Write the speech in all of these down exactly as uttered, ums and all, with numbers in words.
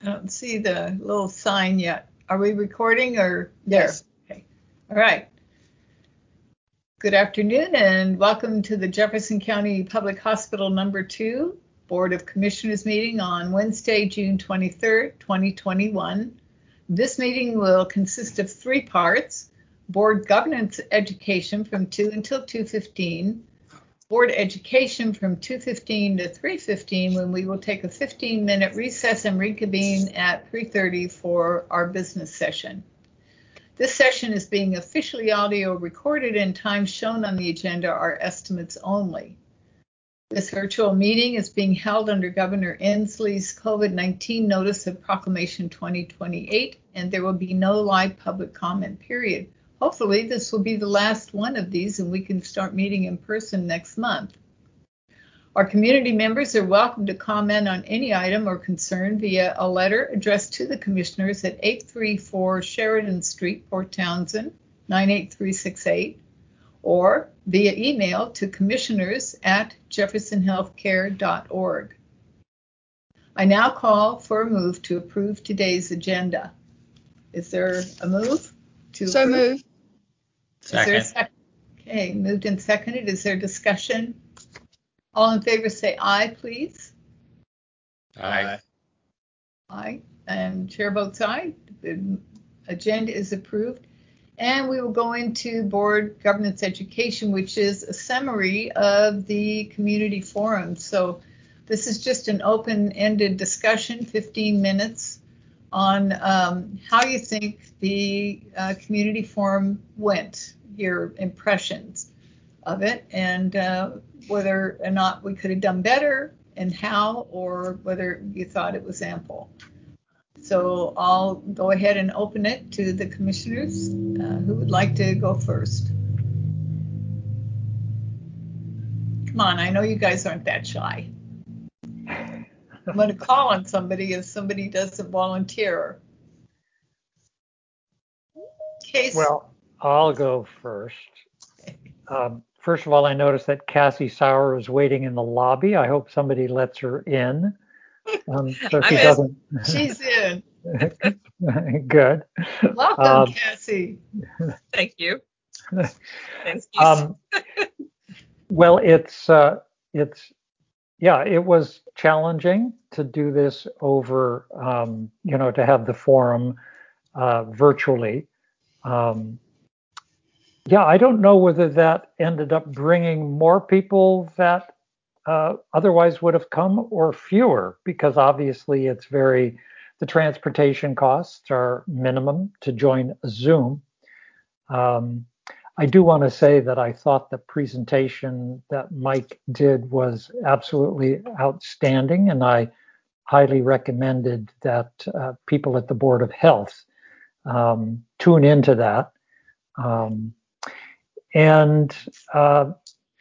I don't see the little sign yet. Are we recording or there? Yes. Okay. All right. Good afternoon and welcome to the Jefferson County Public Hospital number two Board of Commissioners meeting on Wednesday, June twenty-third, twenty twenty-one. This meeting will consist of three parts: board governance education from two until two fifteen, board education from two fifteen to three fifteen, when we will take a fifteen minute recess and reconvene at three thirty for our business session. This session is being officially audio recorded and times shown on the agenda are estimates only. This virtual meeting is being held under Governor Inslee's COVID nineteen Notice of Proclamation twenty twenty-eight, and there will be no live public comment period. Hopefully this will be the last one of these and we can start meeting in person next month. Our community members are welcome to comment on any item or concern via a letter addressed to the commissioners at eight thirty-four Sheridan Street, Port Townsend, nine eight three six eight, or via email to commissioners at jefferson healthcare dot org. I now call for a move to approve today's agenda. Is there a move to So approve? move. Second. Is there a second? Okay, moved and seconded. Is there discussion? All in favor say aye, please. Aye. Aye. And chair votes aye. The agenda is approved. And we will go into board governance education, which is a summary of the community forum. So this is just an open-ended discussion, fifteen minutes, on um, how you think the uh, community forum went, your impressions of it, and uh, whether or not we could have done better and how, or whether you thought it was ample. So I'll go ahead and open it to the commissioners. Uh, who would like to go first? Come on, I know you guys aren't that shy. I'm going to call on somebody if somebody doesn't volunteer. Case. Well, I'll go first. Um, first of all, I noticed that Cassie Sauer is waiting in the lobby. I hope somebody lets her in. Um, so she doesn't. She's in. Good. Welcome, um, Cassie. Thank you. Thanks. Um, well, it's uh, it's yeah, it was challenging to do this over, um, you know, to have the forum uh, virtually. Um, yeah, I don't know whether that ended up bringing more people that uh, otherwise would have come or fewer, because obviously it's very, the transportation costs are minimum to join Zoom. Um, I do want to say that I thought the presentation that Mike did was absolutely outstanding, and I highly recommended that uh, people at the Board of Health um, tune into that. Um, and uh,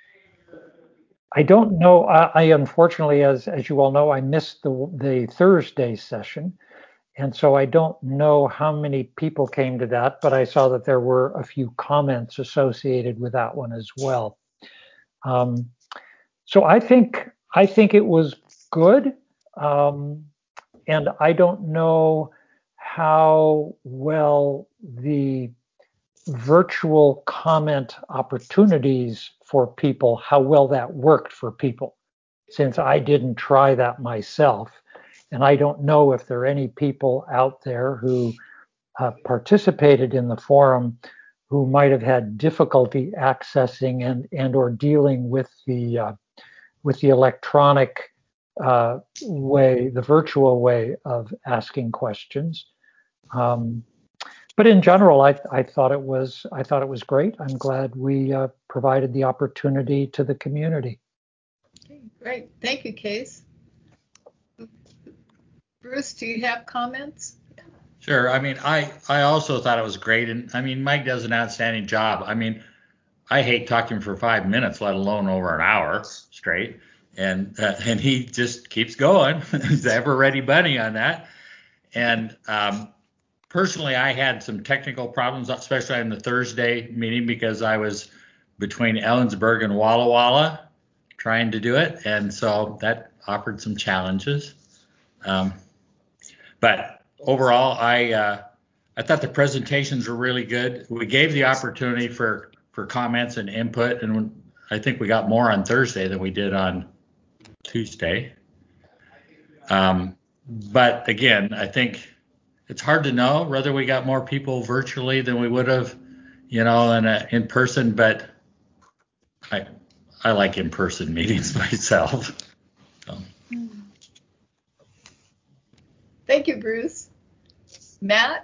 I don't know, I, I unfortunately, as, as you all know, I missed the, the Thursday session. And so I don't know how many people came to that, but I saw that there were a few comments associated with that one as well. Um, so I think I think it was good, um, and I don't know how well the virtual comment opportunities for people, how well that worked for people, since I didn't try that myself. And I don't know if there are any people out there who uh, participated in the forum who might have had difficulty accessing and and or dealing with the uh, with the electronic uh, way, the virtual way of asking questions. Um, but in general, I I thought it was I thought it was great. I'm glad we uh, provided the opportunity to the community. Okay, great, thank you, Case. Bruce, do you have comments? Sure. I mean, I, I also thought it was great. And I mean, Mike does an outstanding job. I mean, I hate talking for five minutes, let alone over an hour straight. And uh, and he just keeps going. He's the ever ready bunny on that. And um, personally, I had some technical problems, especially on the Thursday meeting, because I was between Ellensburg and Walla Walla trying to do it. And so that offered some challenges. Um, but overall, I uh, I thought the presentations were really good. We gave the opportunity for for comments and input, and I think we got more on Thursday than we did on Tuesday. Um, but again, I think it's hard to know whether we got more people virtually than we would have, you know, in a, in person. But I I like in-person meetings myself. So. Thank you, Bruce. Matt?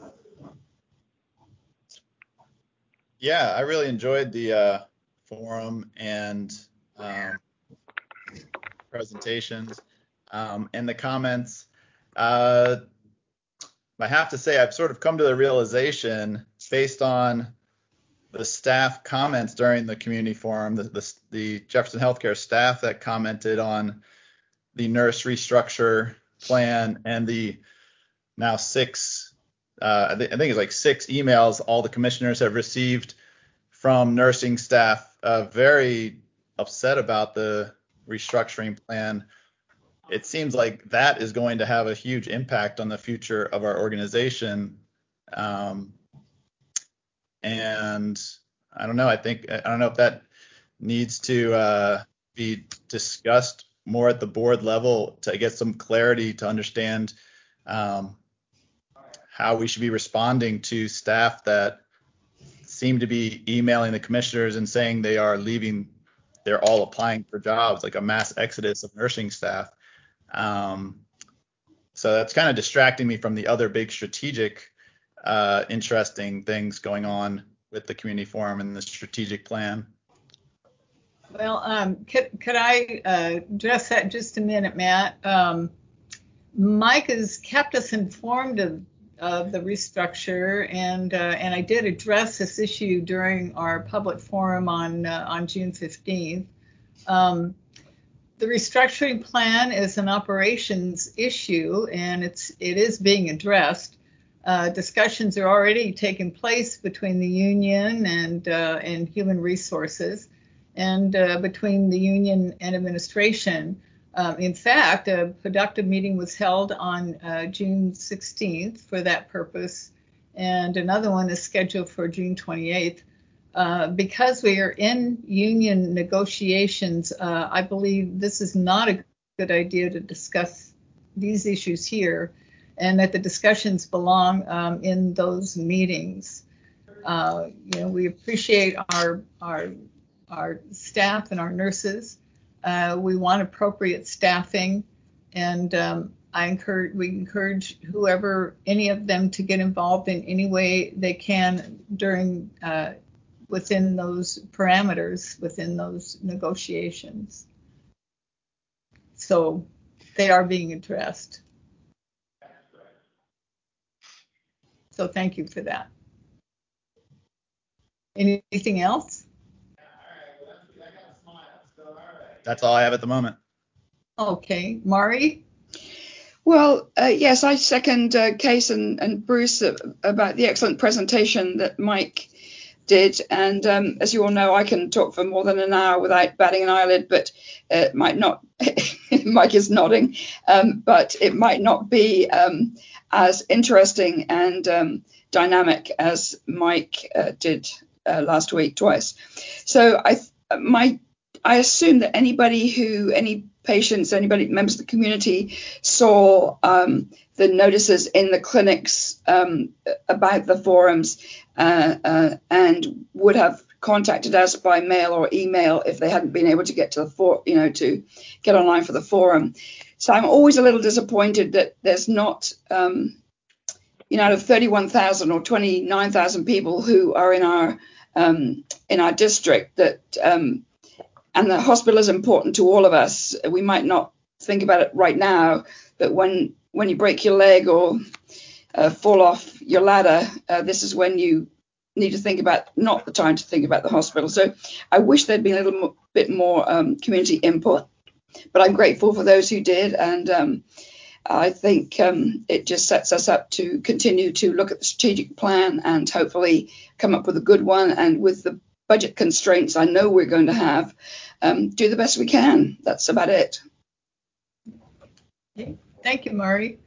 Yeah, I really enjoyed the uh, forum and um, presentations um, and the comments. Uh, I have to say, I've sort of come to the realization based on the staff comments during the community forum, the, the, the Jefferson Healthcare staff that commented on the nurse restructure plan and the now six, uh, I, th- I think it's like six emails all the commissioners have received from nursing staff, uh, very upset about the restructuring plan. It seems like that is going to have a huge impact on the future of our organization. Um, and I don't know, I think, I don't know if that needs to uh, be discussed more at the board level to get some clarity to understand um, how we should be responding to staff that seem to be emailing the commissioners and saying they are leaving, they're all applying for jobs, like a mass exodus of nursing staff. Um, so that's kind of distracting me from the other big strategic, uh, interesting things going on with the community forum and the strategic plan. Well, um, could, could I uh, address that just a minute, Matt? Um, Mike has kept us informed of, of the restructure, and uh, and I did address this issue during our public forum on uh, on June fifteenth. Um, the restructuring plan is an operations issue, and it's it is being addressed. Uh, discussions are already taking place between the union and uh, and human resources, and uh, between the union and administration. Um, in fact, a productive meeting was held on uh, June sixteenth for that purpose, and another one is scheduled for June twenty-eighth. Uh, because we are in union negotiations, uh, I believe this is not a good idea to discuss these issues here, and that the discussions belong um, in those meetings. Uh, you know, we appreciate our our our staff and our nurses. Uh, we want appropriate staffing, and um, I encourage we encourage whoever, any of them, to get involved in any way they can during uh, within those parameters, within those negotiations. So they are being addressed. So thank you for that. Anything else? That's all I have at the moment. Okay, Mari? Well, uh, yes, I second uh, Case and, and Bruce uh, about the excellent presentation that Mike did. And um, as you all know, I can talk for more than an hour without batting an eyelid, but it might not, Mike is nodding, um, but it might not be um, as interesting and um, dynamic as Mike uh, did uh, last week twice. So I, my, I assume that anybody who, any patients, anybody, members of the community saw um, the notices in the clinics um, about the forums uh, uh, and would have contacted us by mail or email if they hadn't been able to get to the for, you know, to get online for the forum. So I'm always a little disappointed that there's not, um, you know, out of thirty-one thousand or twenty-nine thousand people who are in our um, in our district that. Um, And the hospital is important to all of us. We might not think about it right now, but when when you break your leg or uh, fall off your ladder, uh, this is when you need to think about, not the time to think about the hospital. So I wish there'd been a little mo- bit more um, community input, but I'm grateful for those who did. And um, I think um, it just sets us up to continue to look at the strategic plan and hopefully come up with a good one. And with the budget constraints I know we're going to have, um, do the best we can. That's about it. Okay. Thank you, Mari.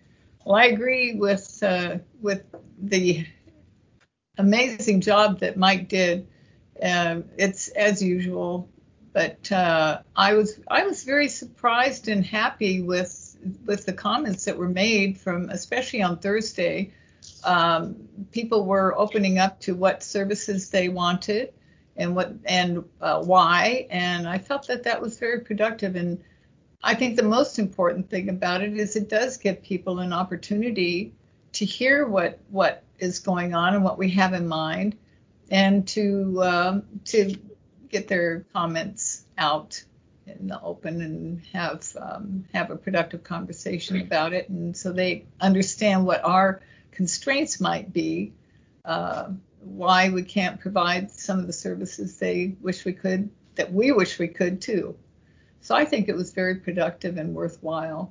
Well, I agree with uh, with the amazing job that Mike did. Um, it's as usual, but uh, I was I was very surprised and happy with with the comments that were made from, especially on Thursday. Um, people were opening up to what services they wanted and what and uh, why, and I felt that that was very productive. And I think the most important thing about it is it does give people an opportunity to hear what what is going on and what we have in mind, and to um, to get their comments out in the open and have um, have a productive conversation about it, and so they understand what our constraints might be, uh, why we can't provide some of the services they wish we could, that we wish we could too. So I think it was very productive and worthwhile.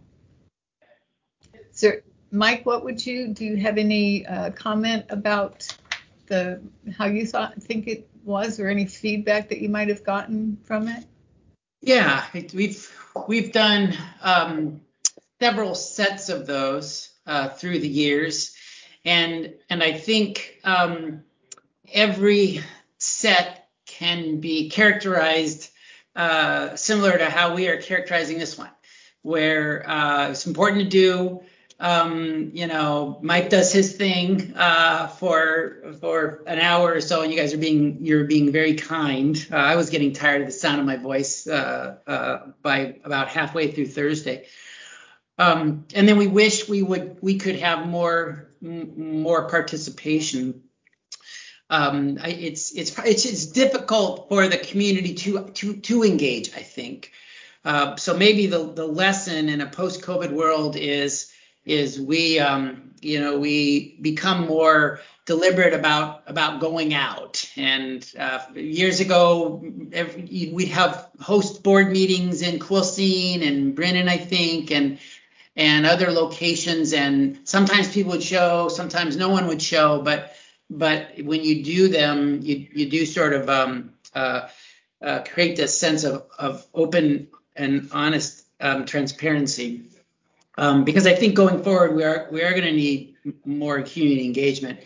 So, Mike, what would you, do you have any uh, comment about the, how you thought, think it was, or any feedback that you might have gotten from it? Yeah, it, we've, we've done um, several sets of those uh, through the years. And, and I think um, every set can be characterized Uh, similar to how we are characterizing this one, where uh, it's important to do. Um, you know, Mike does his thing uh, for for an hour or so, and you guys are being you're being very kind. Uh, I was getting tired of the sound of my voice uh, uh, by about halfway through Thursday, um, and then we wish we would we could have more m- more participation. Um, it's it's it's it's difficult for the community to to to engage, I think. Uh, so maybe the the lesson in a post-COVID world is is we um, you know we become more deliberate about about going out. And uh, years ago, every, we'd have host board meetings in Quilcene and Brennan, I think, and and other locations. And sometimes people would show, sometimes no one would show, but But when you do them, you you do sort of um, uh, uh, create this sense of, of open and honest um, transparency. Um, because I think going forward, we are we are going to need more community engagement.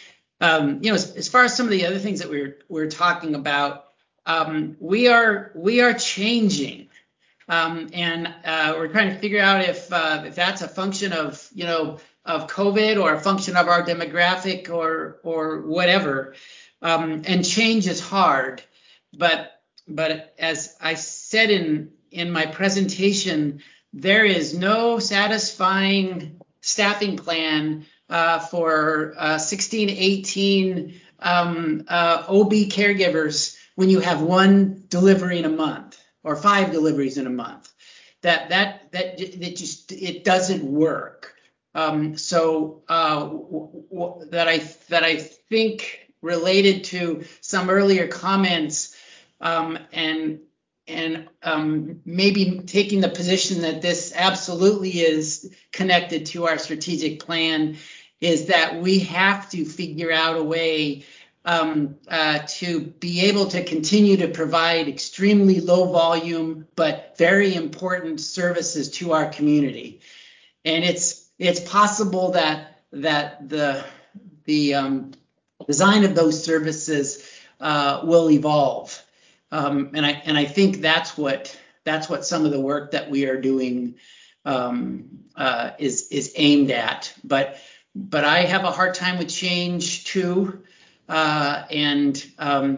Um, you know, as, as far as some of the other things that we're we're talking about, um, we are we are changing. Um, and uh, we're trying to figure out if uh, if that's a function of, you know, of COVID or a function of our demographic or or whatever. Um, and change is hard, but but as I said in in my presentation, there is no satisfying staffing plan uh, for uh, sixteen, eighteen um, uh, O B caregivers when you have one delivery in a month or five deliveries in a month. That that that that just it doesn't work. Um, so uh, w- w- that I that I think related to some earlier comments, um, and and um, maybe taking the position that this absolutely is connected to our strategic plan, is that we have to figure out a way Um, uh, to be able to continue to provide extremely low volume but very important services to our community. And it's it's possible that that the the um, design of those services uh, will evolve. Um, and I and I think that's what that's what some of the work that we are doing um, uh, is is aimed at. But but I have a hard time with change too. Uh, and um,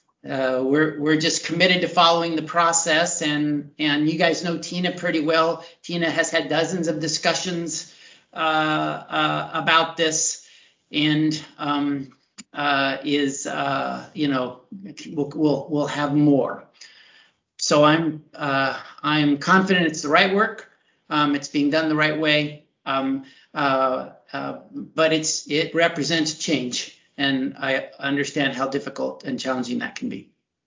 uh, we're we're just committed to following the process. And and you guys know Tina pretty well. Tina has had dozens of discussions uh, uh, about this, and um, uh, is uh, you know we'll, we'll we'll have more. So I'm uh, I'm confident it's the right work. Um, it's being done the right way. Um, uh, uh, but it's it represents change. And I understand how difficult and challenging that can be.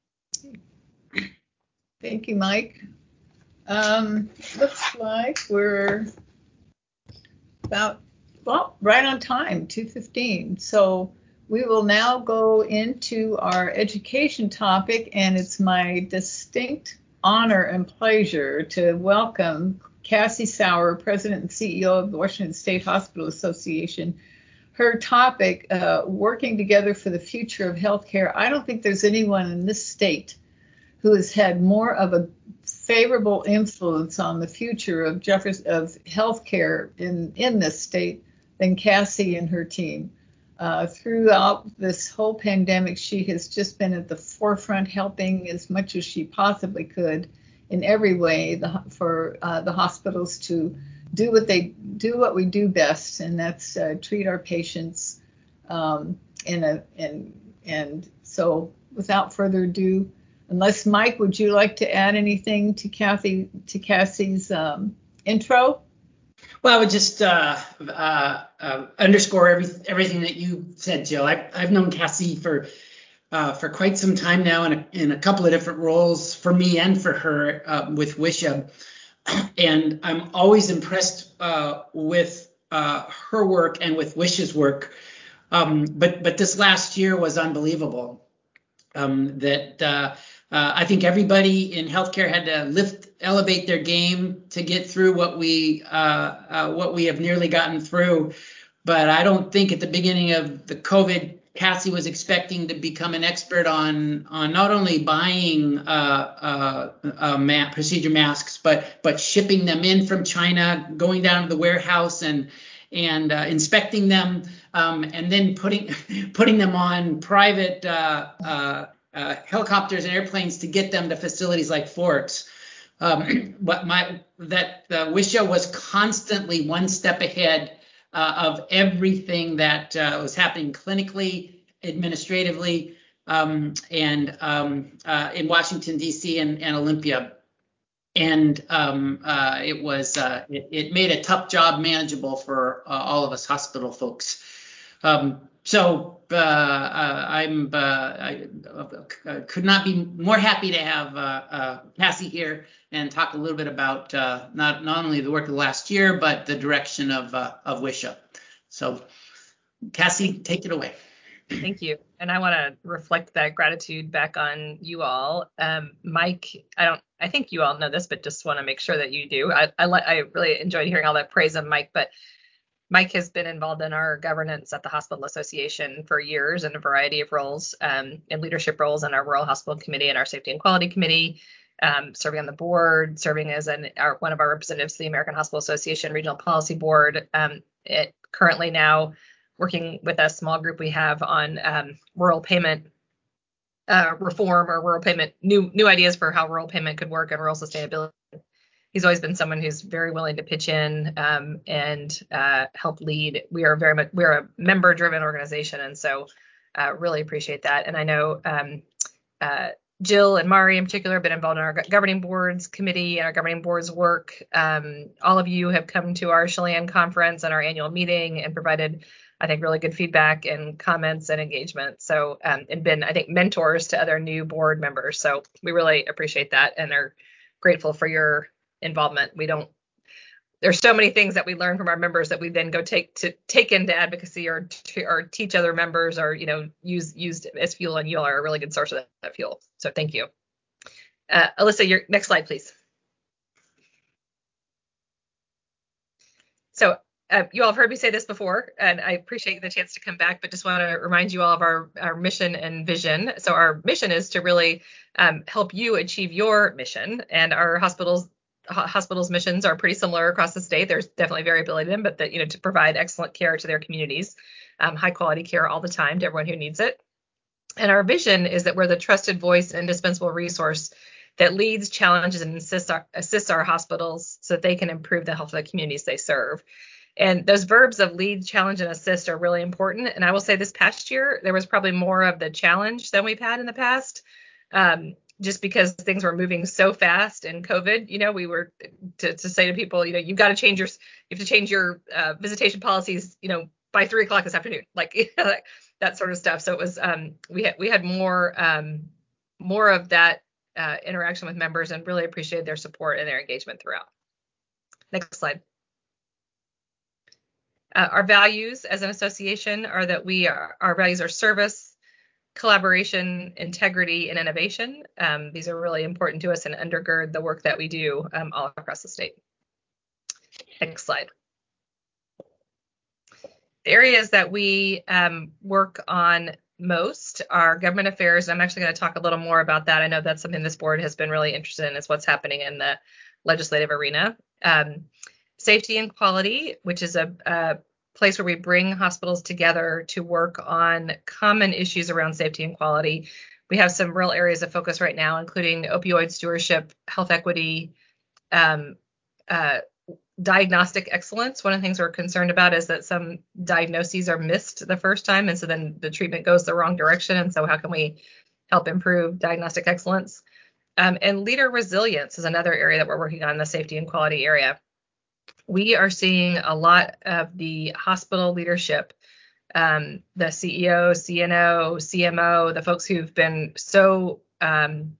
Thank you, Mike. Um, looks like we're about, well, right on time, two fifteen. So we will now go into our education topic, and it's my distinct honor and pleasure to welcome Cassie Sauer, President and C E O of the Washington State Hospital Association. Her topic, uh, working together for the future of healthcare. I don't think there's anyone in this state who has had more of a favorable influence on the future of Jefferson of healthcare in, in this state than Cassie and her team. Uh, throughout this whole pandemic, she has just been at the forefront, helping as much as she possibly could in every way the, for uh, the hospitals to do what they do, what we do best, and that's uh, treat our patients. Um, in a and and so, without further ado, unless Mike, would you like to add anything to Kathy to Cassie's um, intro? Well, I would just uh, uh, uh, underscore every, everything that you said, Jill. I, I've known Cassie for uh, for quite some time now in a, in a couple of different roles for me and for her uh, with WSHA. And I'm always impressed uh, with uh, her work and with WSHA's work. Um, but but this last year was unbelievable. Um, that uh, uh, I think everybody in healthcare had to lift, elevate their game to get through what we uh, uh, what we have nearly gotten through. But I don't think at the beginning of the COVID, Cassie was expecting to become an expert on on not only buying uh, uh, uh, ma- procedure masks, but but shipping them in from China, going down to the warehouse and and uh, inspecting them, um, and then putting putting them on private uh, uh, uh, helicopters and airplanes to get them to facilities like Forks. Um, but my that uh, WSHA was constantly one step ahead uh, of everything that uh, was happening clinically, administratively, um, and um, uh, in Washington D C and, and Olympia. And um, uh, it was uh, it, it made a tough job manageable for uh, all of us hospital folks. Um, so uh, uh, I'm uh, I uh, could not be more happy to have uh, uh, Cassie here and talk a little bit about uh, not not only the work of the last year, but the direction of uh, of WSHA. So Cassie, take it away. Thank you. And I want to reflect that gratitude back on you all. Um, Mike, I don't, I think you all know this, but just want to make sure that you do. I, I, I really enjoyed hearing all that praise of Mike, but Mike has been involved in our governance at the Hospital Association for years in a variety of roles, um, in leadership roles in our Rural Hospital Committee and our Safety and Quality Committee, um, serving on the board, serving as an our, one of our representatives to the American Hospital Association Regional Policy Board. Um, it currently now working with a small group we have on um, rural payment uh, reform or rural payment, new new ideas for how rural payment could work and rural sustainability. He's always been someone who's very willing to pitch in um, and uh, help lead. We are very much, we're a member-driven organization, and so uh, really appreciate that. And I know um, uh, Jill and Mari in particular have been involved in our governing boards committee and our governing boards work. Um, all of you have come to our Chelan conference and our annual meeting and provided, I think, really good feedback and comments and engagement. So, um, and been, I think, mentors to other new board members. So we really appreciate that and are grateful for your involvement. We don't, there's so many things that we learn from our members that we then go take to take into advocacy or to, or teach other members or, you know, use used as fuel, and you all are a really good source of that, that fuel. So thank you. Uh, Alyssa, your next slide, please. So uh, you all have heard me say this before, and I appreciate the chance to come back, but just want to remind you all of our, our mission and vision. So our mission is to really um, help you achieve your mission, and our hospitals hospitals missions are pretty similar across the state. There's definitely variability in them, but that, you know, to provide excellent care to their communities, um, high quality care all the time to everyone who needs it. And our vision is that we're the trusted voice and indispensable resource that leads, challenges, and assists our, assists our hospitals so that they can improve the health of the communities they serve. And those verbs of lead, challenge, and assist are really important. And I will say this past year, there was probably more of the challenge than we've had in the past. Um, just because things were moving so fast in COVID, you know, we were to, to say to people, you know, you've got to change your, you have to change your uh, visitation policies, you know, by three o'clock this afternoon, like that sort of stuff. So it was, um, we had, we had more, um, more of that uh, interaction with members, and really appreciated their support and their engagement throughout. Next slide. Uh, our values as an association are that we are, our values are service, collaboration, integrity, and innovation. Um, these are really important to us and undergird the work that we do um, all across the state. Next slide. The areas that we um, work on most are government affairs. I'm actually going to talk a little more about that. I know that's something this board has been really interested in, is what's happening in the legislative arena. Um, safety and quality, which is a, a place where we bring hospitals together to work on common issues around safety and quality. We have some real areas of focus right now, including opioid stewardship, health equity, um, uh, diagnostic excellence. One of the things we're concerned about is that some diagnoses are missed the first time, and so then the treatment goes the wrong direction. And so how can we help improve diagnostic excellence? Um, and leader resilience is another area that we're working on in the safety and quality area. We are seeing a lot of the hospital leadership, um, the C E O, C N O, C M O, the folks who've been so um,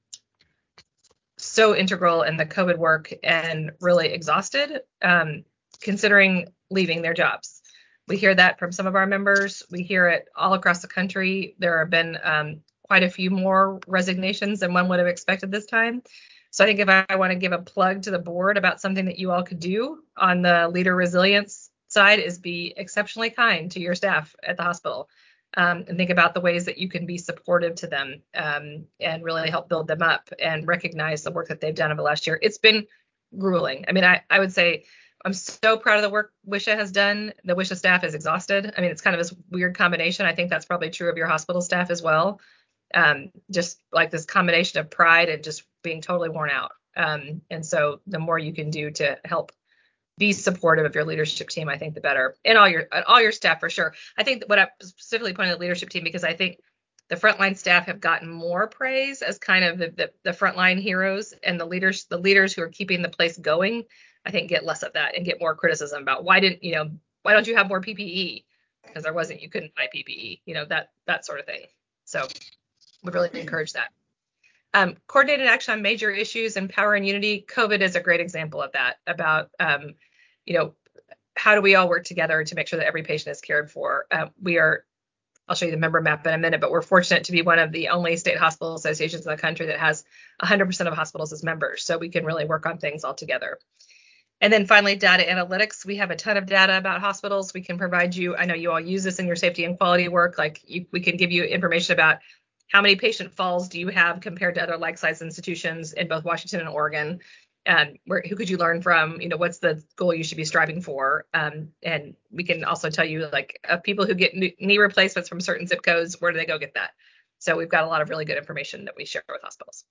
so integral in the COVID work and really exhausted, um, considering leaving their jobs. We hear that from some of our members. We hear it all across the country. There have been um, quite a few more resignations than one would have expected this time. So I think if I, I want to give a plug to the board about something that you all could do on the leader resilience side, is be exceptionally kind to your staff at the hospital. Um, and think about the ways that you can be supportive to them, um, and really help build them up and recognize the work that they've done over the last year. It's been grueling. I mean, I, I would say I'm so proud of the work WSHA has done. The WSHA staff is exhausted. I mean, it's kind of this weird combination. I think that's probably true of your hospital staff as well. Um, just like this combination of pride and just being totally worn out. Um, and so the more you can do to help be supportive of your leadership team, I think the better, and all your all your staff for sure. I think what I specifically pointed at the leadership team, because I think the frontline staff have gotten more praise as kind of the, the, the frontline heroes, and the leaders the leaders who are keeping the place going, I think, get less of that and get more criticism about why didn't you know why don't you have more P P E, because there wasn't, you couldn't buy P P E, you know that that sort of thing. So we really encourage that. Um, coordinated action on major issues and power and unity. COVID is a great example of that, about, um, you know, how do we all work together to make sure that every patient is cared for? Uh, we are, I'll show you the member map in a minute, but we're fortunate to be one of the only state hospital associations in the country that has one hundred percent of hospitals as members. So we can really work on things all together. And then finally, data analytics. We have a ton of data about hospitals. We can provide you, I know you all use this in your safety and quality work, like you, we can give you information about how many patient falls do you have compared to other like-sized institutions in both Washington and Oregon? Um, where, who could you learn from? You know, what's the goal you should be striving for? Um, and we can also tell you, like, of people who get knee replacements from certain zip codes, where do they go get that? So we've got a lot of really good information that we share with hospitals.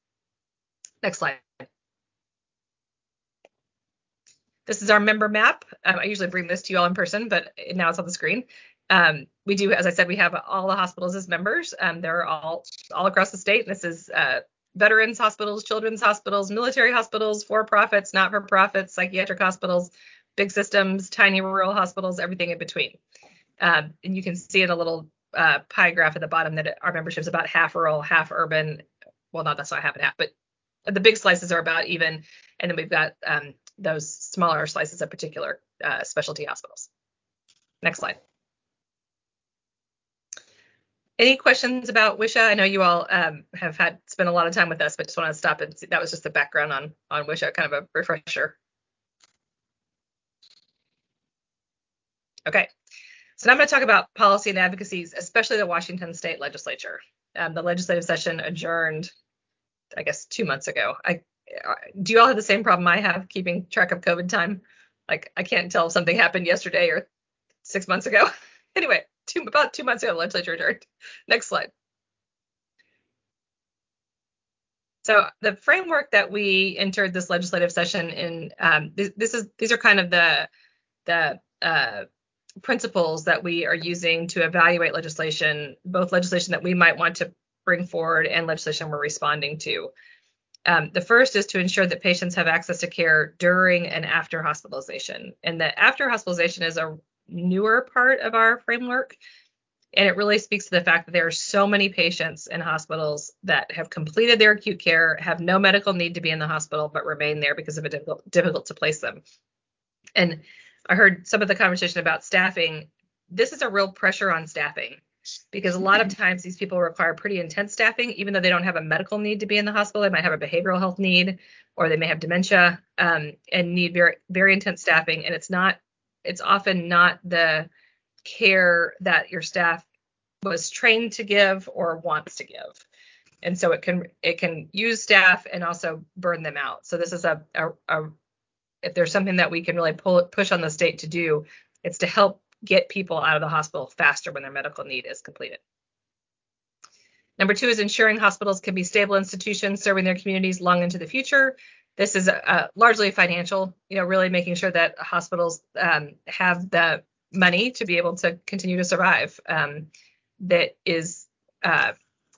Next slide. This is our member map. Um, I usually bring this to you all in person, but now it's on the screen. Um, we do, as I said, we have all the hospitals as members. Um, they're all all across the state. This is uh, veterans hospitals, children's hospitals, military hospitals, for-profits, not-for-profits, psychiatric hospitals, big systems, tiny rural hospitals, everything in between. Um, and you can see in a little uh, pie graph at the bottom that our membership is about half rural, half urban. Well, not that's not half and half, but the big slices are about even. And then we've got um, those smaller slices of particular uh, specialty hospitals. Next slide. Any questions about WSHA? I know you all um, have had spent a lot of time with us, but just want to stop and see. That was just the background on on WSHA, kind of a refresher. Okay, so now I'm going to talk about policy and advocacies, especially the Washington State Legislature. Um, the legislative session adjourned, I guess, two months ago. I do you all have the same problem I have keeping track of COVID time? Like, I can't tell if something happened yesterday or six months ago. Anyway. Two, about two months ago, the legislature adjourned. Next slide. So the framework that we entered this legislative session in, um, this, this is these are kind of the the uh, principles that we are using to evaluate legislation, both legislation that we might want to bring forward and legislation we're responding to. Um, the first is to ensure that patients have access to care during and after hospitalization, and that after hospitalization is a newer part of our framework, and it really speaks to the fact that there are so many patients in hospitals that have completed their acute care, have no medical need to be in the hospital, but remain there because of it difficult, difficult to place them. And I heard some of the conversation about staffing. This is a real pressure on staffing. because a lot of times these people require pretty intense staffing, even though they don't have a medical need to be in the hospital. They might have a behavioral health need, or they may have dementia, um, and need very, very intense staffing. And it's not, it's often not the care that your staff was trained to give or wants to give. And so it can, it can use staff and also burn them out. So this is a, a, a if there's something that we can really pull, push on the state to do, it's to help get people out of the hospital faster when their medical need is completed. Number two is ensuring hospitals can be stable institutions serving their communities long into the future. This is uh, largely financial, you know, really making sure that hospitals um, have the money to be able to continue to survive. Um, that is, uh,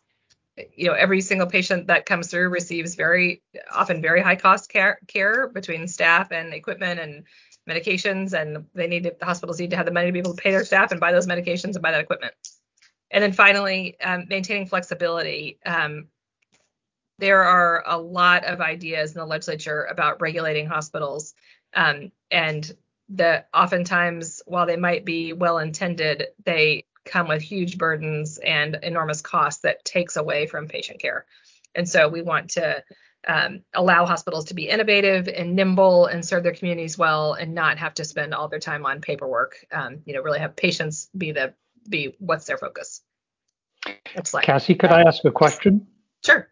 you know, every single patient that comes through receives very often very high cost care, care between staff and equipment and medications, and they need to, the hospitals need to have the money to be able to pay their staff and buy those medications and buy that equipment. And then finally, um, maintaining flexibility. Um, there are a lot of ideas in the legislature about regulating hospitals, um, and the oftentimes, while they might be well intended, they come with huge burdens and enormous costs that takes away from patient care. And so we want to Um, allow hospitals to be innovative and nimble and serve their communities well, and not have to spend all their time on paperwork. Um, you know, really have patients be the be what's their focus. Next slide. Cassie, could I ask a question? Sure.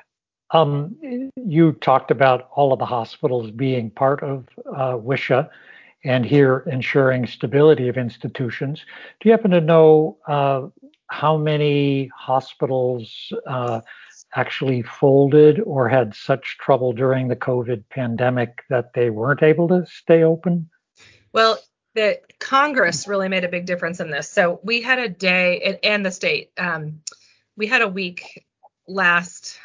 Um, you talked about all of the hospitals being part of uh, WSHA, and here ensuring stability of institutions. Do you happen to know uh, how many hospitals uh, actually folded or had such trouble during the COVID pandemic that they weren't able to stay open? Well, the Congress really made a big difference in this. So we had a day, and, and the state, um, we had a week last,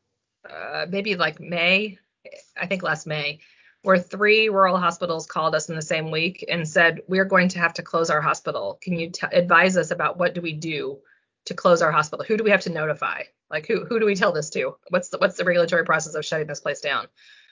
uh, maybe like May, I think last May, where three rural hospitals called us in the same week and said, we're going to have to close our hospital. Can you t- advise us about what do we do to close our hospital? Who do we have to notify? Like, who who do we tell this to? What's the what's the regulatory process of shutting this place down?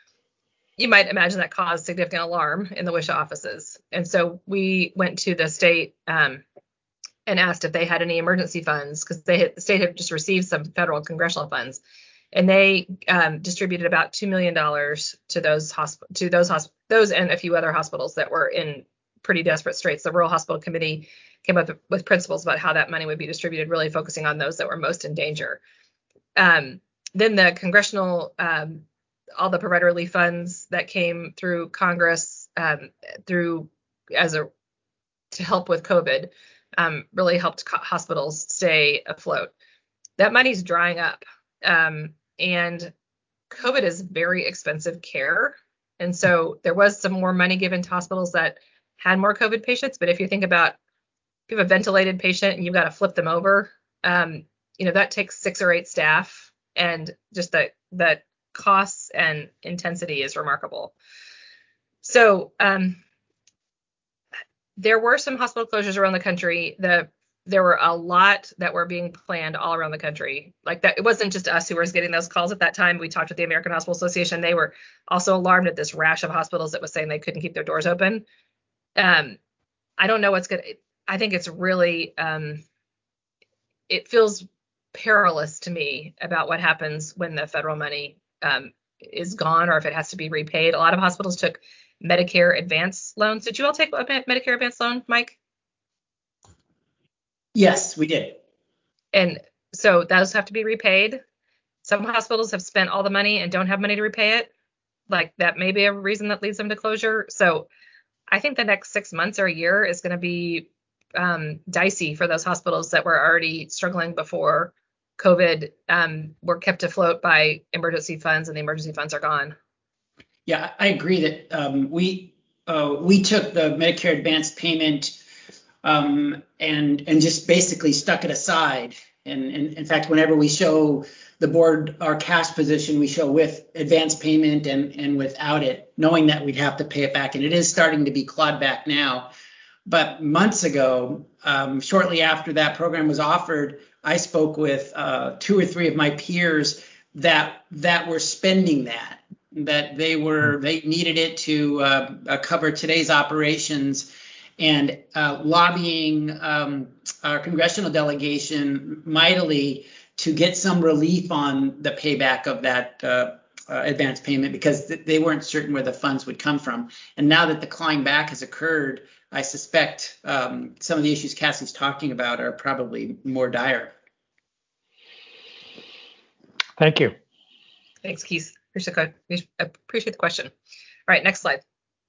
You might imagine that caused significant alarm in the WSHA offices. And so we went to the state um, and asked if they had any emergency funds, because they had, the state had just received some federal congressional funds, and they um, distributed about two million dollars to those hosp- to those hosp- those and a few other hospitals that were in pretty desperate straits. The Rural Hospital Committee came up with principles about how that money would be distributed, really focusing on those that were most in danger. Um, then the congressional, um, all the provider relief funds that came through Congress um, through as a to help with COVID um, really helped co- hospitals stay afloat. That money's drying up, um, and COVID is very expensive care. And so there was some more money given to hospitals that had more COVID patients. But if you think about if you have a ventilated patient and you've got to flip them over, um, you know, that takes six or eight staff, and just the, the costs and intensity is remarkable. So um, there were some hospital closures around the country. The there were a lot that were being planned all around the country. Like that, it wasn't just us who was getting those calls at that time. We talked with the American Hospital Association. They were also alarmed at this rash of hospitals that was saying they couldn't keep their doors open. Um, I don't know what's going to, I think it's really, um, it feels perilous to me about what happens when the federal money um, is gone, or if it has to be repaid. A lot of hospitals took Medicare advance loans. Did you all take a Medicare advance loan, Mike? Yes, we did. And so those have to be repaid. Some hospitals have spent all the money and don't have money to repay it. Like that may be a reason that leads them to closure. So I think the next six months or a year is going to be um, dicey for those hospitals that were already struggling before COVID, um, were kept afloat by emergency funds, and the emergency funds are gone. Yeah, I agree that um, we uh, we took the Medicare advance payment um, and and just basically stuck it aside. And, and in fact, whenever we show the board our cash position, we show with advance payment and and without it, knowing that we'd have to pay it back. And it is starting to be clawed back now. But months ago, um, shortly after that program was offered, I spoke with uh, two or three of my peers that that were spending that, that they were they needed it to uh, uh, cover today's operations, and uh, lobbying um, our congressional delegation mightily to get some relief on the payback of that uh, uh, advance payment, because th- they weren't certain where the funds would come from. And now that the clawing back has occurred, I suspect um, some of the issues Cassie's talking about are probably more dire. Thank you. Thanks, Keith. Appreciate appreciate the question. All right, next slide.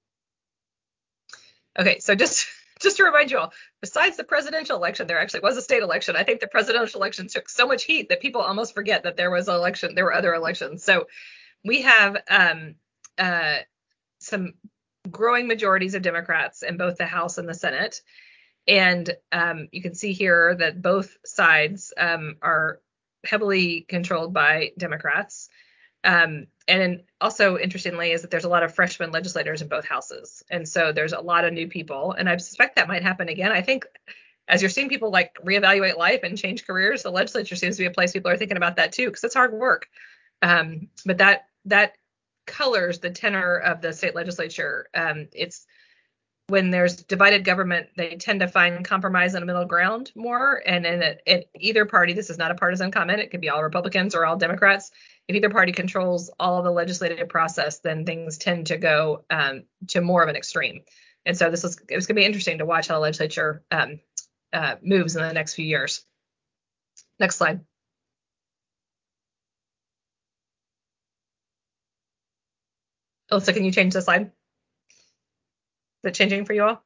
Okay, so just just to remind you all, besides the presidential election, there actually was a state election. I think the presidential election took so much heat that people almost forget that there was an election. There were other elections. So we have um, uh, some growing majorities of Democrats in both the House and the Senate. And um, you can see here that both sides um, are heavily controlled by Democrats. Um, and also, interestingly, is that there's a lot of freshman legislators in both houses. And so there's a lot of new people. And I suspect that might happen again. I think as you're seeing people like reevaluate life and change careers, the legislature seems to be a place people are thinking about that, too, because it's hard work. Um, but that that colors the tenor of the state legislature. Um, it's when there's divided government, they tend to find compromise on a middle ground more. And in, a, in either party, this is not a partisan comment, it could be all Republicans or all Democrats. If either party controls all of the legislative process, then things tend to go um, to more of an extreme. And so this is it's going to be interesting to watch how the legislature um, uh, moves in the next few years. Next slide. Alyssa, can you change the slide? Is it changing for you all?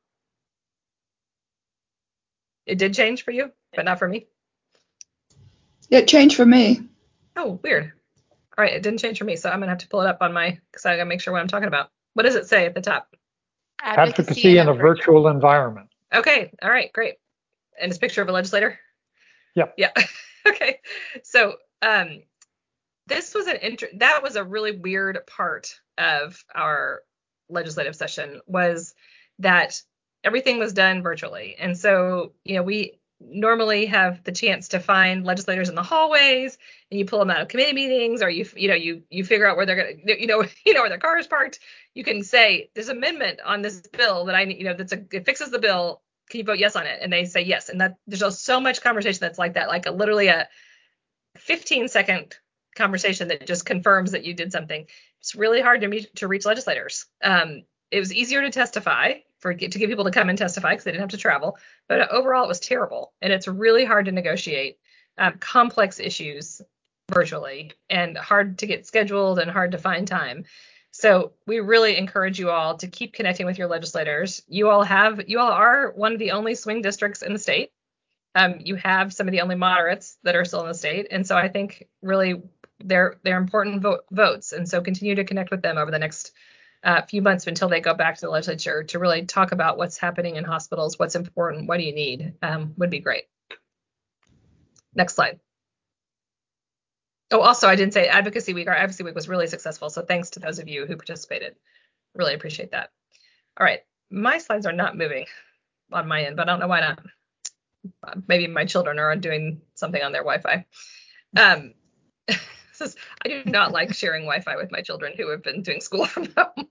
It did change for you, but not for me. It changed for me. Oh, weird. All right, it didn't change for me, so I'm gonna have to pull it up on my, because I gotta make sure what I'm talking about. What does it say at the top? Advocacy, Advocacy in a virtual environment. Okay, all right, great. And it's a picture of a legislator? Yep. Yeah. Okay. So um, this was an inter- that was a really weird part of our legislative session, was that everything was done virtually. And so, you know, we normally have the chance to find legislators in the hallways, and you pull them out of committee meetings, or you, you know, you you figure out where they're going to, you know, you know where their car is parked. You can say, there's an amendment on this bill that I need, you know, that's a, it fixes the bill. Can you vote yes on it? And they say yes. And that there's just so much conversation that's like that, like a literally a fifteen second conversation that just confirms that you did something. It's really hard to meet to reach legislators. Um, it was easier to testify for to get people to come and testify because they didn't have to travel, but overall it was terrible, and it's really hard to negotiate um, complex issues virtually, and hard to get scheduled and hard to find time. So we really encourage you all to keep connecting with your legislators. You all have you all are one of the only swing districts in the state. Um, you have some of the only moderates that are still in the state, and so I think really they're they're important vote, votes, and so continue to connect with them over the next uh, few months until they go back to the legislature to really talk about what's happening in hospitals, what's important, what do you need, um, would be great. Next slide. Oh, also, I didn't say Advocacy Week. Our Advocacy Week was really successful, so thanks to those of you who participated. Really appreciate that. All right, my slides are not moving on my end, but I don't know why not. Maybe my children are doing something on their Wi-Fi. Um, this is, I do not like sharing Wi-Fi with my children who have been doing school from home.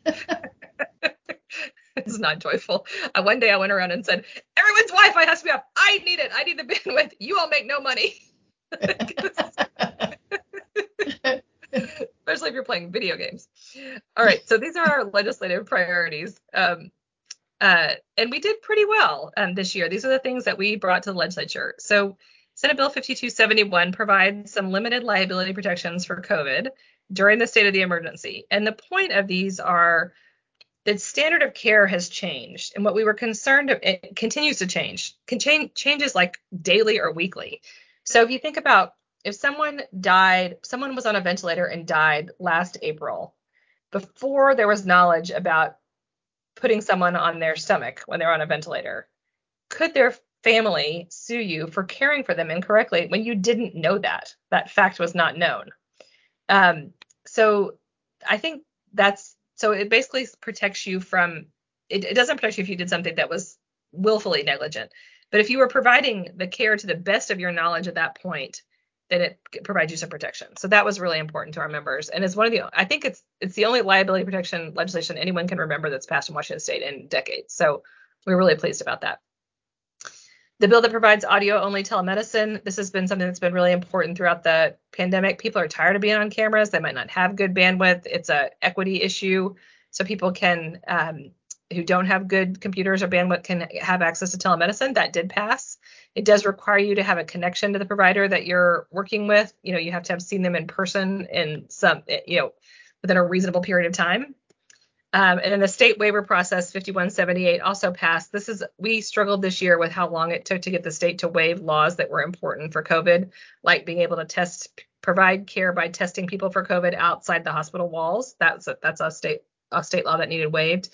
It's not joyful. Uh, one day I went around and said, everyone's Wi-Fi has to be off. I need it. I need the bandwidth. You all make no money. Especially if you're playing video games. All right, so these are our legislative priorities. Um, uh, and we did pretty well um, this year. These are the things that we brought to the legislature. So Senate Bill fifty-two seventy-one provides some limited liability protections for COVID during the state of the emergency. And the point of these are that standard of care has changed. And what we were concerned of, it continues to change, can change changes like daily or weekly. So if you think about if someone died, someone was on a ventilator and died last April, before there was knowledge about putting someone on their stomach when they're on a ventilator, could their family sue you for caring for them incorrectly when you didn't know that? That fact was not known. Um, so I think that's, so it basically protects you from, it, it doesn't protect you if you did something that was willfully negligent. But if you were providing the care to the best of your knowledge at that point, then it provides you some protection. So that was really important to our members. And it's one of the, I think it's it's the only liability protection legislation anyone can remember that's passed in Washington State in decades. So we're really pleased about that. The bill that provides audio-only telemedicine, this has been something that's been really important throughout the pandemic. People are tired of being on cameras. They might not have good bandwidth. It's a equity issue. So people can, um, who don't have good computers or bandwidth, can have access to telemedicine. That did pass. It does require you to have a connection to the provider that you're working with. You know, you have to have seen them in person in some, you know, within a reasonable period of time. Um, and then the state waiver process fifty-one seventy-eight also passed. This is, we struggled this year with how long it took to get the state to waive laws that were important for COVID, like being able to test, provide care by testing people for COVID outside the hospital walls. That's a, that's a state, a state law that needed waived.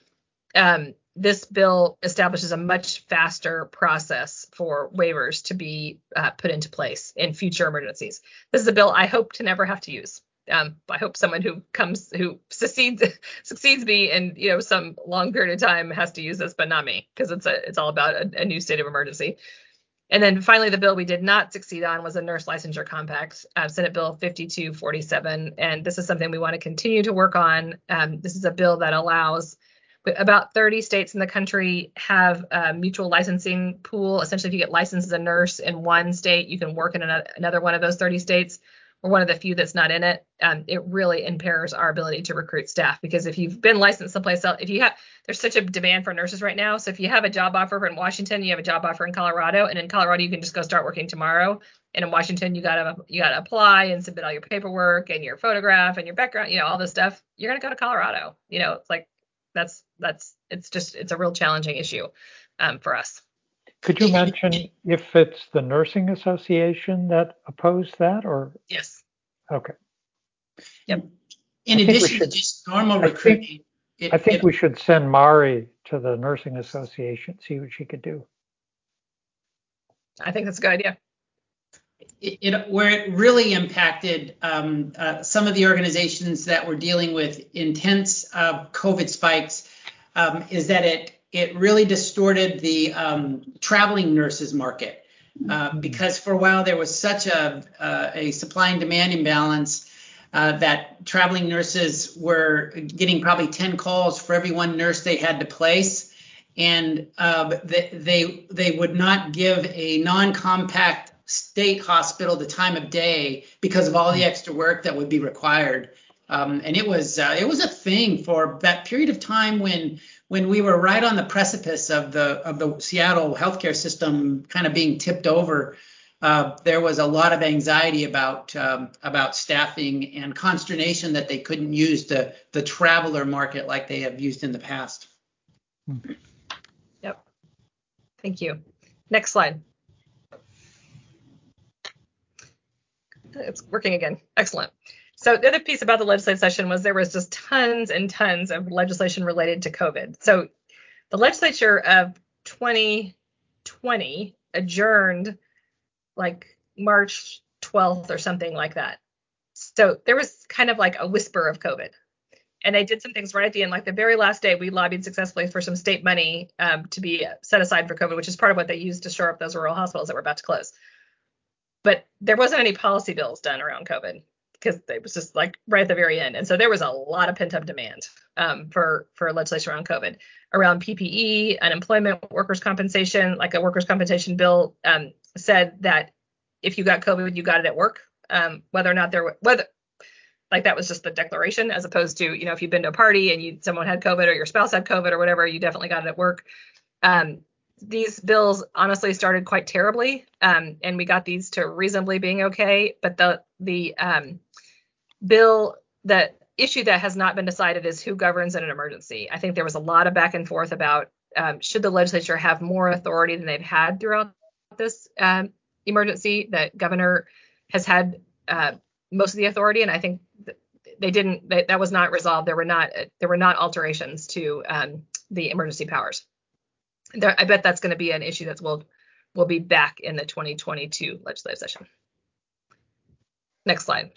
Um, this bill establishes a much faster process for waivers to be uh, put into place in future emergencies. This is a bill I hope to never have to use. Um, I hope someone who comes, who succeeds, succeeds me in, you know, some long period of time has to use this, but not me, because it's a, it's all about a, a new state of emergency. And then finally, the bill we did not succeed on was a nurse licensure compact, uh, Senate Bill fifty-two forty-seven. And this is something we want to continue to work on. Um, this is a bill that allows about thirty states in the country have a mutual licensing pool. Essentially, if you get licensed as a nurse in one state, you can work in another one of those thirty states. We're one of the few that's not in it. Um, it really impairs our ability to recruit staff, because if you've been licensed someplace else, if you have, there's such a demand for nurses right now. So if you have a job offer in Washington, you have a job offer in Colorado, and in Colorado you can just go start working tomorrow. And in Washington, you gotta you gotta apply and submit all your paperwork and your photograph and your background, you know, all this stuff. You're gonna go to Colorado. You know, it's like that's that's it's just it's a real challenging issue um, for us. Could you mention if it's the Nursing Association that opposed that, or? Yes. Okay. Yep. In I addition should, to just normal I recruiting, think, it, I think it, we should send Mari to the Nursing Association, see what she could do. I think that's a good idea. It, it where it really impacted um, uh, some of the organizations that were dealing with intense uh, COVID spikes um, is that it it really distorted the um, traveling nurses market uh, because for a while there was such a uh, a supply and demand imbalance uh, that traveling nurses were getting probably ten calls for every one nurse they had to place, and uh, they, they they would not give a non-compact state hospital the time of day because of all the extra work that would be required. Um, and it was uh, it was a thing for that period of time when when we were right on the precipice of the of the Seattle healthcare system kind of being tipped over. Uh, there was a lot of anxiety about um, about staffing and consternation that they couldn't use the the traveler market like they have used in the past. Yep. Thank you. Next slide. It's working again. Excellent. So the other piece about the legislative session was there was just tons and tons of legislation related to COVID. So the legislature of twenty twenty adjourned like March twelfth or something like that. So there was kind of like a whisper of COVID. And they did some things right at the end. Like the very last day, we lobbied successfully for some state money um, to be set aside for COVID, which is part of what they used to shore up those rural hospitals that were about to close. But there wasn't any policy bills done around COVID because it was just like right at the very end. And so there was a lot of pent up demand um, for, for legislation around COVID, around P P E, unemployment, workers' compensation. Like a workers' compensation bill um, said that if you got COVID, you got it at work, um, whether or not there were, whether like that was just the declaration, as opposed to, you know, if you've been to a party and you someone had COVID or your spouse had COVID or whatever, you definitely got it at work. Um, These bills honestly started quite terribly, um, and we got these to reasonably being okay. But the the um, bill, the issue that has not been decided is who governs in an emergency. I think there was a lot of back and forth about um, should the legislature have more authority than they've had throughout this um, emergency. That governor has had uh, most of the authority, and I think they didn't. They, that was not resolved. There were not there were not alterations to um, the emergency powers. There, I bet that's going to be an issue that will will be back in the twenty twenty-two legislative session. Next slide.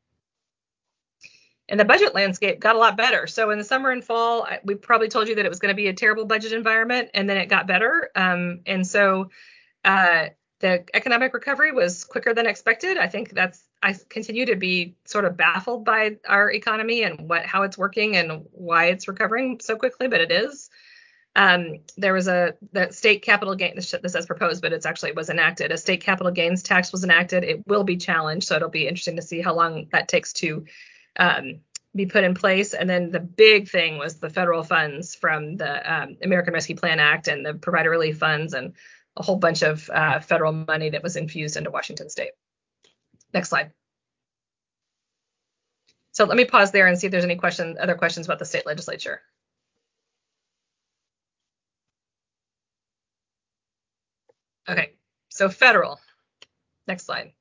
And the budget landscape got a lot better. So in the summer and fall, I, we probably told you that it was going to be a terrible budget environment, and then it got better. Um, and so uh, the economic recovery was quicker than expected. I think that's I continue to be sort of baffled by our economy and what how it's working and why it's recovering so quickly, but it is. Um, there was a the state capital gain. This says proposed, but it's actually was enacted. A state capital gains tax was enacted. It will be challenged, so it'll be interesting to see how long that takes to um, be put in place. And then the big thing was the federal funds from the um, American Rescue Plan Act and the provider relief funds and a whole bunch of uh, federal money that was infused into Washington State. Next slide. So let me pause there and see if there's any question, other questions about the state legislature. Okay, so federal. Next slide.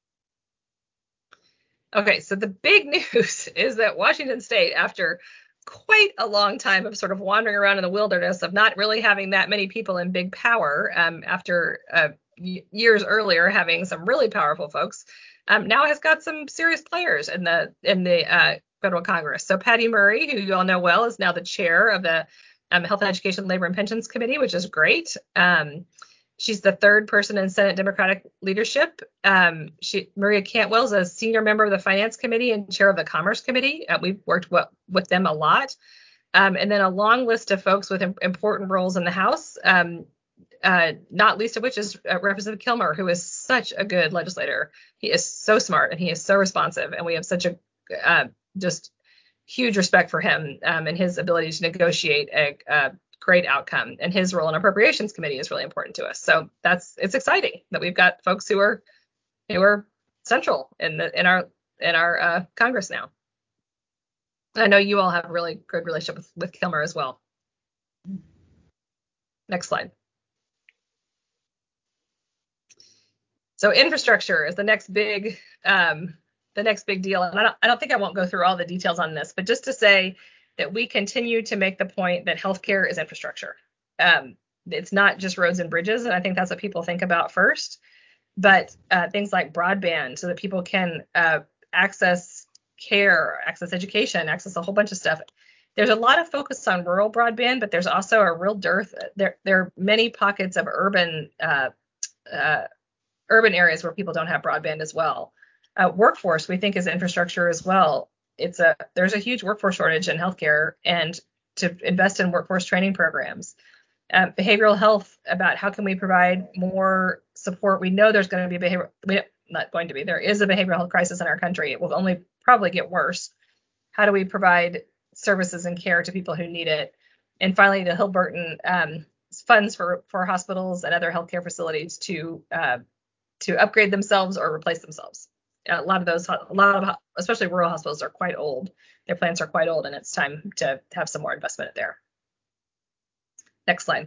Okay, so the big news is that Washington State, after quite a long time of sort of wandering around in the wilderness of not really having that many people in big power, um, after uh, years earlier having some really powerful folks, um, now has got some serious players in the in the uh, federal Congress. So Patty Murray, who you all know well, is now the chair of the um, Health, Education, Labor, and Pensions Committee, which is great. Um, She's the third person in Senate Democratic leadership. Um, she, Maria Cantwell is a senior member of the Finance Committee and chair of the Commerce Committee. Uh, we've worked w- with them a lot. Um, and then a long list of folks with im- important roles in the House, um, uh, not least of which is uh, Representative Kilmer, who is such a good legislator. He is so smart and he is so responsive. And we have such a uh, just huge respect for him um, and his ability to negotiate a, a great outcome, and his role in appropriations committee is really important to us. So that's it's exciting that we've got folks who are who are central in the in our in our uh, Congress now. I know you all have a really good relationship with, with Kilmer as well. Next slide. So infrastructure is the next big um, the next big deal, and I don't I don't think I won't go through all the details on this, but just to say that we continue to make the point that healthcare is infrastructure. Um, it's not just roads and bridges, and I think that's what people think about first, but uh, things like broadband so that people can uh, access care, access education, access a whole bunch of stuff. There's a lot of focus on rural broadband, but there's also a real dearth. There, there are many pockets of urban uh, uh, urban areas where people don't have broadband as well. Uh, workforce, we think, is infrastructure as well. It's a there's a huge workforce shortage in healthcare, and to invest in workforce training programs. Um, behavioral health, about how can we provide more support. We know there's going to be behavioral, not going to be, there is a behavioral health crisis in our country. It will only probably get worse. How do we provide services and care to people who need it? And finally, the Hill-Burton um, funds for, for hospitals and other healthcare facilities to uh, to upgrade themselves or replace themselves. A lot of those, a lot of, especially rural hospitals, are quite old. Their plants are quite old, and it's time to have some more investment there. Next slide.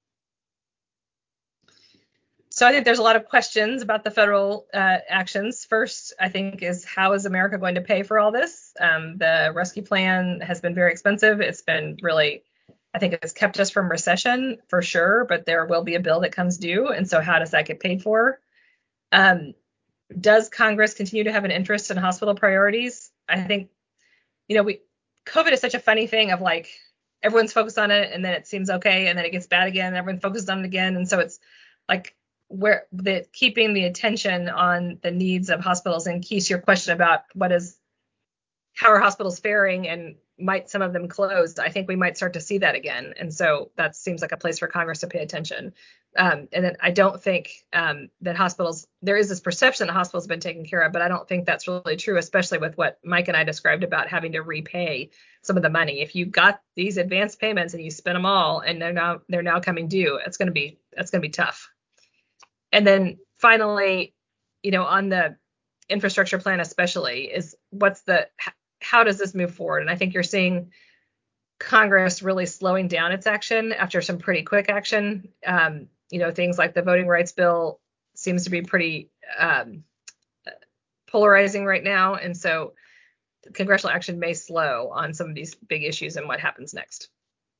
So I think there's a lot of questions about the federal uh, actions. First, I think, is how is America going to pay for all this? Um, the rescue plan has been very expensive. It's been really, I think it's kept us from recession for sure, but there will be a bill that comes due. And so how does that get paid for? Um, Does Congress continue to have an interest in hospital priorities? I think, you know, we COVID is such a funny thing of like everyone's focused on it and then it seems okay and then it gets bad again and everyone focuses on it again. And so it's like where the keeping the attention on the needs of hospitals. And Keith, your question about what is how are hospitals faring and might some of them close? I think we might start to see that again. And so that seems like a place for Congress to pay attention. Um, and then I don't think um, that hospitals, there is this perception that hospitals have been taken care of, but I don't think that's really true, especially with what Mike and I described about having to repay some of the money. If you got these advanced payments and you spent them all and they're now they're now coming due, it's going to be that's going to be tough. And then finally, you know, on the infrastructure plan especially, is what's the how does this move forward? And I think you're seeing Congress really slowing down its action after some pretty quick action. Um, you know, things like the voting rights bill seems to be pretty um, polarizing right now. And so congressional action may slow on some of these big issues and what happens next.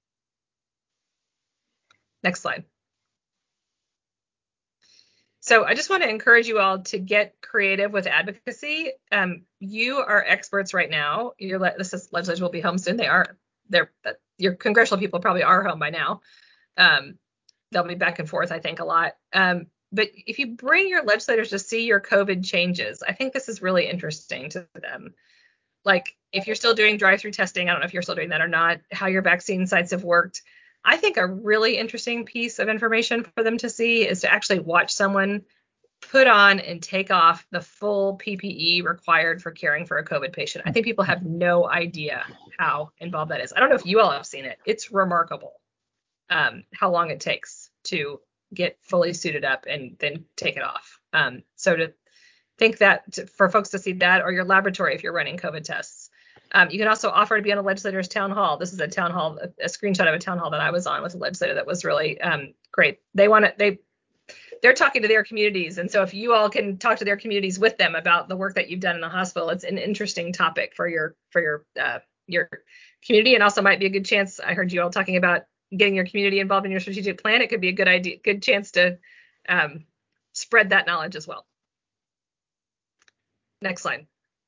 Next slide. So I just want to encourage you all to get creative with advocacy. Um, you are experts right now. Your le- this is, legislators will be home soon. They are. They're your congressional people probably are home by now. Um, they'll be back and forth, I think, a lot. Um, but if you bring your legislators to see your COVID changes, I think this is really interesting to them. Like if you're still doing drive-through testing, I don't know if you're still doing that or not, how your vaccine sites have worked. I think a really interesting piece of information for them to see is to actually watch someone put on and take off the full P P E required for caring for a COVID patient. I think people have no idea how involved that is. I don't know if you all have seen it. It's remarkable um, how long it takes to get fully suited up and then take it off. Um, so to think that to, for folks to see that, or your laboratory if you're running COVID tests. Um, you can also offer to be on a legislator's town hall. This is a town hall, a, a screenshot of a town hall that I was on with a legislator that was really um, great. They want to, they, they're talking to their communities. And so if you all can talk to their communities with them about the work that you've done in the hospital, it's an interesting topic for your, for your, uh, your community, and also might be a good chance. I heard you all talking about getting your community involved in your strategic plan. It could be a good idea, good chance to um, spread that knowledge as well. Next slide.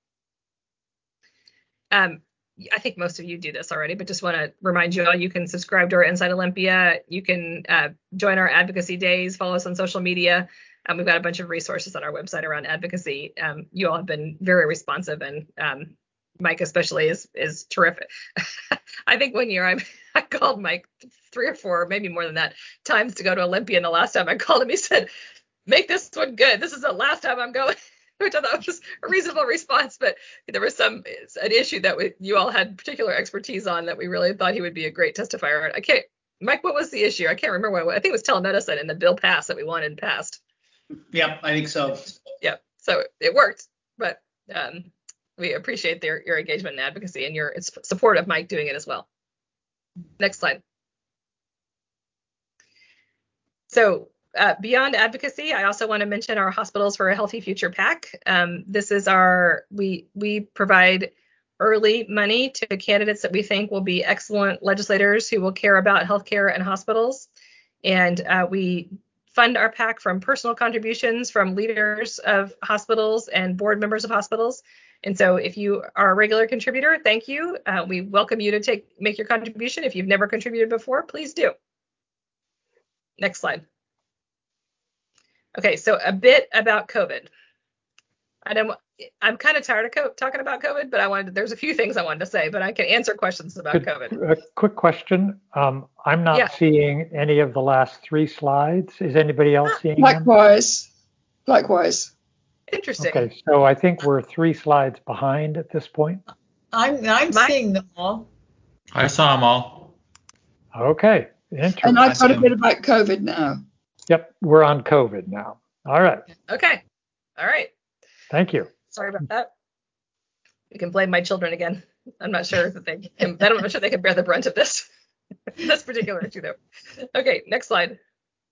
Um, I think most of you do this already, but just want to remind you all, you can subscribe to our Inside Olympia. You can uh, join our advocacy days, follow us on social media. Um, we've got a bunch of resources on our website around advocacy. Um, you all have been very responsive, and um, Mike especially is is terrific. I think one year I, I called Mike three or four, maybe more than that, times to go to Olympia, and the last time I called him, he said, make this one good. This is the last time I'm going. Which I thought was a reasonable response, but there was some an issue that we, you all had particular expertise on that we really thought he would be a great testifier. I can't, Mike, what was the issue? I can't remember what. I think it was telemedicine and the bill passed that we wanted passed. Yep, I think so. Yep, so it worked, but um, we appreciate their your engagement and advocacy and your support of Mike doing it as well. Next slide. So. Uh, beyond advocacy, I also want to mention our Hospitals for a Healthy Future PAC. Um, this is our, we we provide early money to candidates that we think will be excellent legislators who will care about healthcare and hospitals. And uh, we fund our PAC from personal contributions from leaders of hospitals and board members of hospitals. And so if you are a regular contributor, thank you. Uh, we welcome you to take make your contribution. If you've never contributed before, please do. Next slide. Okay, so a bit about COVID. I don't, I'm kind of tired of co- talking about COVID, but I wanted to, there's a few things I wanted to say, but I can answer questions about Good, COVID. A quick question. Um, I'm not Yeah. seeing any of the last three slides. Is anybody else seeing Likewise. them? Likewise. Interesting. Okay, so I think we're three slides behind at this point. I'm I'm My, seeing them all. I saw them all. Okay, interesting. And I've got a bit about COVID now. Yep, we're on COVID now. All right. Okay. All right. Thank you. Sorry about that. You can blame my children again. I'm not sure that they can, I'm not sure they can bear the brunt of this, this particular issue though. Okay, next slide.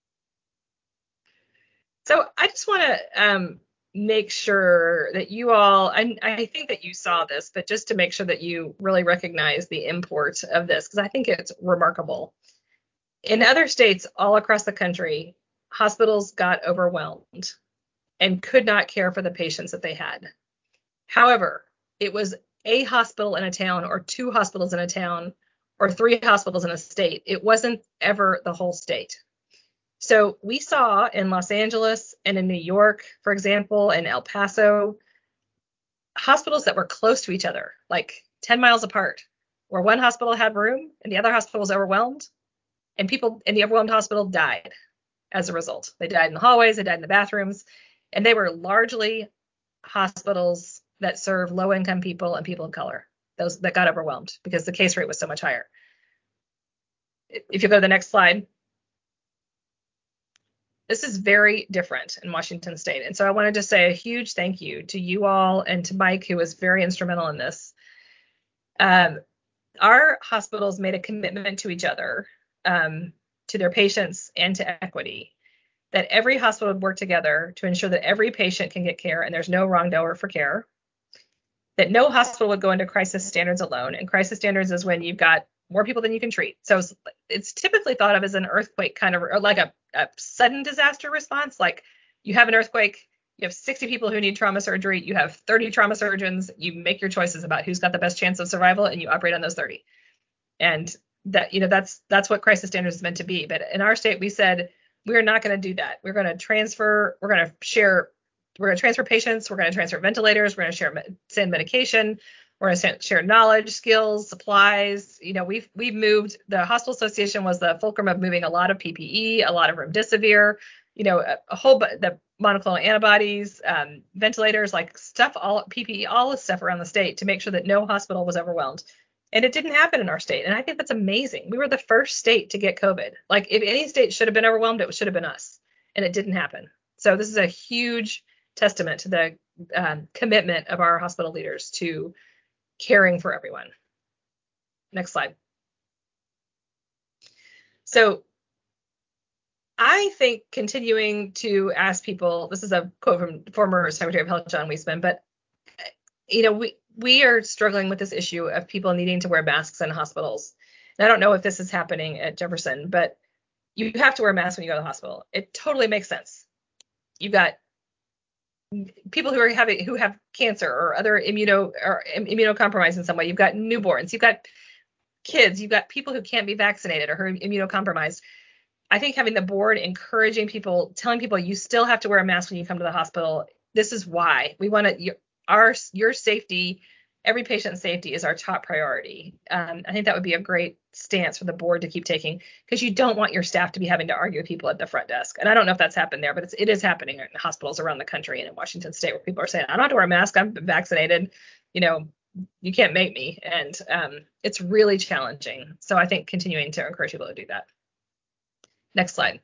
So I just want to um, make sure that you all, and I think that you saw this, but just to make sure that you really recognize the import of this, because I think it's remarkable. In other states all across the country, hospitals got overwhelmed and could not care for the patients that they had. However, it was a hospital in a town or two hospitals in a town or three hospitals in a state. It wasn't ever the whole state. So we saw in Los Angeles and in New York, for example, and El Paso, hospitals that were close to each other, like ten miles apart, where one hospital had room and the other hospital was overwhelmed, and people in the overwhelmed hospital died as a result. They died in the hallways, they died in the bathrooms, and they were largely hospitals that serve low-income people and people of color, those that got overwhelmed because the case rate was so much higher. If you go to the next slide, this is very different in Washington State. And so I wanted to say a huge thank you to you all and to Mike, who was very instrumental in this. Um, our hospitals made a commitment to each other, um, to their patients and to equity, that every hospital would work together to ensure that every patient can get care and there's no wrongdoer for care, that no hospital would go into crisis standards alone. And crisis standards is when you've got more people than you can treat. So it's, it's typically thought of as an earthquake kind of, or like a, a sudden disaster response. Like you have an earthquake, you have sixty people who need trauma surgery, you have thirty trauma surgeons, you make your choices about who's got the best chance of survival and you operate on those thirty. And that, you know, that's that's what crisis standards is meant to be. But in our state, we said, we're not going to do that. We're going to transfer, we're going to share, we're going to transfer patients, we're going to transfer ventilators, we're going to share send medication, We're going to share knowledge, skills, supplies. You know, we've we've moved. The Hospital Association was the fulcrum of moving a lot of P P E, a lot of remdesivir, you know, a, a whole bu- the monoclonal antibodies, um, ventilators, like stuff, all P P E, all this stuff around the state to make sure that no hospital was overwhelmed. And it didn't happen in our state. And I think that's amazing. We were the first state to get COVID. Like if any state should have been overwhelmed, it should have been us. And it didn't happen. So this is a huge testament to the um, commitment of our hospital leaders to caring for everyone. Next slide. So I think continuing to ask people, this is a quote from former Secretary of Health, John Weisman, but you know, we, we are struggling with this issue of people needing to wear masks in hospitals. And I don't know if this is happening at Jefferson, but you have to wear a mask when you go to the hospital. It totally makes sense. You've got people who are having who have cancer or other immuno or immunocompromised in some way. You've got newborns, you've got kids, you've got people who can't be vaccinated or who are immunocompromised. I think having the board encouraging people, telling people you still have to wear a mask when you come to the hospital. This is why we want to our your safety, every patient's safety is our top priority. Um, I think that would be a great stance for the board to keep taking, because you don't want your staff to be having to argue with people at the front desk. And I don't know if that's happened there, but it's, it is happening in hospitals around the country and in Washington State, where people are saying, I don't have to wear a mask, I'm vaccinated, you know, you can't make me. And um, it's really challenging. So I think continuing to encourage people to do that. Next slide.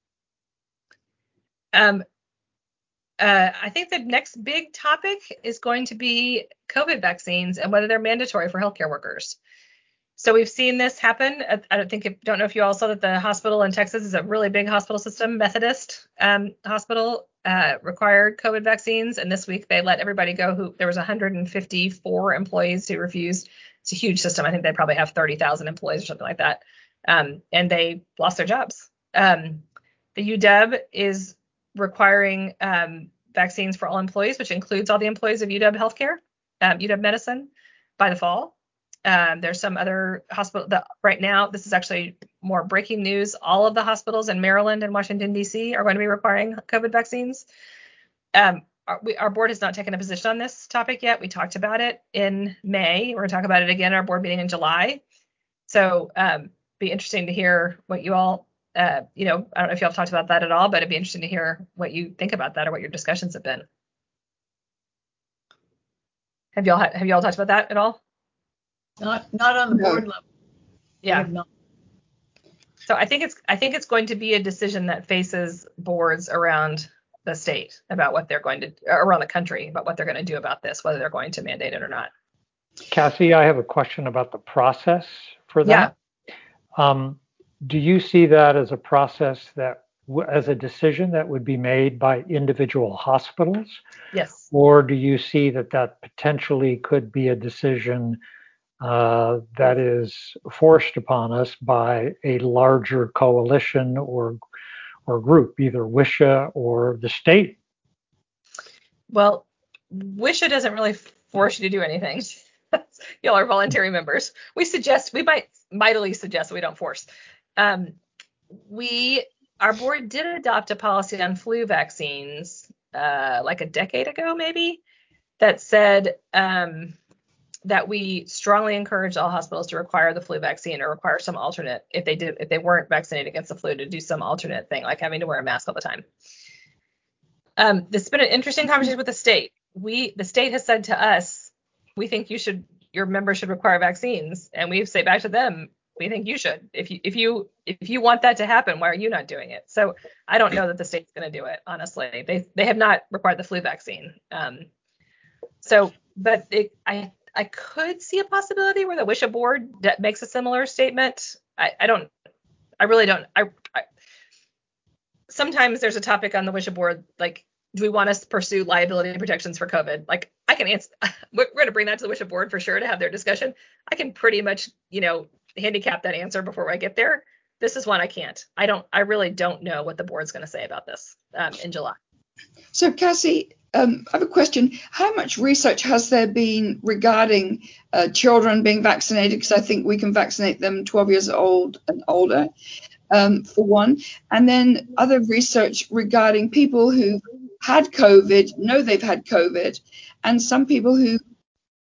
Um, Uh, I think the next big topic is going to be COVID vaccines and whether they're mandatory for healthcare workers. So we've seen this happen. I don't think, don't know if you all saw that the hospital in Texas is a really big hospital system, Methodist um, hospital, uh, required COVID vaccines. And this week they let everybody go who, there was one hundred fifty-four employees who refused. It's a huge system. I think they probably have thirty thousand employees or something like that. Um, and they lost their jobs. Um, the U W is requiring um, vaccines for all employees, which includes all the employees of U W Healthcare, um, U W Medicine, by the fall. Um, there's some other hospital that right now, this is actually more breaking news. All of the hospitals in Maryland and Washington, D C are going to be requiring COVID vaccines. Um, our, we, our board has not taken a position on this topic yet. We talked about it in May. We're going to talk about it again at our board meeting in July. So um, be interesting to hear what you all Uh, you know, I don't know if y'all have talked about that at all, but it'd be interesting to hear what you think about that or what your discussions have been. Have y'all have y'all talked about that at all? Not not on the No. board level. Yeah. Not. So I think it's I think it's going to be a decision that faces boards around the state about what they're going to around the country about what they're going to do about this, whether they're going to mandate it or not. Cassie, I have a question about the process for that. Yeah. Um, do you see that as a process that, as a decision that would be made by individual hospitals? Yes. Or do you see that that potentially could be a decision uh, that is forced upon us by a larger coalition or or group, either WSHA or the state? Well, WSHA doesn't really force you to do anything. Y'all are voluntary members. We suggest, we might mightily suggest we don't force. Um, we, our board did adopt a policy on flu vaccines uh, like a decade ago, maybe, that said um, that we strongly encourage all hospitals to require the flu vaccine or require some alternate if they did if they weren't vaccinated against the flu to do some alternate thing like having to wear a mask all the time. Um, this has been an interesting conversation with the state. We the state has said to us, we think you should your members should require vaccines, and we say back to them, we think you should. If you if you if you want that to happen, why are you not doing it? So I don't know that the state's going to do it. Honestly, they they have not required the flu vaccine. Um, so, but it, I I could see a possibility where the WSHA board that makes a similar statement. I, I don't. I really don't. I, I sometimes there's a topic on the WSHA board like, do we want to pursue liability protections for COVID? Like I can answer. We're going to bring that to the WSHA board for sure to have their discussion. I can pretty much, you know, handicap that answer before I get there. This is one I can't. I don't. I really don't know what the board's going to say about this um, in July. So, Cassie, um, I have a question. How much research has there been regarding uh, children being vaccinated? Because I think we can vaccinate them twelve years old and older, um, for one. And then other research regarding people who had COVID, know they've had COVID, and some people who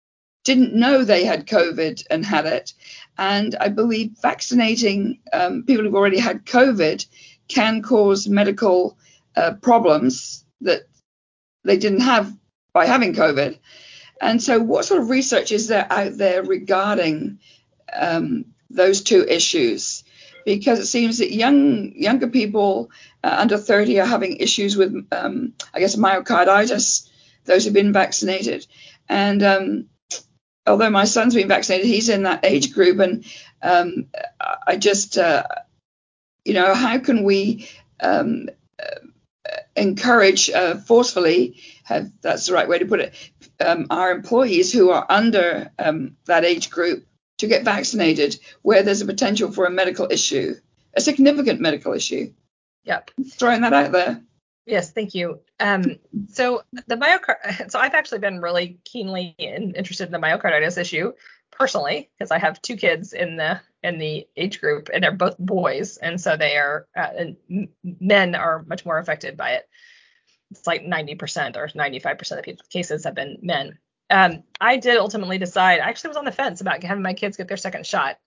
didn't know they had COVID and had it. And I believe vaccinating um, people who've already had COVID can cause medical uh, problems that they didn't have by having COVID. And so what sort of research is there out there regarding um, those two issues? Because it seems that young younger people uh, under thirty are having issues with, um, I guess, myocarditis, those who've been vaccinated. And um, although my son's been vaccinated, he's in that age group. And um, I just, uh, you know, how can we um, uh, encourage uh, forcefully, have, that's the right way to put it, um, our employees who are under um, that age group to get vaccinated where there's a potential for a medical issue, a significant medical issue. Yep. Throwing that out there. Yes, thank you. Um, so the myocard, so I've actually been really keenly in, interested in the myocarditis issue personally, because I have two kids in the in the age group, and they're both boys, and so they are, uh, and men are much more affected by it. It's like ninety percent or ninety-five percent of cases have been men. Um, I did ultimately decide, I actually was on the fence about having my kids get their second shot.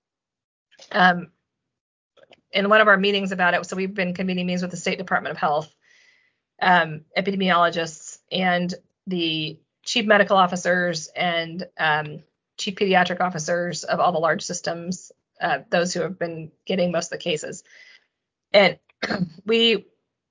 Um, in one of our meetings about it, so we've been convening meetings with the State Department of Health, um, epidemiologists, and the chief medical officers and um, chief pediatric officers of all the large systems, uh, those who have been getting most of the cases. And we,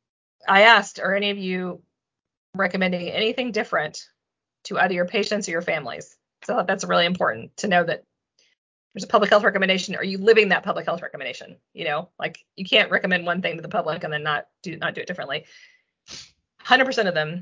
I asked, are any of you recommending anything different to either your patients or your families? So that's really important to know that there's a public health recommendation. Are you living that public health recommendation? You know, like you can't recommend one thing to the public and then not do not do it differently. one hundred percent of them,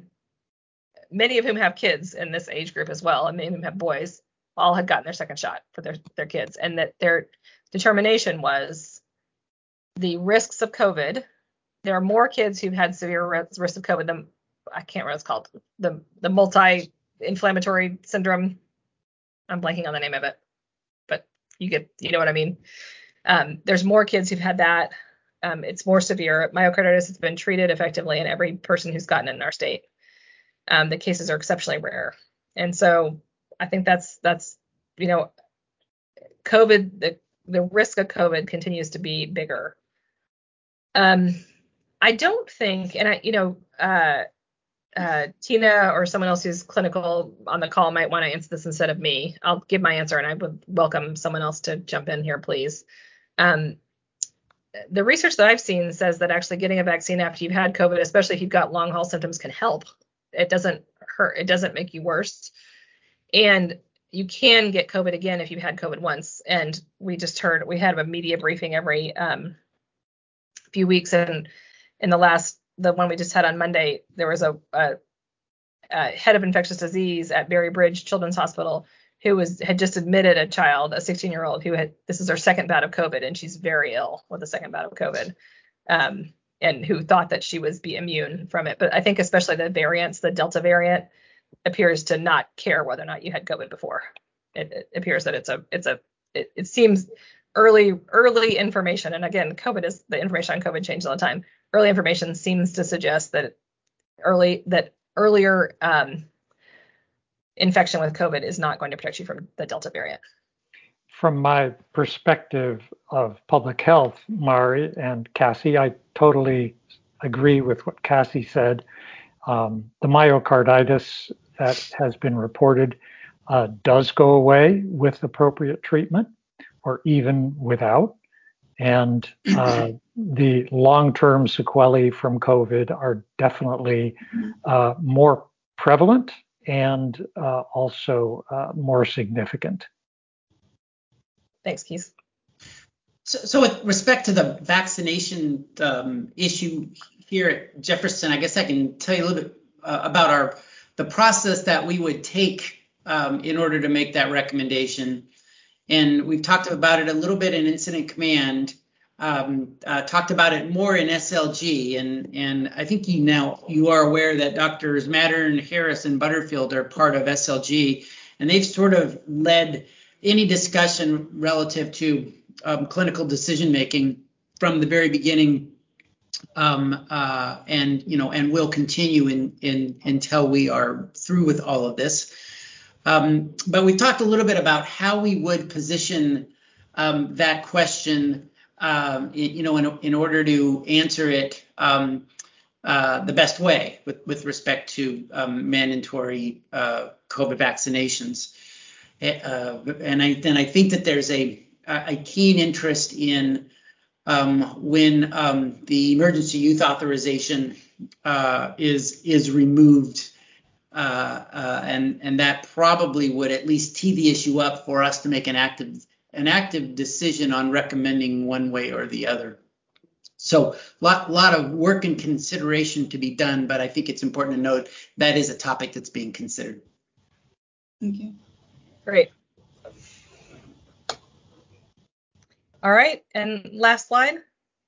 many of whom have kids in this age group as well, and many of them have boys, all had gotten their second shot for their, their kids. And that their determination was the risks of COVID. There are more kids who've had severe risks of COVID than, I can't remember what it's called, the, the multi-inflammatory syndrome. I'm blanking on the name of it, but you get, you know what I mean? Um, there's more kids who've had that. Um, it's more severe. Myocarditis has been treated effectively in every person who's gotten it in our state. Um, the cases are exceptionally rare. And so I think that's, that's, you know, COVID, the, the risk of COVID continues to be bigger. Um, I don't think, and I, you know, uh, uh, Tina or someone else who's clinical on the call might want to answer this instead of me. I'll give my answer, and I would welcome someone else to jump in here, please. Um, the research that I've seen says that actually getting a vaccine after you've had COVID, especially if you've got long haul symptoms, can help. It doesn't hurt. It doesn't make you worse. And you can get COVID again if you've had COVID once. And we just heard, we had a media briefing every um, few weeks. And in the last, the one we just had on Monday, there was a, a, a head of infectious disease at Berry Bridge Children's Hospital who was had just admitted a child, a sixteen year old who had, this is her second bout of COVID, and she's very ill with a second bout of COVID, um, and who thought that she was be immune from it. But I think especially the variants, the Delta variant appears to not care whether or not you had COVID before. It, it appears that it's a, it's a, it, it seems early, early information. And again, COVID is, the information on COVID changes all the time. Early information seems to suggest that early, that earlier um, infection with COVID is not going to protect you from the Delta variant. From my perspective of public health, Mari and Cassie, I totally agree with what Cassie said. Um, the myocarditis that has been reported uh, does go away with appropriate treatment or even without. And uh, the long-term sequelae from COVID are definitely uh, more prevalent and uh, also uh, more significant. Thanks, Keith. So, so with respect to the vaccination um, issue here at Jefferson, I guess I can tell you a little bit uh, about our the process that we would take um, in order to make that recommendation. And we've talked about it a little bit in Incident Command, um, uh, talked about it more in S L G, and and I think you now you are aware that Doctors Mattern, Harris, and Butterfield are part of S L G, and they've sort of led any discussion relative to um, clinical decision making from the very beginning, um, uh, and you know, and will continue in in until we are through with all of this. Um, but we talked a little bit about how we would position um, that question, um, in, you know, in, in order to answer it um, uh, the best way with, with respect to um, mandatory uh, COVID vaccinations. Uh, and I and I think that there's a a keen interest in um, when um, the emergency youth authorization uh, is is removed. Uh, uh, and and that probably would at least tee the issue up for us to make an active an active decision on recommending one way or the other. So lot lot of work and consideration to be done, but I think it's important to note that is a topic that's being considered. Thank you. Great. All right, and last slide.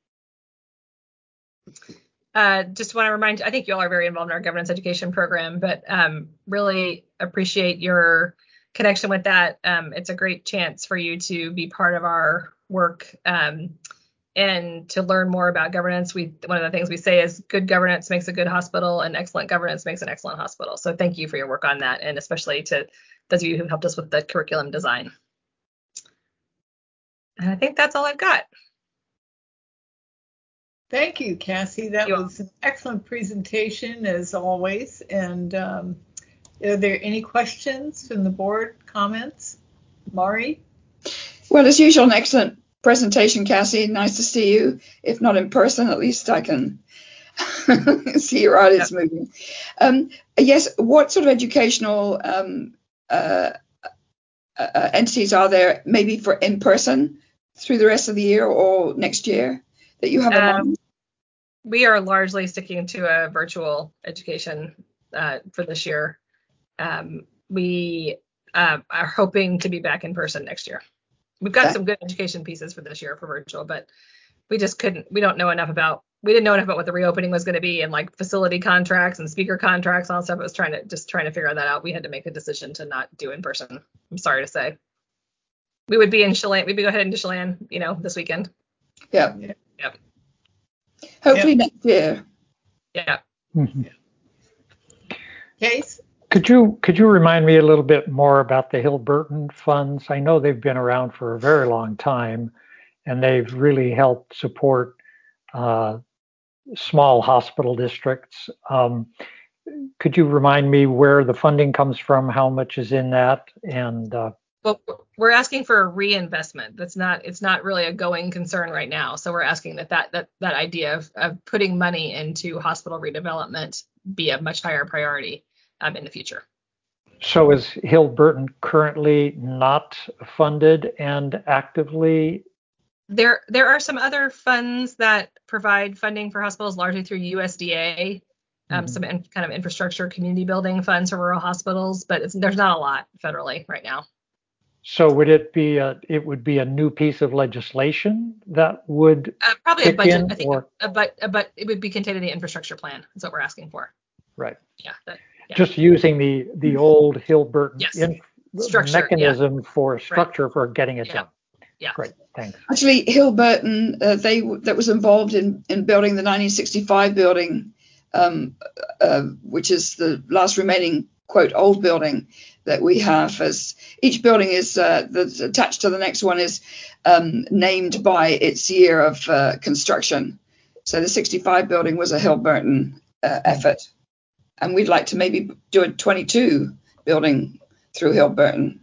Uh, just want to remind you, I think you all are very involved in our governance education program, but um, really appreciate your connection with that. Um, it's a great chance for you to be part of our work um, and to learn more about governance. We one of the things we say is good governance makes a good hospital, and excellent governance makes an excellent hospital. So thank you for your work on that, and especially to those of you who helped us with the curriculum design. And I think that's all I've got. Thank you, Cassie. That You're was an excellent presentation, as always. And um, are there any questions from the board, comments? Mari? Well, as usual, an excellent presentation, Cassie. Nice to see you. If not in person, at least I can see your eyes yep. moving. Um, yes, what sort of educational um, uh, uh, entities are there, maybe for in person through the rest of the year or next year, that you have in um, mind? We are largely sticking to a virtual education uh, for this year. Um, we uh, are hoping to be back in person next year. We've got okay. some good education pieces for this year for virtual, but we just couldn't, we don't know enough about, we didn't know enough about what the reopening was going to be and like facility contracts and speaker contracts and all that stuff. I was trying to, just trying to figure that out. We had to make a decision to not do in person. I'm sorry to say. We would be in Chelan, we'd be go ahead into Chelan, you know, this weekend. Yeah. Yep. Hopefully yep. next year. Yeah. Mm-hmm. Case? Could you could you remind me a little bit more about the Hill-Burton funds? I know they've been around for a very long time, and they've really helped support uh, small hospital districts. Um, could you remind me where the funding comes from, how much is in that, and uh, well, we're asking for a reinvestment. That's not, it's not really a going concern right now. So we're asking that that that, that idea of, of putting money into hospital redevelopment be a much higher priority um, in the future. So is Hill-Burton currently not funded and actively? There there are some other funds that provide funding for hospitals, largely through U S D A, um, mm-hmm. some in, kind of infrastructure community building funds for rural hospitals, but it's, there's not a lot federally right now. So would it be a it would be a new piece of legislation that would uh, probably a budget? in, I think or? a, a but a, but it would be contained in the infrastructure plan. Is what we're asking for. Right. Yeah. That, yeah. Just using the the old Hill-Burton yes. in, structure, mechanism yeah. for structure right. for getting it yeah. done. Yeah. Great. Thanks. Actually, Hill-Burton, uh, they that was involved in in building the nineteen sixty-five building, um, uh, which is the last remaining quote old building that we have. As each building is uh, that's attached to the next one is um, named by its year of uh, construction. So the sixty-five building was a Hill-Burton uh, effort, and we'd like to maybe do a twenty-two building through Hill-Burton.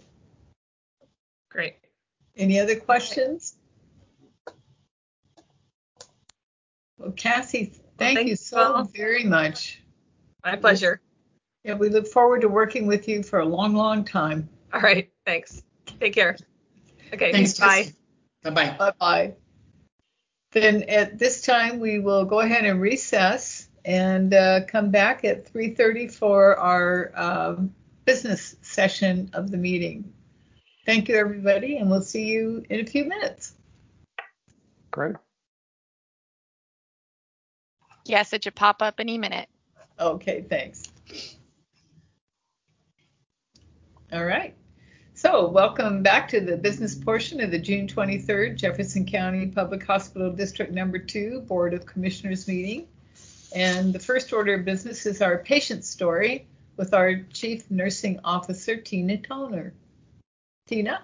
Great. Any other questions? Well, Cassie, thank well, you so you very much. My pleasure. Yeah, we look forward to working with you for a long, long time. All right. Thanks. Take care. Okay. Thanks. Bye. Bye-bye. Bye-bye. Then at this time, we will go ahead and recess and uh, come back at three thirty for our um, business session of the meeting. Thank you, everybody, and we'll see you in a few minutes. Great. Yes, it should pop up any minute. Okay, thanks. All right. So welcome back to the business portion of the June twenty-third Jefferson County Public Hospital District Number two Board of Commissioners meeting. And the first order of business is our patient story with our Chief Nursing Officer, Tina Toner. Tina?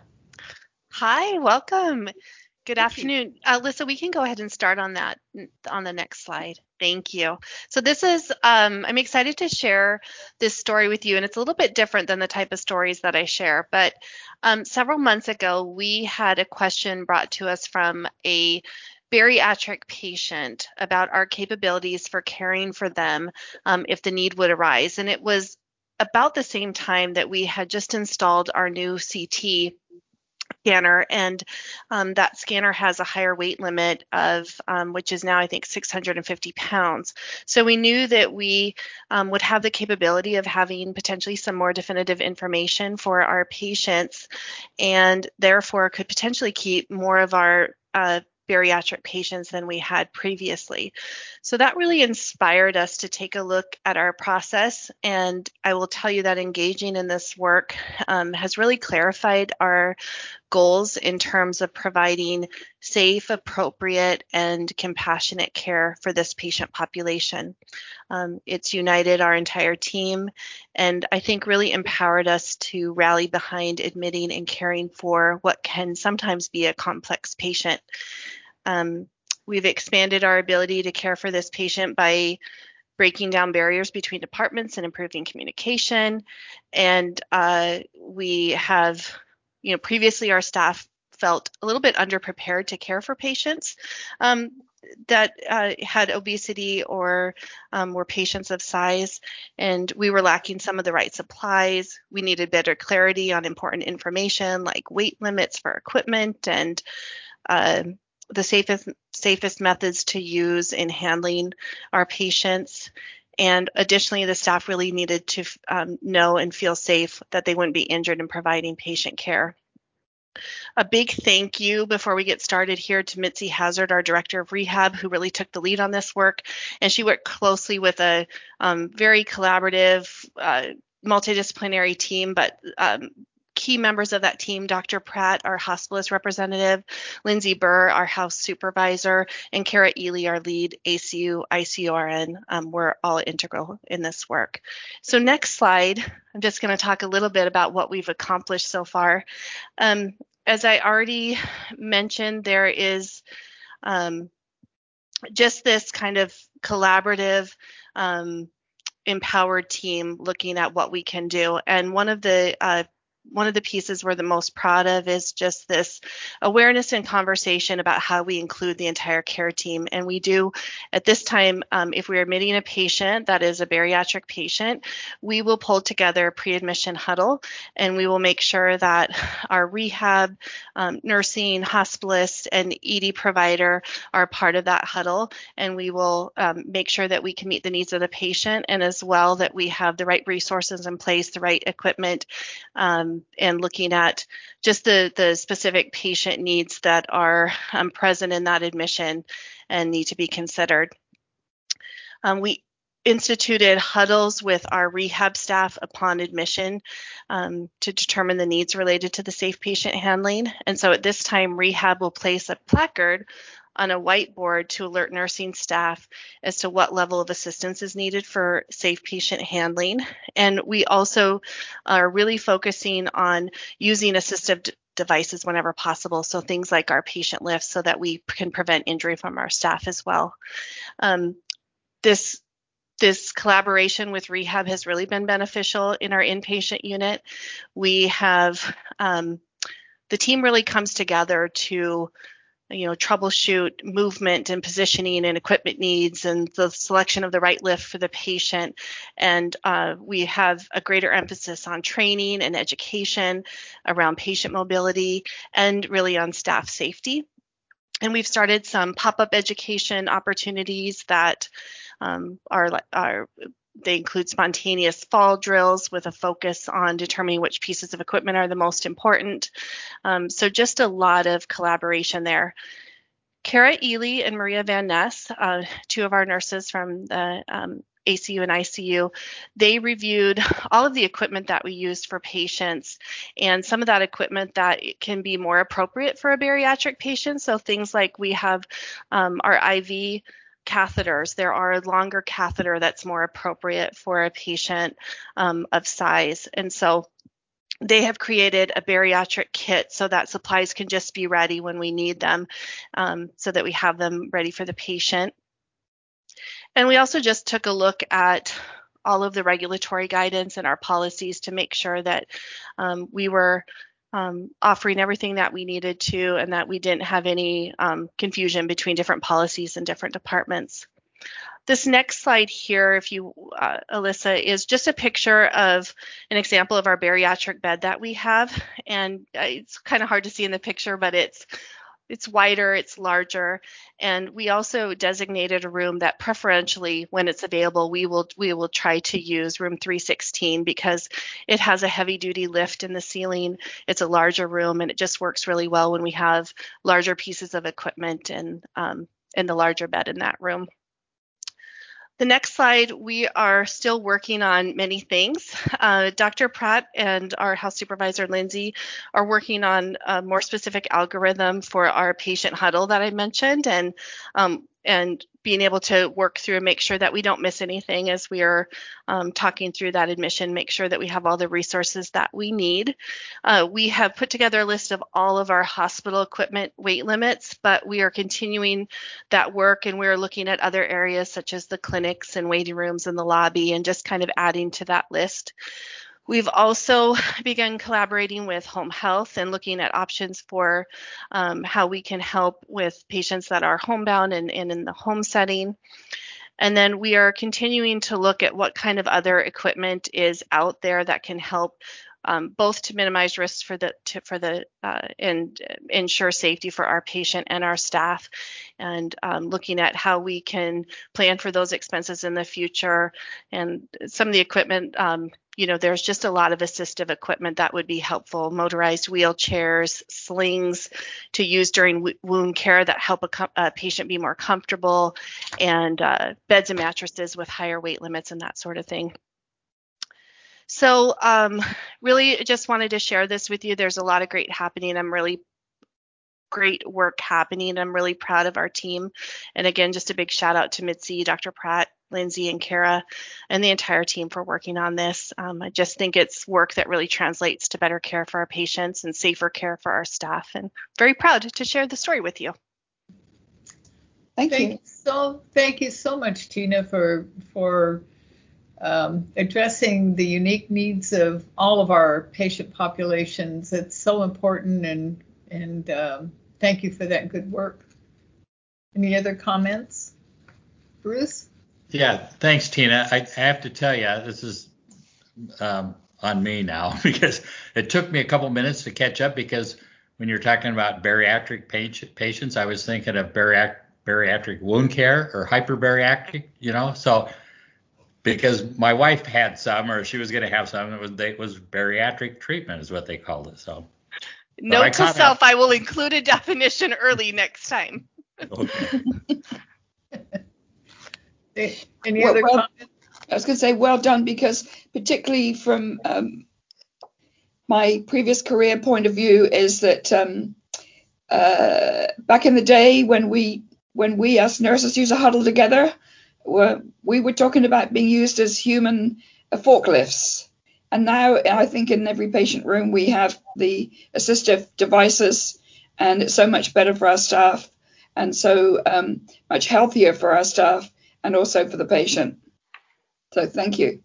Hi, welcome. Good Thank you. afternoon. Uh, Lisa, we can go ahead and start on that on the next slide. Thank you. So this is, um, I'm excited to share this story with you, and it's a little bit different than the type of stories that I share. But um, several months ago, we had a question brought to us from a bariatric patient about our capabilities for caring for them um, if the need would arise. And it was about the same time that we had just installed our new C T scanner, and um, that scanner has a higher weight limit of um, which is now I think six hundred fifty pounds. So we knew that we um, would have the capability of having potentially some more definitive information for our patients, and therefore could potentially keep more of our uh, bariatric patients than we had previously. So that really inspired us to take a look at our process, and I will tell you that engaging in this work um, has really clarified our goals in terms of providing safe, appropriate, and compassionate care for this patient population. Um, it's united our entire team, and I think really empowered us to rally behind admitting and caring for what can sometimes be a complex patient. Um, we've expanded our ability to care for this patient by breaking down barriers between departments and improving communication. And uh, we have, you know, previously our staff felt a little bit underprepared to care for patients um, that uh, had obesity or um, were patients of size, and we were lacking some of the right supplies. We needed better clarity on important information like weight limits for equipment and uh, the safest safest methods to use in handling our patients. And additionally, the staff really needed to um, know and feel safe that they wouldn't be injured in providing patient care. A big thank you before we get started here to Mitzi Hazard, our director of rehab, who really took the lead on this work. And she worked closely with a um, very collaborative, uh, multidisciplinary team, but um, key members of that team, Doctor Pratt, our hospitalist representative, Lindsay Burr, our house supervisor, and Kara Ely, our lead A C U I C U R N, um, were all integral in this work. So next slide, I'm just going to talk a little bit about what we've accomplished so far. Um, as I already mentioned, there is um, just this kind of collaborative, um, empowered team looking at what we can do. And one of the uh, one of the pieces we're the most proud of is just this awareness and conversation about how we include the entire care team. And we do at this time, um, if we're admitting a patient that is a bariatric patient, we will pull together a pre-admission huddle, and we will make sure that our rehab, um, nursing, hospitalist, and E D provider are part of that huddle. And we will um, make sure that we can meet the needs of the patient, and as well that we have the right resources in place, the right equipment, um, and looking at just the, the specific patient needs that are um, present in that admission and need to be considered. Um, we instituted huddles with our rehab staff upon admission um, to determine the needs related to the safe patient handling. And so at this time, rehab will place a placard on a whiteboard to alert nursing staff as to what level of assistance is needed for safe patient handling. And we also are really focusing on using assistive d- devices whenever possible. So things like our patient lifts, so that we can prevent injury from our staff as well. Um, this This collaboration with rehab has really been beneficial in our inpatient unit. We have, um, the team really comes together to, you know, troubleshoot movement and positioning and equipment needs and the selection of the right lift for the patient. And uh, we have a greater emphasis on training and education around patient mobility and really on staff safety. And we've started some pop-up education opportunities that um, are, are they include spontaneous fall drills with a focus on determining which pieces of equipment are the most important. Um, so just a lot of collaboration there. Kara Ely and Maria Van Ness, uh, two of our nurses from the um, A C U and I C U, they reviewed all of the equipment that we used for patients, and some of that equipment that can be more appropriate for a bariatric patient. So things like we have um, our I V catheters. There are a longer catheter that's more appropriate for a patient um, of size. And so they have created a bariatric kit so that supplies can just be ready when we need them, um, so that we have them ready for the patient. And we also just took a look at all of the regulatory guidance and our policies to make sure that um, we were um, offering everything that we needed to, and that we didn't have any um, confusion between different policies and different departments. This next slide here, if you, uh, Alyssa, is just a picture of an example of our bariatric bed that we have. And it's kind of hard to see in the picture, but it's it's wider, it's larger. And we also designated a room that preferentially, when it's available, we will we will try to use room three sixteen, because it has a heavy duty lift in the ceiling. It's a larger room, and it just works really well when we have larger pieces of equipment and um, and the larger bed in that room. The next slide, we are still working on many things. Uh, Doctor Pratt and our house supervisor, Lindsay, are working on a more specific algorithm for our patient huddle that I mentioned, and um, and being able to work through and make sure that we don't miss anything as we are um, talking through that admission, make sure that we have all the resources that we need. Uh, we have put together a list of all of our hospital equipment weight limits, but we are continuing that work, and we're looking at other areas such as the clinics and waiting rooms in the lobby, and just kind of adding to that list. We've also begun collaborating with home health and looking at options for um, how we can help with patients that are homebound and, and in the home setting. And then we are continuing to look at what kind of other equipment is out there that can help um, both to minimize risks for the to, for the uh, and ensure safety for our patient and our staff, and um, looking at how we can plan for those expenses in the future. And some of the equipment, um, you know, there's just a lot of assistive equipment that would be helpful: motorized wheelchairs, slings to use during w- wound care that help a, com- a patient be more comfortable, and uh, beds and mattresses with higher weight limits and that sort of thing. So um, really just wanted to share this with you. There's a lot of great happening. I'm really great work happening. I'm really proud of our team. And again, just a big shout out to Mitzi, Doctor Pratt, Lindsay, and Kara, and the entire team for working on this. Um, I just think it's work that really translates to better care for our patients and safer care for our staff. And very proud to share the story with you. Thank, thank you. you so thank you so much, Tina, for for um, addressing the unique needs of all of our patient populations. It's so important, and and um, thank you for that good work. Any other comments, Bruce? Yeah, thanks, Tina. I, I have to tell you, this is um, on me now, because it took me a couple minutes to catch up, because when you're talking about bariatric patients, I was thinking of bariatric, bariatric wound care or hyperbariatric, you know, so because my wife had some, or she was going to have some, it was, it was bariatric treatment is what they called it. So note to self, I will include a definition early next time. Okay. Any well, other well, comments? I was going to say well done, because particularly from um, my previous career point of view is that um, uh, back in the day when we when we as nurses used to huddle together, were, we were talking about being used as human uh, forklifts. And now I think in every patient room we have the assistive devices, and it's so much better for our staff, and so um, much healthier for our staff and also for the patient. So thank you.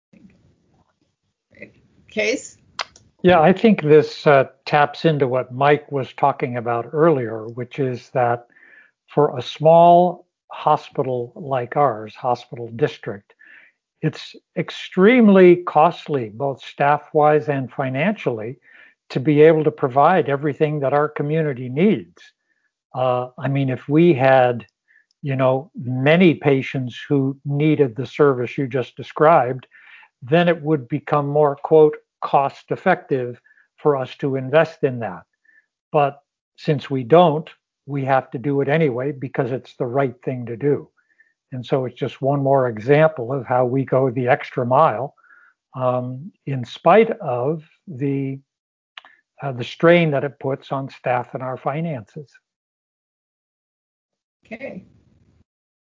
Case? Yeah, I think this uh, taps into what Mike was talking about earlier, which is that for a small hospital like ours, hospital district, it's extremely costly, both staff-wise and financially, to be able to provide everything that our community needs. Uh, I mean, if we had, you know, many patients who needed the service you just described, then it would become more, quote, cost effective for us to invest in that. But since we don't, we have to do it anyway because it's the right thing to do. And so it's just one more example of how we go the extra mile um, in spite of the uh, the strain that it puts on staff and our finances. Okay.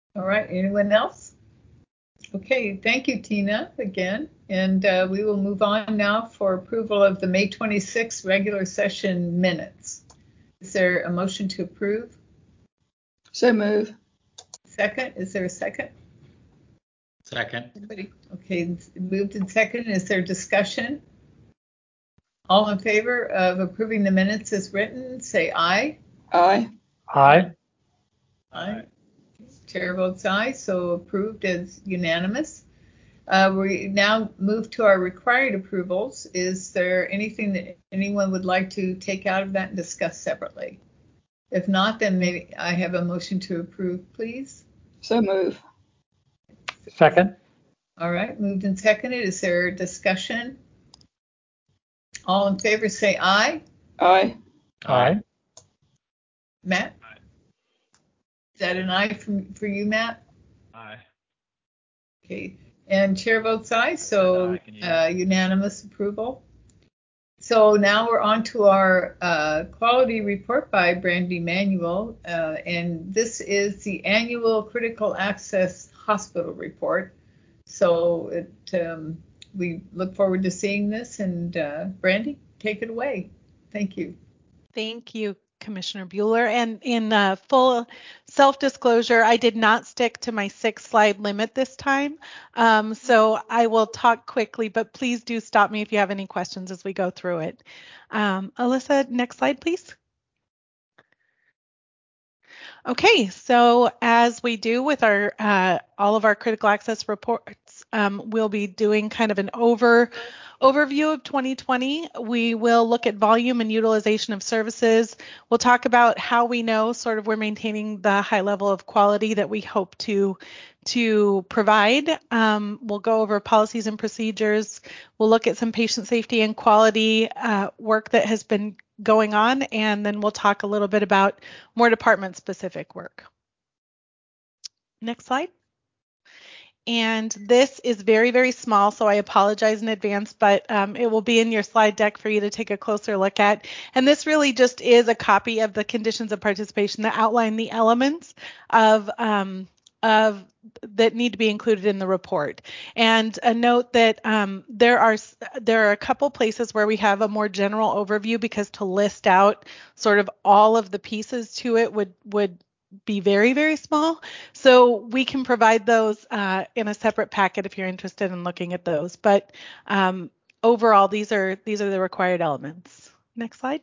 All right, anyone else? Okay, thank you, Tina, again. And uh, we will move on now for approval of the May twenty-sixth regular session minutes. Is there a motion to approve? So move. Second, is there a second? Second. Anybody? Okay, moved and second. Is there discussion? All in favor of approving the minutes as written, say aye. Aye. Aye. Aye. Chair votes aye, so approved as unanimous. Uh, we now move to our required approvals. Is there anything that anyone would like to take out of that and discuss separately? If not, then maybe I have a motion to approve, please. So move. Second. All right, moved and seconded. Is there discussion? All in favor say aye. Aye. Aye. Matt? Aye. Is that an aye from, for you, Matt? Aye. Okay, and chair votes aye, so uh, unanimous approval. So now we're on to our uh, quality report by Brandy Manuel, uh, and this is the annual critical access hospital report. So it, um, we look forward to seeing this, and uh, Brandy, take it away. Thank you. Thank you, Commissioner Bueller. And in uh, full self-disclosure, I did not stick to my six slide limit this time. Um, so I will talk quickly, but please do stop me if you have any questions as we go through it. Um, Alyssa, next slide, please. Okay, so as we do with our uh, all of our critical access reports, um, we'll be doing kind of an over overview of twenty twenty. We will look at volume and utilization of services. We'll talk about how we know sort of we're maintaining the high level of quality that we hope to to provide. Um, we'll go over policies and procedures. We'll look at some patient safety and quality uh, work that has been going on, and then we'll talk a little bit about more department specific work. Next slide. And this is very, very small, so I apologize in advance, but um, it will be in your slide deck for you to take a closer look at. And this really just is a copy of the conditions of participation that outline the elements of um, of that need to be included in the report. And a note that um, there are there are a couple places where we have a more general overview, because to list out sort of all of the pieces to it would would be very, very small. So we can provide those uh, in a separate packet if you're interested in looking at those. But um, overall, these are these are the required elements. Next slide.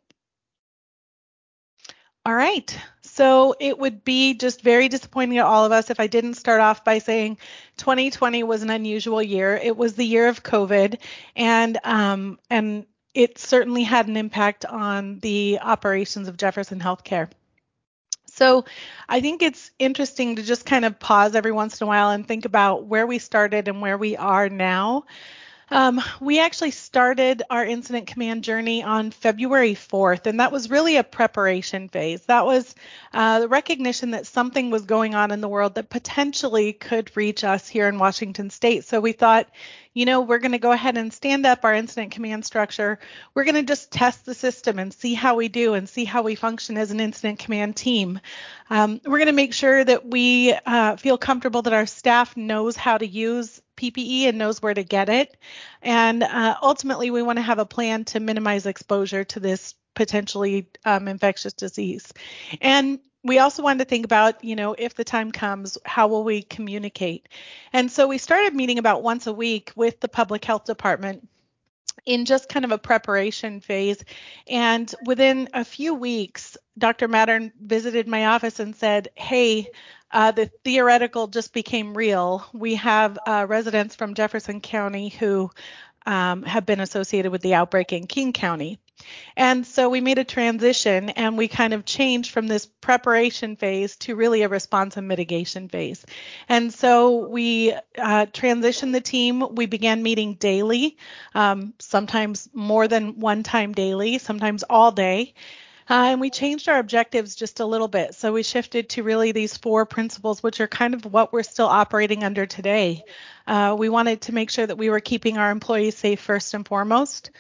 All right, so it would be just very disappointing to all of us if I didn't start off by saying twenty twenty was an unusual year. It was the year of COVID, and um, and it certainly had an impact on the operations of Jefferson Healthcare. So I think it's interesting to just kind of pause every once in a while and think about where we started and where we are now. Um, we actually started our incident command journey on February fourth, and that was really a preparation phase. That was uh, the recognition that something was going on in the world that potentially could reach us here in Washington State. So we thought, you know, we're going to go ahead and stand up our incident command structure. We're going to just test the system and see how we do and see how we function as an incident command team. Um, we're going to make sure that we uh, feel comfortable that our staff knows how to use P P E and knows where to get it. And uh, ultimately, we want to have a plan to minimize exposure to this potentially um, infectious disease. And we also wanted to think about, you know, if the time comes, how will we communicate? And so we started meeting about once a week with the public health department in just kind of a preparation phase. And within a few weeks, Doctor Mattern visited my office and said, hey, uh, the theoretical just became real. We have uh, residents from Jefferson County who um, have been associated with the outbreak in King County. And so we made a transition, and we kind of changed from this preparation phase to really a response and mitigation phase. And so we uh, transitioned the team. We began meeting daily, um, sometimes more than one time daily, sometimes all day. Uh, and we changed our objectives just a little bit. So we shifted to really these four principles, which are kind of what we're still operating under today. Uh, we wanted to make sure that we were keeping our employees safe first and foremost.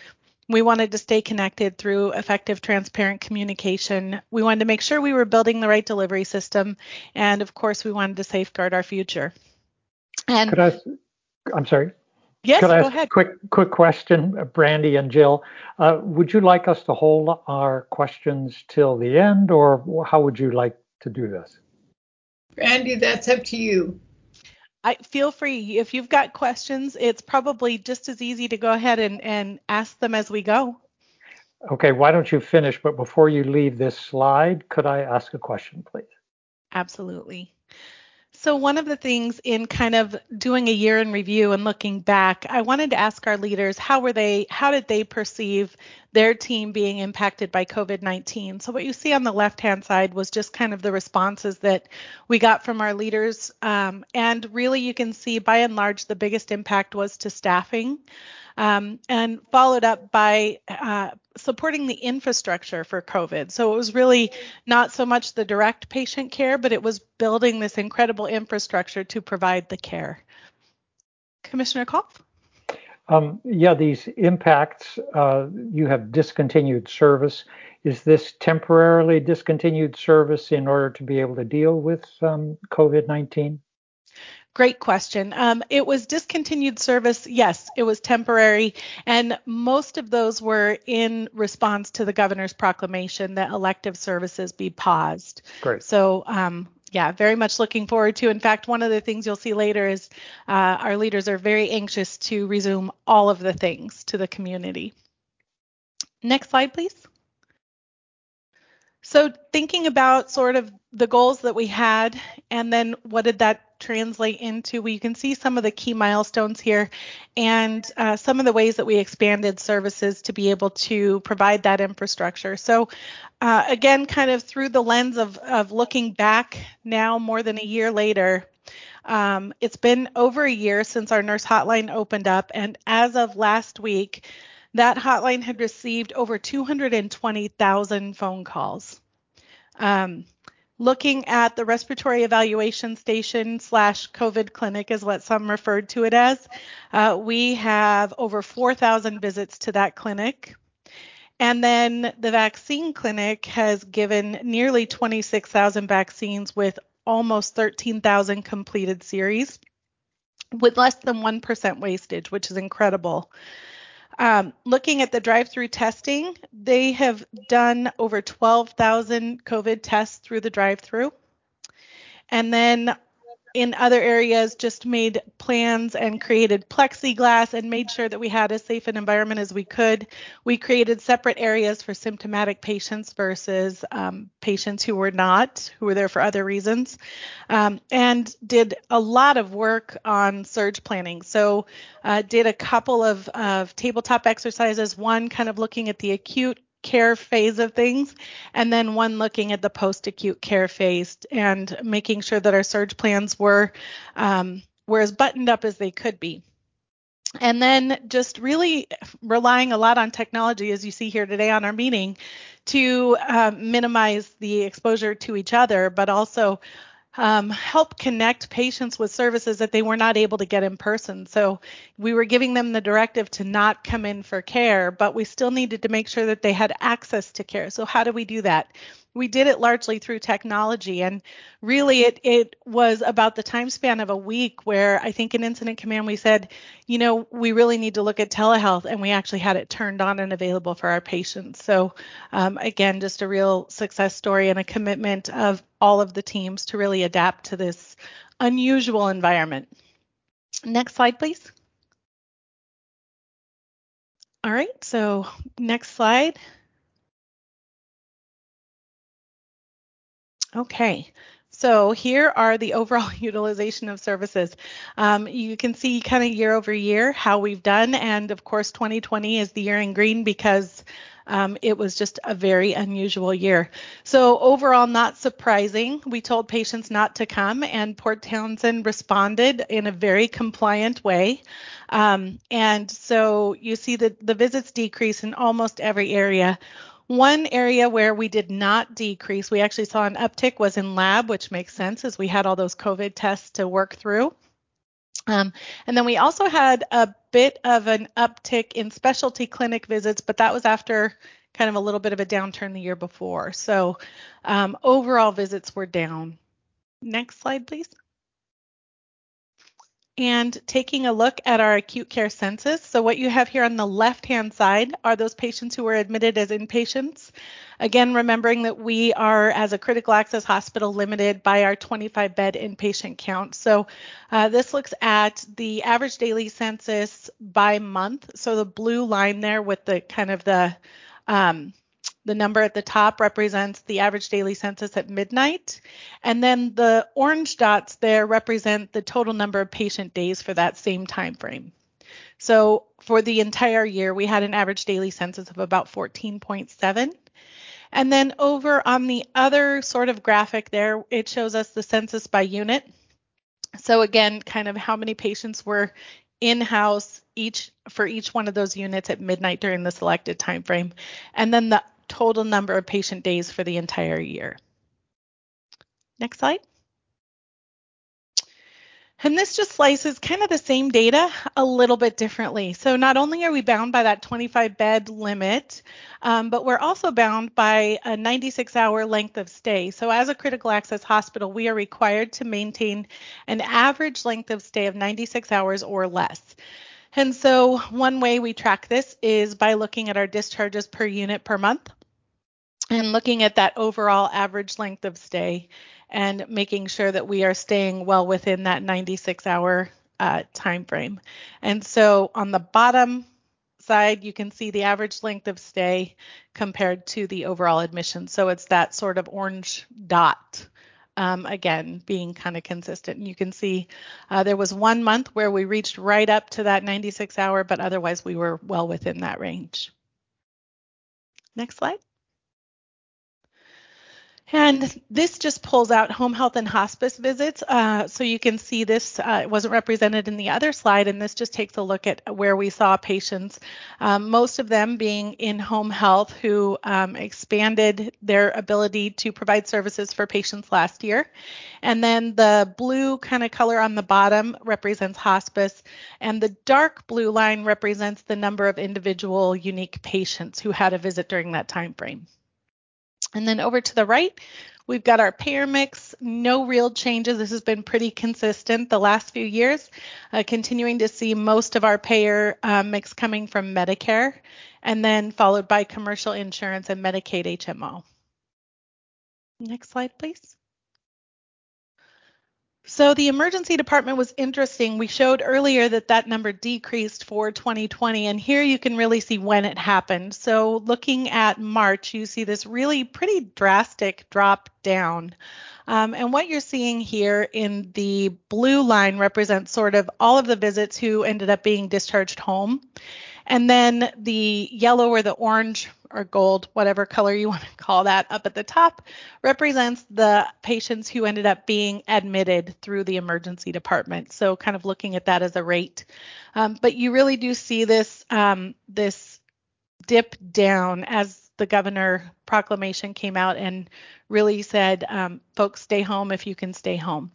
We wanted to stay connected through effective, transparent communication. We wanted to make sure we were building the right delivery system. And of course, we wanted to safeguard our future. And Could I, I'm sorry. Yes, Could I go ask ahead. a quick, quick question, Brandy and Jill? Uh, would you like us to hold our questions till the end, or how would you like to do this? Brandy, that's up to you. I feel free. If you've got questions, it's probably just as easy to go ahead and, and ask them as we go. Okay, why don't you finish? But before you leave this slide, could I ask a question, please? Absolutely. So one of the things in kind of doing a year in review and looking back, I wanted to ask our leaders, how were they, how did they perceive their team being impacted by COVID nineteen? So what you see on the left-hand side was just kind of the responses that we got from our leaders. Um, and really you can see by and large, the biggest impact was to staffing. Um, and followed up by uh, supporting the infrastructure for COVID. So it was really not so much the direct patient care, but it was building this incredible infrastructure to provide the care. Commissioner Kolff? Um, yeah, these impacts, uh, you have discontinued service. Is this temporarily discontinued service in order to be able to deal with um, COVID nineteen? Great question. Um, it was discontinued service. Yes, it was temporary. And most of those were in response to the governor's proclamation that elective services be paused. Great. So, um, yeah, very much looking forward to. In fact, one of the things you'll see later is uh, our leaders are very anxious to resume all of the things to the community. Next slide, please. So thinking about sort of the goals that we had, and then what did that translate into? We can see some of the key milestones here and uh, some of the ways that we expanded services to be able to provide that infrastructure. So uh, again, kind of through the lens of, of looking back now more than a year later, um, it's been over a year since our nurse hotline opened up. And as of last week, that hotline had received over two hundred twenty thousand phone calls. Um, looking at the respiratory evaluation station slash COVID clinic is what some referred to it as. Uh, we have over four thousand visits to that clinic. And then the vaccine clinic has given nearly twenty-six thousand vaccines with almost thirteen thousand completed series with less than one percent wastage, which is incredible. Um, looking at the drive-through testing, they have done over twelve thousand COVID tests through the drive-through. And then in other areas, just made plans and created plexiglass and made sure that we had as safe an environment as we could. We created separate areas for symptomatic patients versus um, patients who were not, who were there for other reasons, um, and did a lot of work on surge planning. So uh, did a couple of, of tabletop exercises, one kind of looking at the acute care phase of things, and then one looking at the post-acute care phase and making sure that our surge plans were um, were as buttoned up as they could be. And then just really relying a lot on technology, as you see here today on our meeting, to um, minimize the exposure to each other, but also Um, help connect patients with services that they were not able to get in person. So we were giving them the directive to not come in for care, but we still needed to make sure that they had access to care. So how do we do that? We did it largely through technology, and really it it was about the time span of a week where I think in Incident Command we said, you know, we really need to look at telehealth, and we actually had it turned on and available for our patients. So um, again, just a real success story and a commitment of all of the teams to really adapt to this unusual environment. Next slide, please. All right, so next slide. Okay, so here are the overall utilization of services. Um, you can see kind of year over year how we've done, and of course twenty twenty is the year in green because um, it was just a very unusual year. So overall, not surprising. We told patients not to come, and Port Townsend responded in a very compliant way. Um, and so you see that the visits decrease in almost every area. One area where we did not decrease, we actually saw an uptick, was in lab, which makes sense as we had all those COVID tests to work through. Um, and then we also had a bit of an uptick in specialty clinic visits, but that was after kind of a little bit of a downturn the year before. So um, overall visits were down. Next slide, please. And taking a look at our acute care census. So what you have here on the left-hand side are those patients who were admitted as inpatients. Again, remembering that we are, as a critical access hospital, limited by our twenty-five bed inpatient count. So uh, this looks at the average daily census by month. So the blue line there with the kind of the um, the number at the top represents the average daily census at midnight. And then the orange dots there represent the total number of patient days for that same time frame. So for the entire year, we had an average daily census of about fourteen point seven. And then over on the other sort of graphic there, it shows us the census by unit. So again, kind of how many patients were in-house each for each one of those units at midnight during the selected time frame. And then the total number of patient days for the entire year. Next slide. And this just slices kind of the same data a little bit differently. So not only are we bound by that twenty-five bed limit, um, but we're also bound by a ninety-six hour length of stay. So as a critical access hospital, we are required to maintain an average length of stay of ninety-six hours or less. And so one way we track this is by looking at our discharges per unit per month and looking at that overall average length of stay and making sure that we are staying well within that ninety-six hour uh, time frame. And so on the bottom side, you can see the average length of stay compared to the overall admission. So it's that sort of orange dot. Um, again, being kind of consistent. And you can see uh, there was one month where we reached right up to that ninety-six hour, but otherwise we were well within that range. Next slide. And this just pulls out home health and hospice visits. Uh, so you can see this uh, wasn't represented in the other slide, and this just takes a look at where we saw patients, um, most of them being in home health who um, expanded their ability to provide services for patients last year. And then the blue kind of color on the bottom represents hospice, and the dark blue line represents the number of individual unique patients who had a visit during that time frame. And then over to the right, we've got our payer mix, no real changes. This has been pretty consistent the last few years, uh, continuing to see most of our payer uh, mix coming from Medicare, and then followed by commercial insurance and Medicaid H M O. Next slide, please. So the emergency department was interesting. We showed earlier that that number decreased for twenty twenty, and here you can really see when it happened. So looking at March, you see this really pretty drastic drop down. Um, and what you're seeing here in the blue line represents sort of all of the visits who ended up being discharged home. And then the yellow or the orange or gold, whatever color you want to call that, up at the top represents the patients who ended up being admitted through the emergency department. So kind of looking at that as a rate. Um, but you really do see this, um, this dip down as the governor proclamation came out and really said, um, folks, stay home if you can stay home.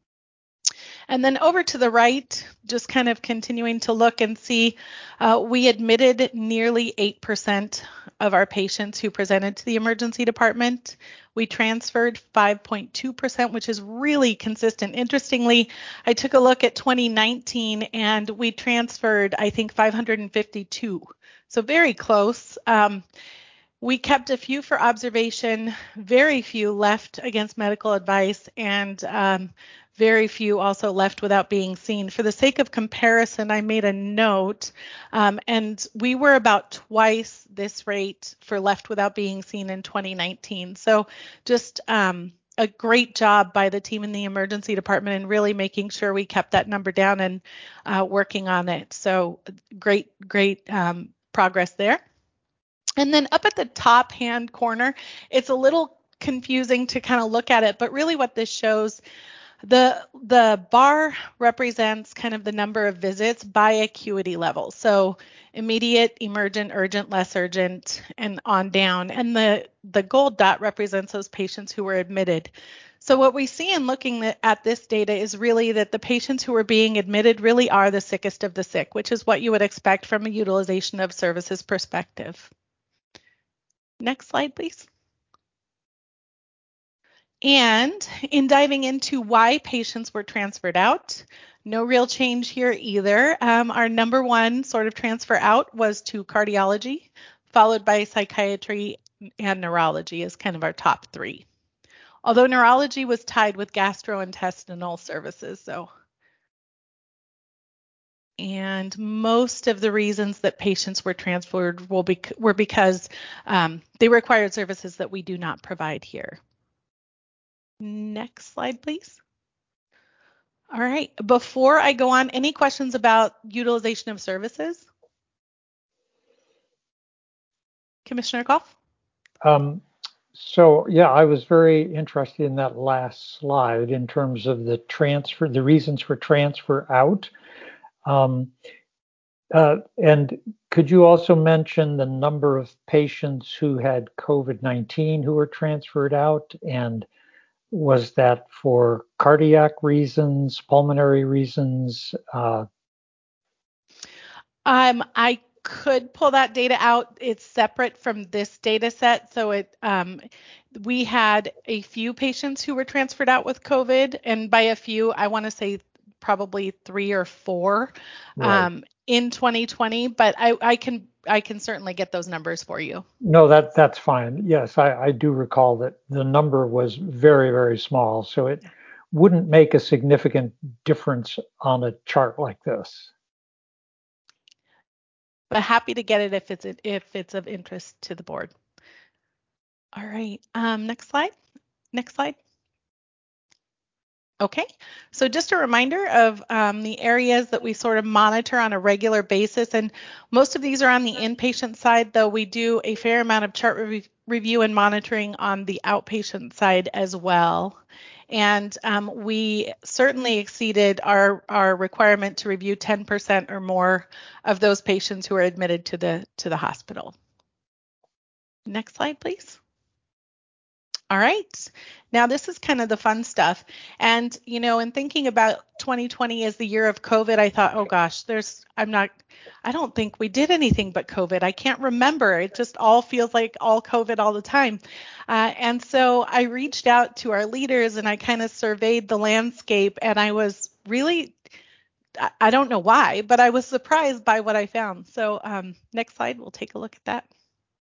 And then over to the right, just kind of continuing to look and see, uh, we admitted nearly eight percent of our patients who presented to the emergency department. We transferred five point two percent, which is really consistent. Interestingly, I took a look at twenty nineteen and we transferred, I think, five hundred fifty-two. So very close. Um, We kept a few for observation, very few left against medical advice, and um, very few also left without being seen. For the sake of comparison, I made a note, um, and we were about twice this rate for left without being seen in twenty nineteen. So just um, a great job by the team in the emergency department in really making sure we kept that number down and uh, working on it. So great, great um, progress there. And then up at the top hand corner, it's a little confusing to kind of look at it, but really what this shows, the the bar represents kind of the number of visits by acuity level. So immediate, emergent, urgent, less urgent, and on down. And the, the gold dot represents those patients who were admitted. So what we see in looking at this data is really that the patients who are being admitted really are the sickest of the sick, which is what you would expect from a utilization of services perspective. Next slide, please. And in diving into why patients were transferred out, no real change here either. Um, our number one sort of transfer out was to cardiology, followed by psychiatry and neurology as kind of our top three. Although neurology was tied with gastrointestinal services, so. And most of the reasons that patients were transferred will be, were because um, they required services that we do not provide here. Next slide, please. All right, before I go on, any questions about utilization of services? Commissioner Koff? Um, so yeah, I was very interested in that last slide in terms of the transfer, the reasons for transfer out. Um, uh, and could you also mention the number of patients who had COVID nineteen who were transferred out, and was that for cardiac reasons, pulmonary reasons? Uh, um, I could pull that data out. It's separate from this data set. So it um, we had a few patients who were transferred out with COVID, and by a few, I want to say probably three or four right. um, in twenty twenty. But I, I can I can certainly get those numbers for you. No, that that's fine. Yes, I, I do recall that the number was very, very small, so it wouldn't make a significant difference on a chart like this. But happy to get it if it's if it's of interest to the board. All right, um, next slide. Next slide. Okay, so just a reminder of um, the areas that we sort of monitor on a regular basis, and most of these are on the inpatient side, though we do a fair amount of chart re review and monitoring on the outpatient side as well. And um, we certainly exceeded our, our requirement to review ten percent or more of those patients who are admitted to the, to the hospital. Next slide, please. All right. Now this is kind of the fun stuff. And, you know, in thinking about twenty twenty as the year of COVID, I thought, oh gosh, there's, I'm not, I don't think we did anything but COVID. I can't remember. It just all feels like all COVID all the time. Uh, and so I reached out to our leaders and I kind of surveyed the landscape, and I was really, I don't know why, but I was surprised by what I found. So um, next slide, we'll take a look at that.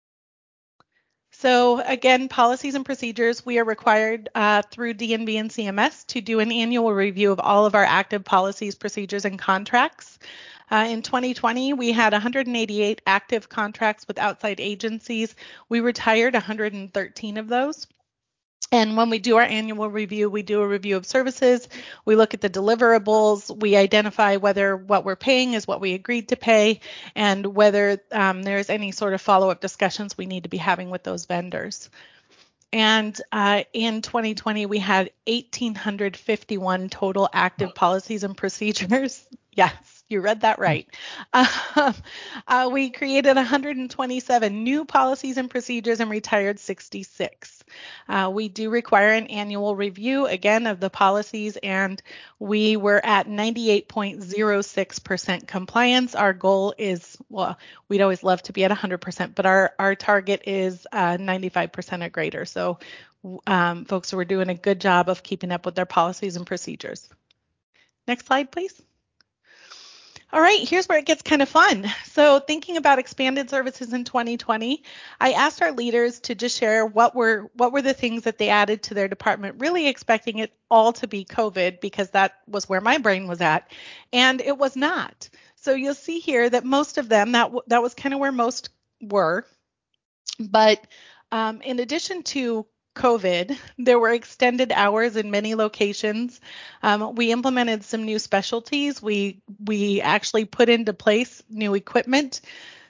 So again, policies and procedures, we are required uh, through D N B and C M S to do an annual review of all of our active policies, procedures, and contracts. Uh, in twenty twenty, we had one hundred eighty-eight active contracts with outside agencies. We retired one hundred thirteen of those. And when we do our annual review, we do a review of services. We look at the deliverables. We identify whether what we're paying is what we agreed to pay, and whether um, there's any sort of follow-up discussions we need to be having with those vendors. And uh, in twenty twenty, we had one thousand eight hundred fifty-one total active policies and procedures. Yes, you read that right. Uh, uh, we created one hundred twenty-seven new policies and procedures and retired sixty-six. Uh, we do require an annual review, again, of the policies, and we were at ninety-eight point zero six percent compliance. Our goal is, well, we'd always love to be at one hundred percent, but our, our target is uh, ninety-five percent or greater. So um, folks were doing a good job of keeping up with their policies and procedures. Next slide, please. All right, here's where it gets kind of fun. So thinking about expanded services in twenty twenty, I asked our leaders to just share what were what were the things that they added to their department, really expecting it all to be COVID because that was where my brain was at, and it was not. So you'll see here that most of them, that, that was kind of where most were. But um, in addition to COVID, there were extended hours in many locations. Um, we implemented some new specialties. We we actually put into place new equipment.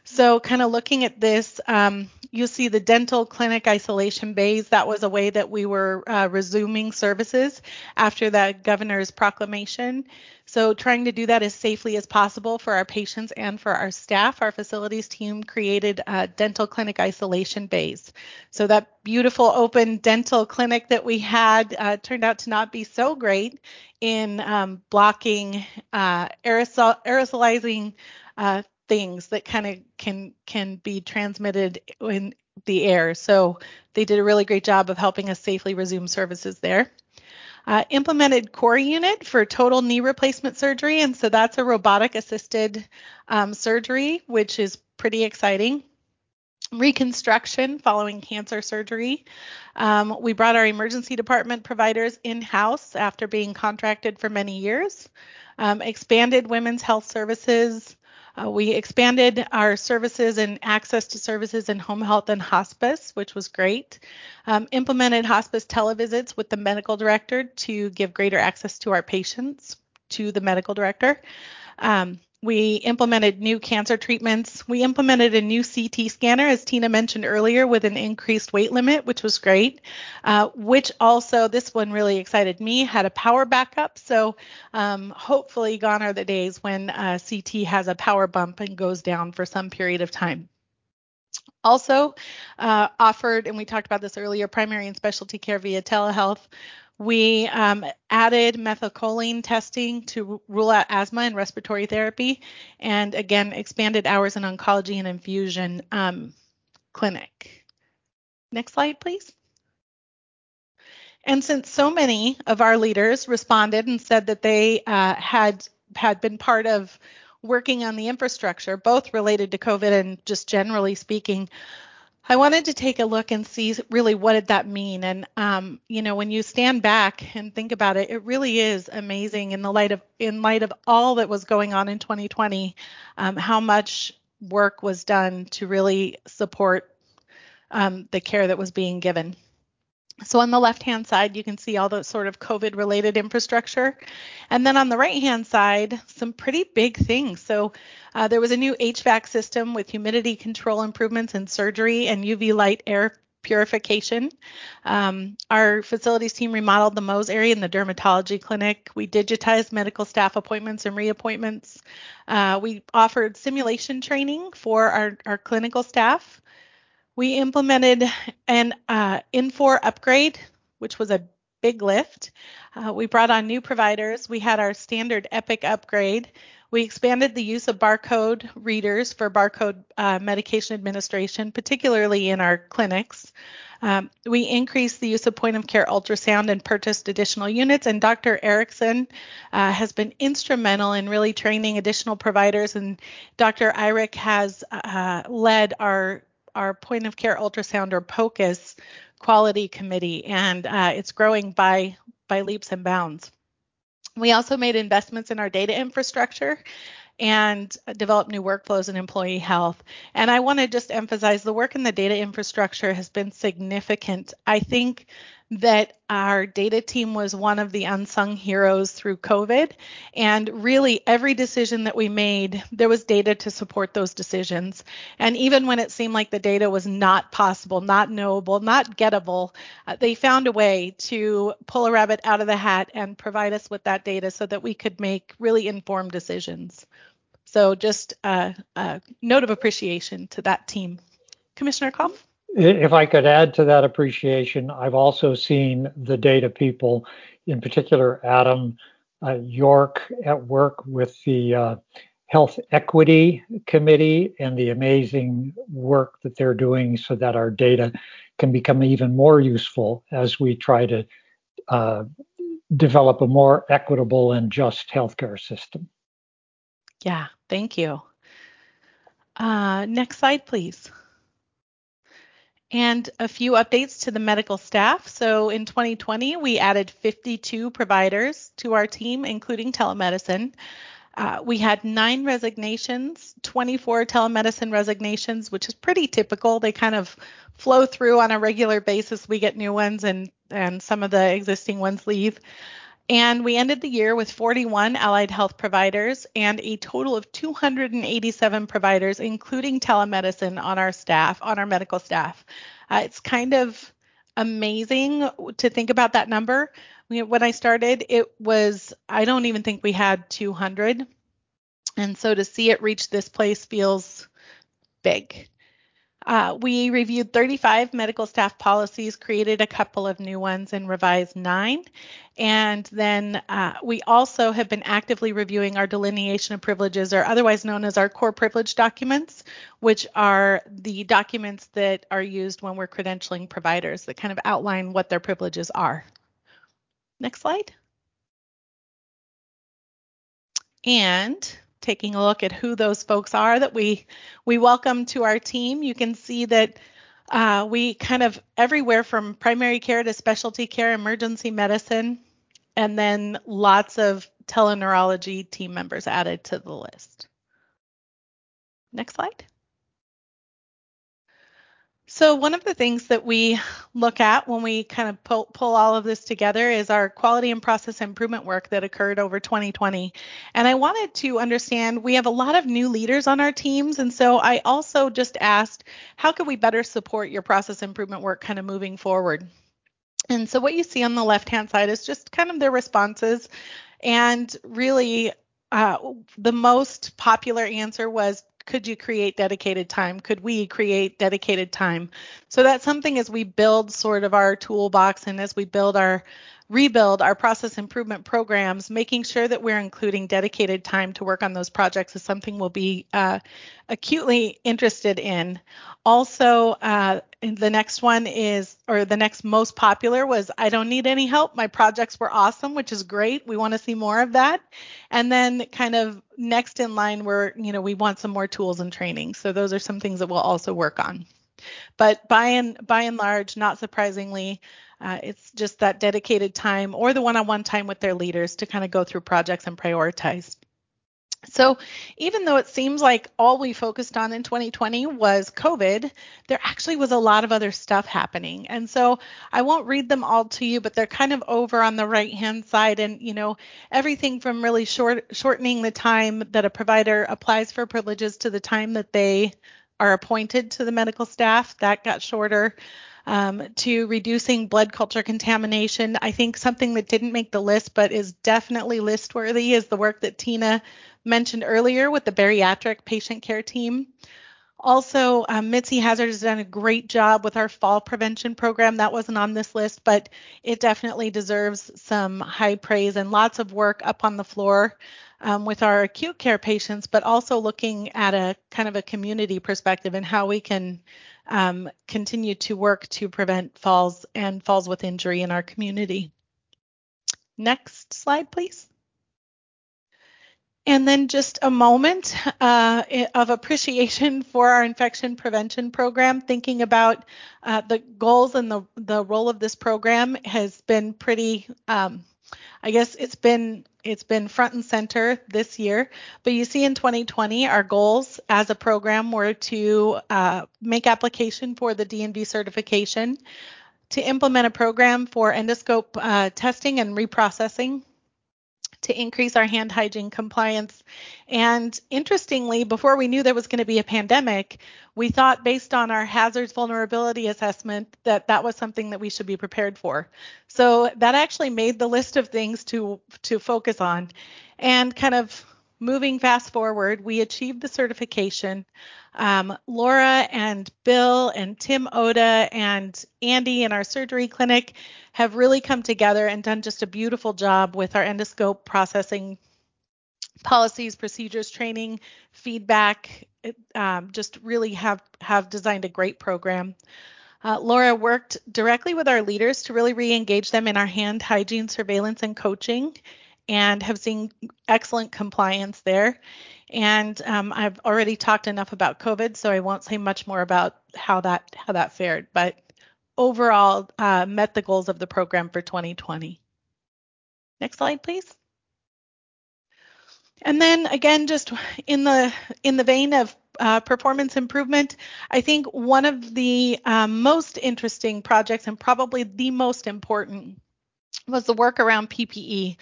So kind of looking at this, um, you'll see the dental clinic isolation bays. That was a way that we were uh, resuming services after the governor's proclamation. So trying to do that as safely as possible for our patients and for our staff, our facilities team created uh, dental clinic isolation bays. So that beautiful open dental clinic that we had uh, turned out to not be so great in um, blocking uh, aerosol, aerosolizing uh, things that kind of can can be transmitted in the air. So they did a really great job of helping us safely resume services there. Uh, implemented core unit for total knee replacement surgery, and so that's a robotic assisted um, surgery, which is pretty exciting. Reconstruction following cancer surgery. Um, we brought our emergency department providers in-house after being contracted for many years. Um, expanded women's health services. Uh, we expanded our services and access to services in home health and hospice, which was great. Um, implemented hospice televisits with the medical director to give greater access to our patients to the medical director. Um, we implemented new cancer treatments. We implemented a new C T scanner, as Tina mentioned earlier, with an increased weight limit, which was great, uh, which also, this one really excited me, had a power backup. So um, hopefully gone are the days when uh, C T has a power bump and goes down for some period of time. Also uh, offered, and we talked about this earlier, primary and specialty care via telehealth. We um, added methylcholine testing to rule out asthma and respiratory therapy, and again, expanded hours in oncology and infusion um, clinic. Next slide, please. And since so many of our leaders responded and said that they uh, had had been part of working on the infrastructure, both related to COVID and just generally speaking, I wanted to take a look and see really what did that mean. And, um, you know, when you stand back and think about it, it really is amazing in the light of in light of all that was going on in twenty twenty, um, how much work was done to really support um, the care that was being given. So on the left-hand side, you can see all the sort of COVID-related infrastructure. And then on the right-hand side, some pretty big things. So uh, there was a new H V A C system with humidity control improvements in surgery and U V light air purification. Um, our facilities team remodeled the Mohs area in the dermatology clinic. We digitized medical staff appointments and reappointments. Uh, we offered simulation training for our, our clinical staff. We implemented an uh, Infor upgrade, which was a big lift. Uh, we brought on new providers. We had our standard Epic upgrade. We expanded the use of barcode readers for barcode uh, medication administration, particularly in our clinics. Um, we increased the use of point of care ultrasound and purchased additional units. And Doctor Erickson uh, has been instrumental in really training additional providers. And Doctor Eyrich has uh, led our our point of care ultrasound, or POCUS, quality committee, and uh, it's growing by by leaps and bounds. We also made investments in our data infrastructure and develop new workflows in employee health. And I want to just emphasize the work in the data infrastructure has been significant. I think that our data team was one of the unsung heroes through COVID. And really, every decision that we made, there was data to support those decisions. And even when it seemed like the data was not possible, not knowable, not gettable, uh, they found a way to pull a rabbit out of the hat and provide us with that data so that we could make really informed decisions. So just a, a note of appreciation to that team. Commissioner Koff? If I could add to that appreciation, I've also seen the data people, in particular Adam uh, York, at work with the uh, Health Equity Committee and the amazing work that they're doing so that our data can become even more useful as we try to uh, develop a more equitable and just healthcare system. Yeah, thank you. Uh, next slide, please. And a few updates to the medical staff. So in twenty twenty, we added fifty-two providers to our team, including telemedicine. Uh, we had nine resignations, twenty-four telemedicine resignations, which is pretty typical. They kind of flow through on a regular basis. We get new ones and, and some of the existing ones leave. And we ended the year with forty-one allied health providers and a total of two hundred eighty-seven providers, including telemedicine on our staff, on our medical staff. Uh, it's kind of amazing to think about that number. When I started, it was, I don't even think we had two hundred. And so to see it reach this place feels big. Uh, we reviewed thirty-five medical staff policies, created a couple of new ones, and revised nine. And then uh, we also have been actively reviewing our delineation of privileges, or otherwise known as our core privilege documents, which are the documents that are used when we're credentialing providers that kind of outline what their privileges are. Next slide. And taking a look at who those folks are that we we welcome to our team, you can see that uh, we kind of everywhere from primary care to specialty care, emergency medicine, and then lots of teleneurology team members added to the list. Next slide. So one of the things that we look at when we kind of pull, pull all of this together is our quality and process improvement work that occurred over twenty twenty. And I wanted to understand, we have a lot of new leaders on our teams. And so I also just asked, how can we better support your process improvement work kind of moving forward? And so what you see on the left-hand side is just kind of their responses. And really, uh, the most popular answer was, could you create dedicated time? Could we create dedicated time? So that's something as we build sort of our toolbox and as we build our rebuild our process improvement programs, making sure that we're including dedicated time to work on those projects is something we'll be uh, acutely interested in. Also, uh, the next one is, or the next most popular was, I don't need any help. My projects were awesome, which is great. We want to see more of that. And then kind of next in line, we're, you know, we want some more tools and training. So those are some things that we'll also work on. But by and by and large, not surprisingly, uh, it's just that dedicated time or the one-on-one time with their leaders to kind of go through projects and prioritize. So even though it seems like all we focused on in twenty twenty was COVID, there actually was a lot of other stuff happening. And so I won't read them all to you, but they're kind of over on the right-hand side. And, you know, everything from really short, shortening the time that a provider applies for privileges to the time that they are appointed to the medical staff, that got shorter. Um, to reducing blood culture contamination. I think something that didn't make the list but is definitely list worthy is the work that Tina mentioned earlier with the bariatric patient care team. Also, um, Mitzi Hazard has done a great job with our fall prevention program. That wasn't on this list, but it definitely deserves some high praise and lots of work up on the floor um, with our acute care patients, but also looking at a kind of a community perspective and how we can um, continue to work to prevent falls and falls with injury in our community. Next slide, please. And then just a moment uh, of appreciation for our infection prevention program. Thinking about uh, the goals and the, the role of this program has been pretty, um, I guess it's been it's been front and center this year. But you see in twenty twenty, our goals as a program were to uh, make application for the D N V certification, to implement a program for endoscope uh, testing and reprocessing, to increase our hand hygiene compliance. And interestingly, before we knew there was going to be a pandemic, we thought based on our hazards vulnerability assessment that that was something that we should be prepared for. So that actually made the list of things to, to focus on. And kind of moving fast forward, we achieved the certification. Um, Laura and Bill and Tim Oda and Andy in our surgery clinic have really come together and done just a beautiful job with our endoscope processing policies, procedures, training, feedback. It, um, just really have, have designed a great program. Uh, Laura worked directly with our leaders to really re-engage them in our hand hygiene surveillance and coaching, and have seen excellent compliance there. And um, I've already talked enough about COVID, so I won't say much more about how that how that fared. But overall, uh, met the goals of the program for twenty twenty. Next slide, please. And then again, just in the in the vein of uh, performance improvement, I think one of the um, most interesting projects and probably the most important was the work around P P E.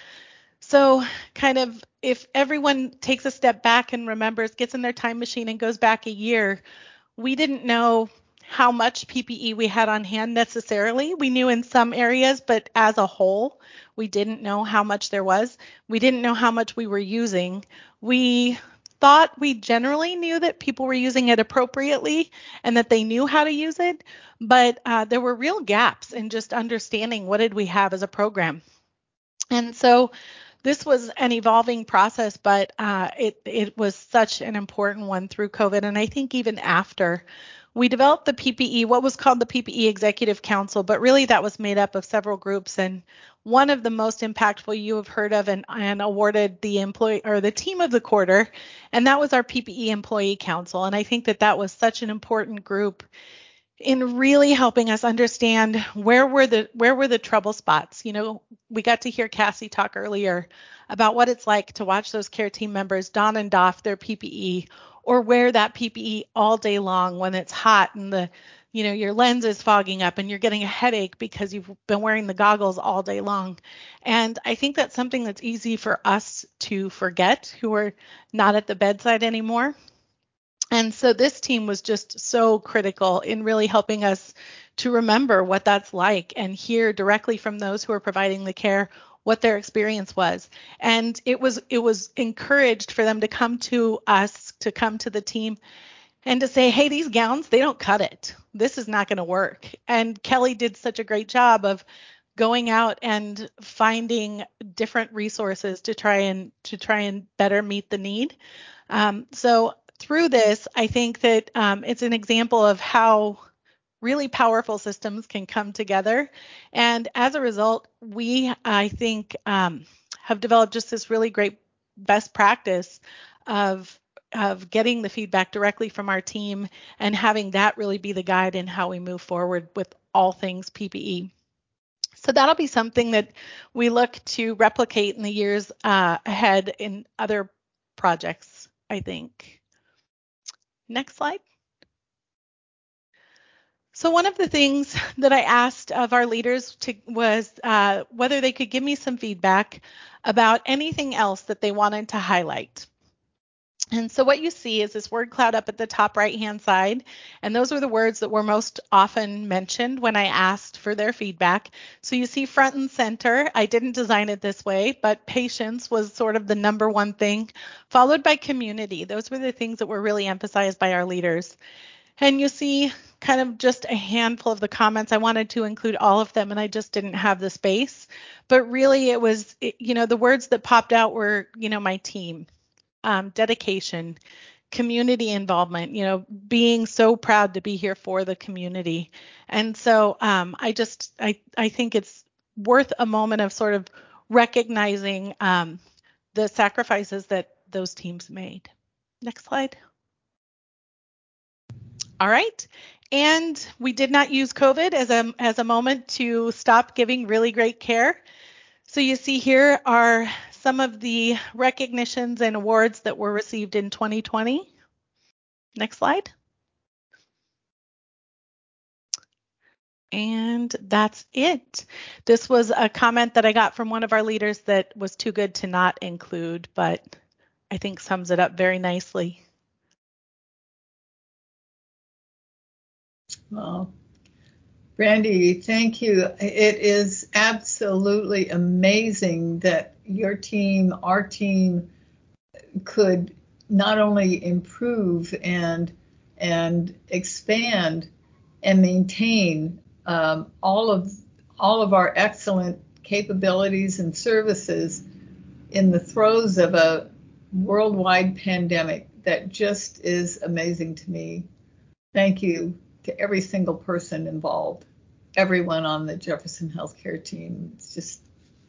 So kind of if everyone takes a step back and remembers, gets in their time machine and goes back a year, we didn't know how much P P E we had on hand necessarily. We knew in some areas, but as a whole, we didn't know how much there was. We didn't know how much we were using. We thought we generally knew that people were using it appropriately and that they knew how to use it, but uh, there were real gaps in just understanding what did we have as a program. And so this was an evolving process, but uh, it, it was such an important one through COVID. And I think even after, we developed the P P E, what was called the P P E Executive Council, but really that was made up of several groups. And one of the most impactful you have heard of and, and awarded the employee or the team of the quarter, and that was our P P E Employee Council. And I think that that was such an important group in really helping us understand where were the where were the trouble spots. You know, we got to hear Cassie talk earlier about what it's like to watch those care team members don and doff their P P E or wear that P P E all day long when it's hot and the, you know, your lens is fogging up and you're getting a headache because you've been wearing the goggles all day long. And I think that's something that's easy for us to forget who are not at the bedside anymore. And so this team was just so critical in really helping us to remember what that's like and hear directly from those who are providing the care what their experience was. And it was it was encouraged for them to come to us, to come to the team and to say, hey, these gowns, they don't cut it. This is not going to work. And Kelly did such a great job of going out and finding different resources to try and to try and better meet the need. Um, so through this, I think that um, it's an example of how really powerful systems can come together. And as a result, we, I think, um, have developed just this really great best practice of, of getting the feedback directly from our team and having that really be the guide in how we move forward with all things P P E. So that'll be something that we look to replicate in the years uh, ahead in other projects, I think. Next slide. So one of the things that I asked of our leaders to, was uh, whether they could give me some feedback about anything else that they wanted to highlight. And so what you see is this word cloud up at the top right-hand side, and those were the words that were most often mentioned when I asked for their feedback. So you see front and center. I didn't design it this way, but patience was sort of the number one thing, followed by community. Those were the things that were really emphasized by our leaders. And you see kind of just a handful of the comments. I wanted to include all of them, and I just didn't have the space. But really, it was, you know, the words that popped out were, you know, my team. Um, dedication, community involvement, you know, being so proud to be here for the community. And so um, I just, I, I think it's worth a moment of sort of recognizing um, the sacrifices that those teams made. Next slide. All right. And we did not use COVID as a, as a moment to stop giving really great care. So you see here are some of the recognitions and awards that were received in twenty twenty. Next slide. And that's it. This was a comment that I got from one of our leaders that was too good to not include, but I think sums it up very nicely. Well, Brandy, thank you. It is absolutely amazing that your team, our team, could not only improve and and expand and maintain um, all of all of our excellent capabilities and services in the throes of a worldwide pandemic that just is amazing to me. Thank you to every single person involved, everyone on the Jefferson Healthcare team. It's just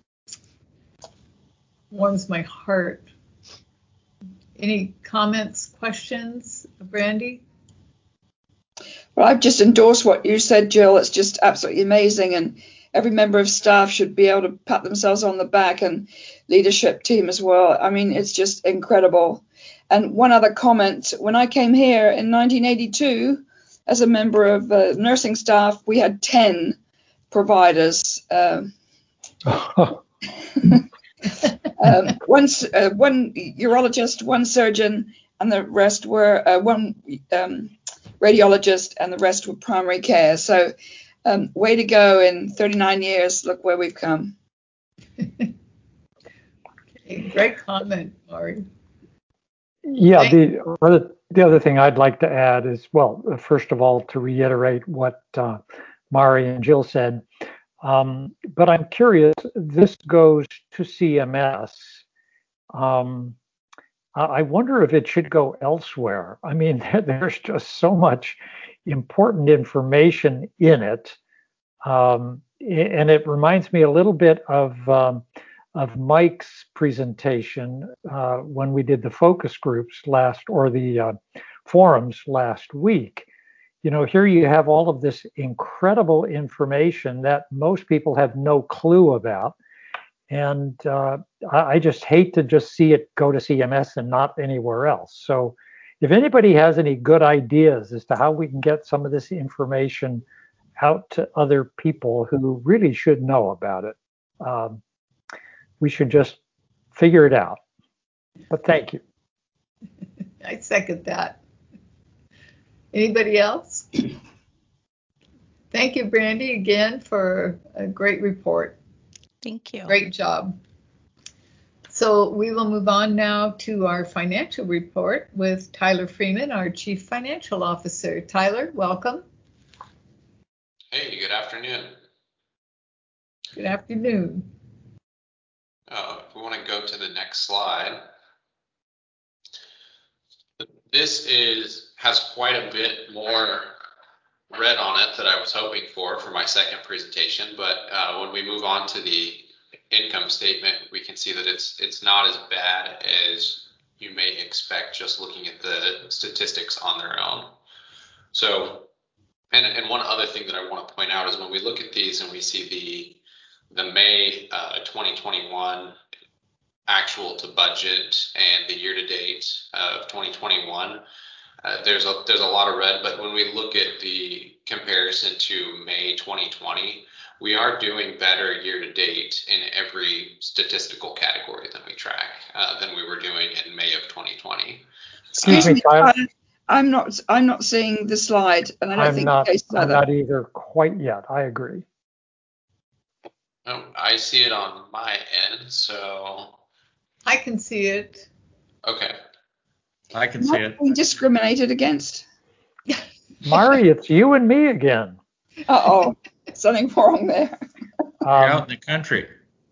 warms my heart. Any comments, questions, Brandy? Well, I've just endorsed what you said, Jill. It's just absolutely amazing, and every member of staff should be able to pat themselves on the back, and leadership team as well. I mean, it's just incredible. And one other comment, when I came here in nineteen eighty-two, as a member of uh, nursing staff, we had ten providers. Uh, um, one, uh, one urologist, one surgeon, and the rest were uh, one um, radiologist, and the rest were primary care. So, um, way to go in thirty-nine years. Look where we've come. Okay, great comment, Mari. Yeah, the other, the other thing I'd like to add is, well, first of all, to reiterate what uh, Mari and Jill said, um, but I'm curious, this goes to C M S. Um, I wonder if it should go elsewhere. I mean, there's just so much important information in it. Um, and it reminds me a little bit of um, of Mike's presentation uh, when we did the focus groups last, or the uh, forums last week. You know, here you have all of this incredible information that most people have no clue about. And uh, I just hate to just see it go to C M S and not anywhere else. So if anybody has any good ideas as to how we can get some of this information out to other people who really should know about it, um, we should just figure it out. But thank you. I second that. Anybody else? Thank you, Brandy, again for a great report. Thank you. Great job. So we will move on now to our financial report with Tyler Freeman, our Chief Financial Officer. Tyler, welcome. Hey, good afternoon. Good afternoon. Uh, if we want to go to the next slide. This is has quite a bit more red on it that I was hoping for for my second presentation, but uh, when we move on to the income statement, we can see that it's it's not as bad as you may expect just looking at the statistics on their own. So, and, and one other thing that I want to point out is when we look at these and we see the the May uh, twenty twenty-one actual to budget and the year to date of twenty twenty-one, Uh, there's a there's a lot of red, but when we look at the comparison to May twenty twenty, we are doing better year to date in every statistical category that we track uh, than we were doing in May of twenty twenty. Excuse Um, me, Tyler. I'm not I'm not seeing the slide, and I don't I'm think not, Case I'm either. not either quite yet. I agree. oh, I see it on my end, so I can see it. okay. I can see it. Being discriminated against. Mari, it's you and me again. Uh oh, something wrong there. You're Um, out in the country.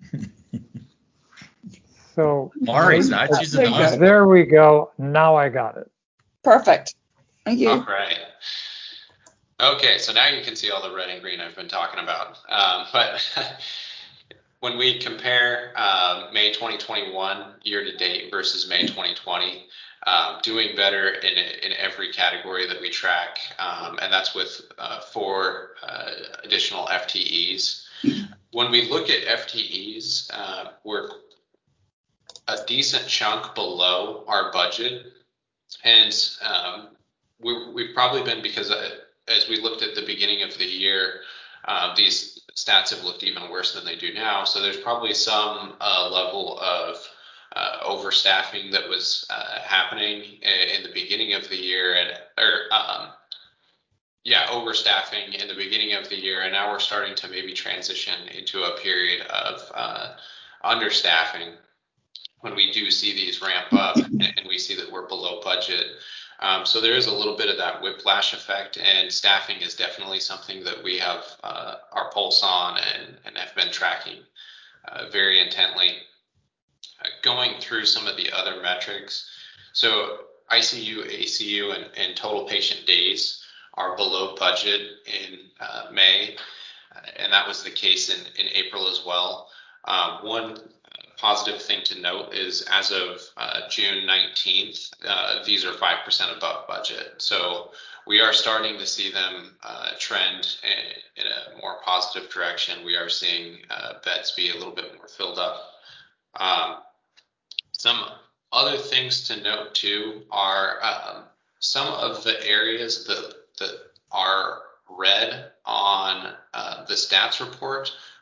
so Mari's not. She's in There the you go. hospital. there we go. Now I got it. Perfect. Thank you. All right. Okay, so now you can see all the red and green I've been talking about. Um, but when we compare um, May twenty twenty-one year to date versus May twenty twenty, um, doing better in in every category that we track, um, and that's with uh, four uh, additional F T Es. When we look at F T Es, uh, we're a decent chunk below our budget, and um, we, we've probably been because uh, as we looked at the beginning of the year, uh, these stats have looked even worse than they do now. So there's probably some uh, level of uh, overstaffing that was uh, happening in, in the beginning of the year, and or um, yeah, overstaffing in the beginning of the year, and now we're starting to maybe transition into a period of uh, understaffing when we do see these ramp up and we see that we're below budget. Um, so there is a little bit of that whiplash effect, and staffing is definitely something that we have uh, our pulse on and, and have been tracking uh, very intently. Uh, going through some of the other metrics, so I C U, A C U, and, and total patient days are below budget in uh, May, and that was the case in, in April as well. Um, one positive thing to note is as of uh, June nineteenth, uh, these are five percent above budget. So we are starting to see them uh, trend in, in a more positive direction. We are seeing uh, beds be a little bit more filled up. Um, some other things to note too are um, some of the areas that, that are red on uh, the stats report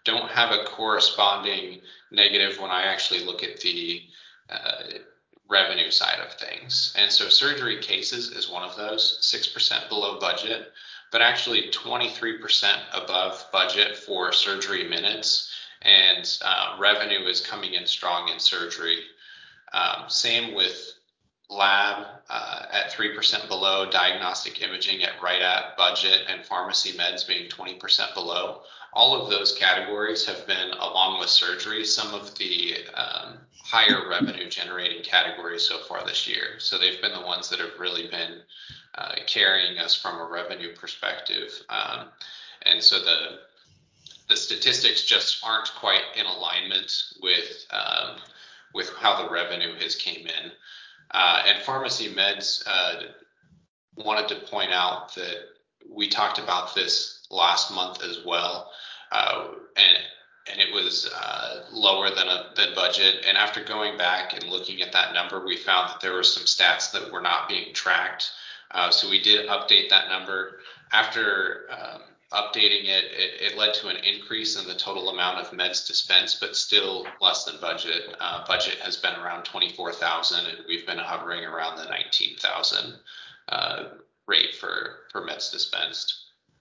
don't have a corresponding negative when I actually look at the uh, revenue side of things. And so surgery cases is one of those, six percent below budget, but actually twenty-three percent above budget for surgery minutes, and uh, revenue is coming in strong in surgery. Um, same with lab uh, at three percent below, diagnostic imaging at right at budget, and pharmacy meds being twenty percent below. All of those categories have been, along with surgery, some of the um, higher revenue generating categories so far this year. So they've been the ones that have really been uh, carrying us from a revenue perspective. Um, and so the the statistics just aren't quite in alignment with um, with how the revenue has came in. Uh, and pharmacy meds, uh, wanted to point out that we talked about this last month as well, uh, and and it was uh, lower than a than budget. And after going back and looking at that number, we found that there were some stats that were not being tracked. Uh, so we did update that number. After um, updating it, it, it led to an increase in the total amount of meds dispensed, but still less than budget. Uh, budget has been around twenty-four thousand, and we've been hovering around the nineteen thousand uh, rate for, for meds dispensed.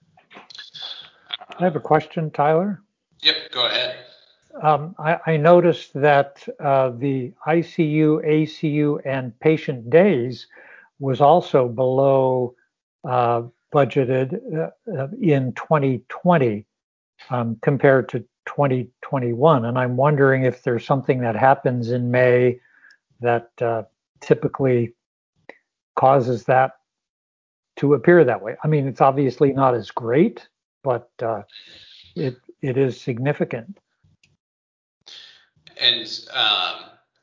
I have a question, Tyler. Yep, go ahead. Um, I, I noticed that uh, the I C U, A C U, and patient days was also below uh, budgeted uh, in twenty twenty um, compared to twenty twenty-one. And I'm wondering if there's something that happens in May that uh, typically causes that to appear that way. I mean, it's obviously not as great, but uh, it it is significant. And um,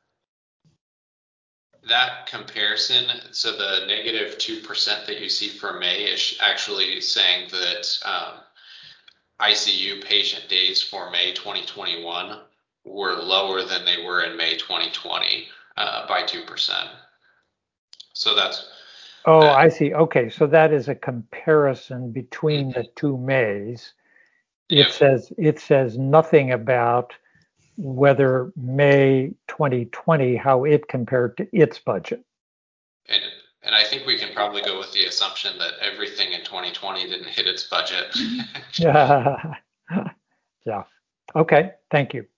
that comparison, so the negative two percent that you see for May is actually saying that um, I C U patient days for May twenty twenty-one were lower than they were in May twenty twenty uh, by two percent. So that's. Oh, that. I see. Okay, so that is a comparison between mm-hmm. the two Mays. It yep. says it says nothing about whether May twenty twenty, how it compared to its budget. And and I think we can probably go with the assumption that everything in twenty twenty didn't hit its budget. yeah. yeah. Okay. Thank you.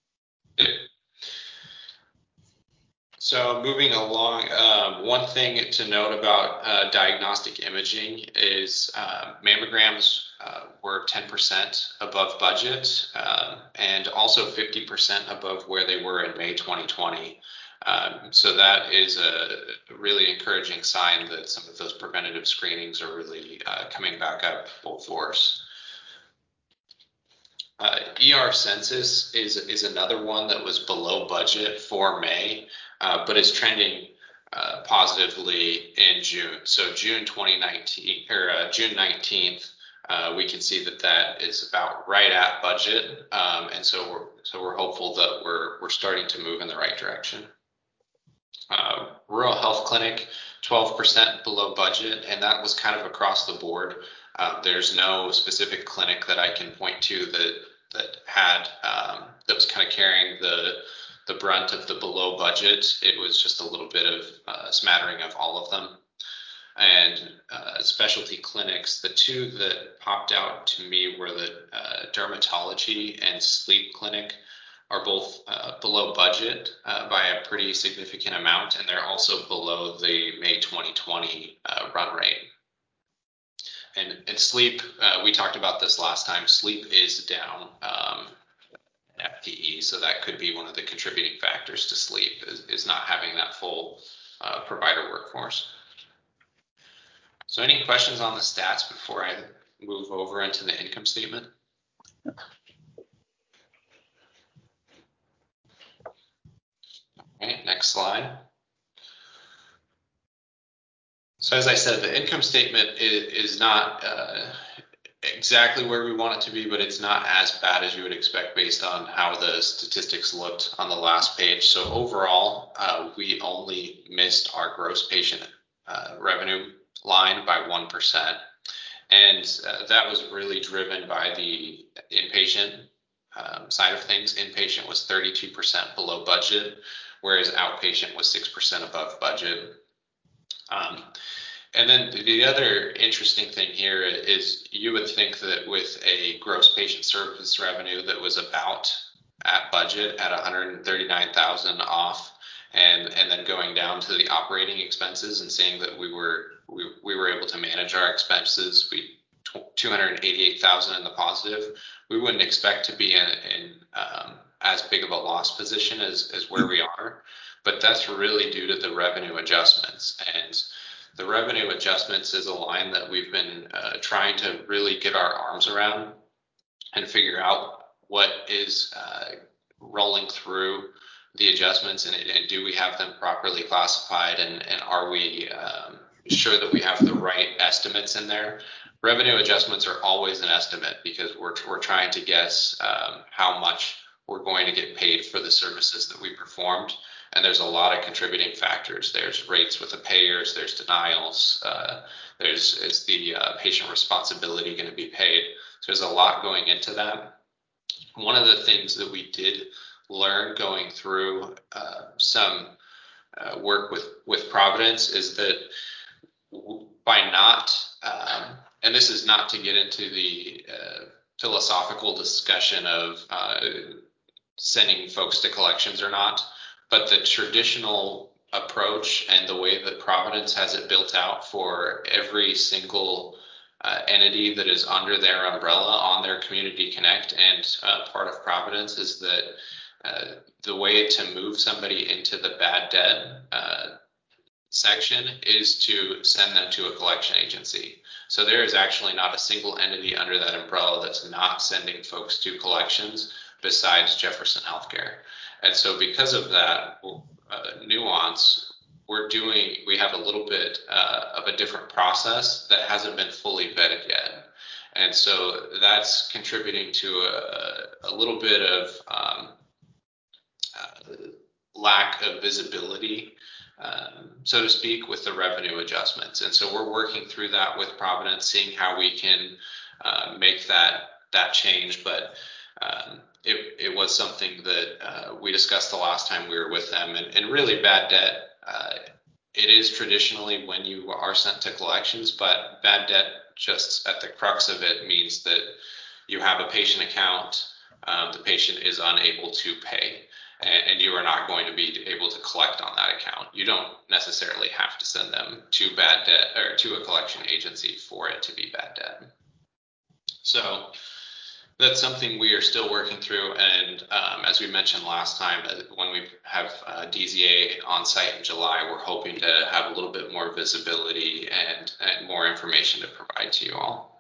So moving along, uh, one thing to note about uh, diagnostic imaging is uh, mammograms uh, were ten percent above budget uh, and also fifty percent above where they were in May twenty twenty. Um, so that is a really encouraging sign that some of those preventative screenings are really uh, coming back up full force. Uh, E R census is is another one that was below budget for May, uh, but is trending uh, positively in June. So June twenty nineteen or uh, June nineteenth, uh, we can see that that is about right at budget, um, and so we're so we're hopeful that we're we're starting to move in the right direction. Uh, rural health clinic, twelve percent below budget, and that was kind of across the board. Uh, there's no specific clinic that I can point to that that had um, that was kind of carrying the the brunt of the below budget. It was just a little bit of uh, smattering of all of them. And uh, specialty clinics, the two that popped out to me were the uh, dermatology and sleep clinic. Are both uh, below budget uh, by a pretty significant amount, and they're also below the May twenty twenty uh, run rate. And, and sleep, uh, we talked about this last time, sleep is down um, F T E, so that could be one of the contributing factors to sleep, is, is not having that full uh, provider workforce. So any questions on the stats before I move over into the income statement? Okay, next slide. So as I said, the income statement is, is not uh, exactly where we want it to be, but it's not as bad as you would expect based on how the statistics looked on the last page. So overall, uh, we only missed our gross patient uh, revenue line by one percent. And uh, that was really driven by the inpatient um, side of things, inpatient was thirty-two percent below budget, whereas outpatient was six percent above budget. Um, and then the other interesting thing here is you would think that with a gross patient service revenue that was about at budget at one hundred thirty-nine thousand off, and and then going down to the operating expenses and seeing that we were we, we were able to manage our expenses, we two hundred eighty-eight thousand in the positive, we wouldn't expect to be in, in um, as big of a loss position as, as where we are, but that's really due to the revenue adjustments. And the revenue adjustments is a line that we've been uh, trying to really get our arms around and figure out what is uh, rolling through the adjustments, and, and do we have them properly classified, and, and are we um, sure that we have the right estimates in there. Revenue adjustments are always an estimate because we're, we're trying to guess um, how much we're going to get paid for the services that we performed. And there's a lot of contributing factors. There's rates with the payers, there's denials, uh, there's is the uh, patient responsibility going to be paid. So there's a lot going into that. One of the things that we did learn going through uh, some uh, work with, with Providence is that by not, um, and this is not to get into the uh, philosophical discussion of uh, sending folks to collections or not, but the traditional approach and the way that Providence has it built out for every single uh, entity that is under their umbrella on their Community Connect and uh, part of Providence is that uh, the way to move somebody into the bad debt uh, section is to send them to a collection agency. So there is actually not a single entity under that umbrella that's not sending folks to collections besides Jefferson Healthcare. And so because of that uh, nuance, we're doing, we have a little bit uh, of a different process that hasn't been fully vetted yet. And so that's contributing to a, a little bit of um, uh, lack of visibility, um, so to speak, with the revenue adjustments. And so we're working through that with Providence, seeing how we can uh, make that that change. But um, it, it was something that uh, we discussed the last time we were with them. And, and really bad debt, uh, it is traditionally when you are sent to collections, but bad debt just at the crux of it means that you have a patient account, um, the patient is unable to pay, and, and you are not going to be able to collect on that account. You don't necessarily have to send them to bad debt or to a collection agency for it to be bad debt. So that's something we are still working through, and um, as we mentioned last time, when we have uh, D Z A on site in July, we're hoping to have a little bit more visibility and, and more information to provide to you all.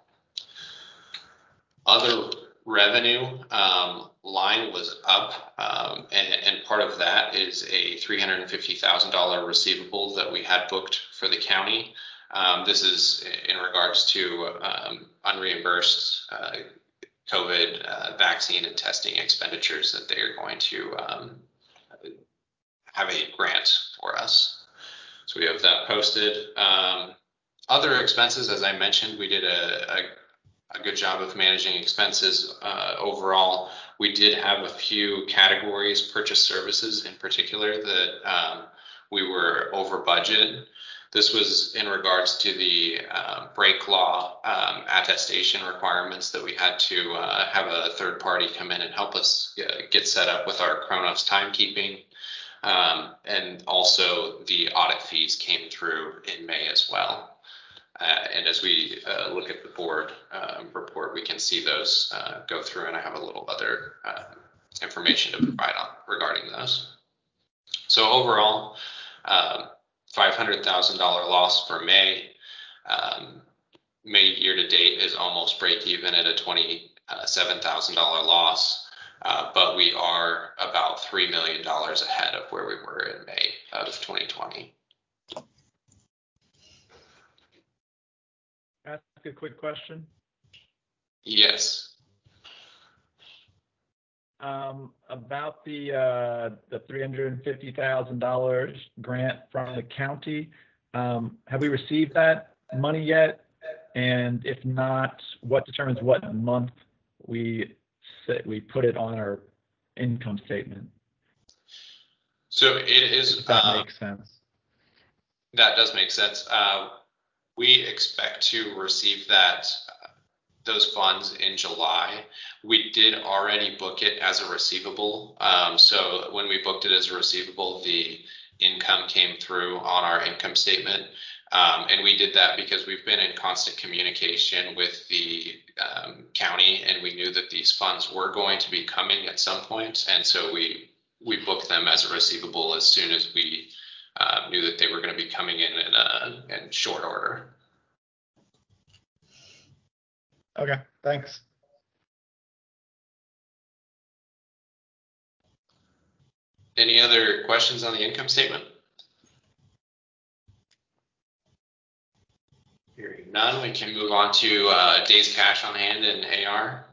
Other revenue um, line was up, um, and, and part of that is a three hundred fifty thousand dollars receivable that we had booked for the county. Um, this is in regards to um, unreimbursed uh, COVID uh, vaccine and testing expenditures that they are going to um, have a grant for us. So we have that posted. Um, other expenses, as I mentioned, we did a, a, a good job of managing expenses uh, overall. We did have a few categories, purchase services in particular, that um, we were over budget. This was in regards to the uh, break law um, attestation requirements that we had to uh, have a third party come in and help us get set up with our Kronos timekeeping. Um, and also the audit fees came through in May as well. Uh, and as we uh, look at the board uh, report, we can see those uh, go through, and I have a little other uh, information to provide on regarding those. So overall, um, five hundred thousand dollars loss for May. Um, May year to date is almost break even at a twenty-seven thousand dollars loss, uh, but we are about three million dollars ahead of where we were in May of twenty twenty. Ask a quick question. Yes. Um, about the uh, the three hundred fifty thousand dollars grant from the county. Um, have we received that money yet? And if not, what determines what month we sit, we put it on our income statement. So it is. If that um, makes sense. That does make sense. Uh, we expect to receive that uh, those funds in July. We did already book it as a receivable. Um, so when we booked it as a receivable, the income came through on our income statement. Um, and we did that because we've been in constant communication with the um, county, and we knew that these funds were going to be coming at some point. And so we we booked them as a receivable as soon as we uh, knew that they were going to be coming in in, a, in short order. Okay, thanks. Any other questions on the income statement? Hearing none, we can move on to uh, days cash on hand and A R.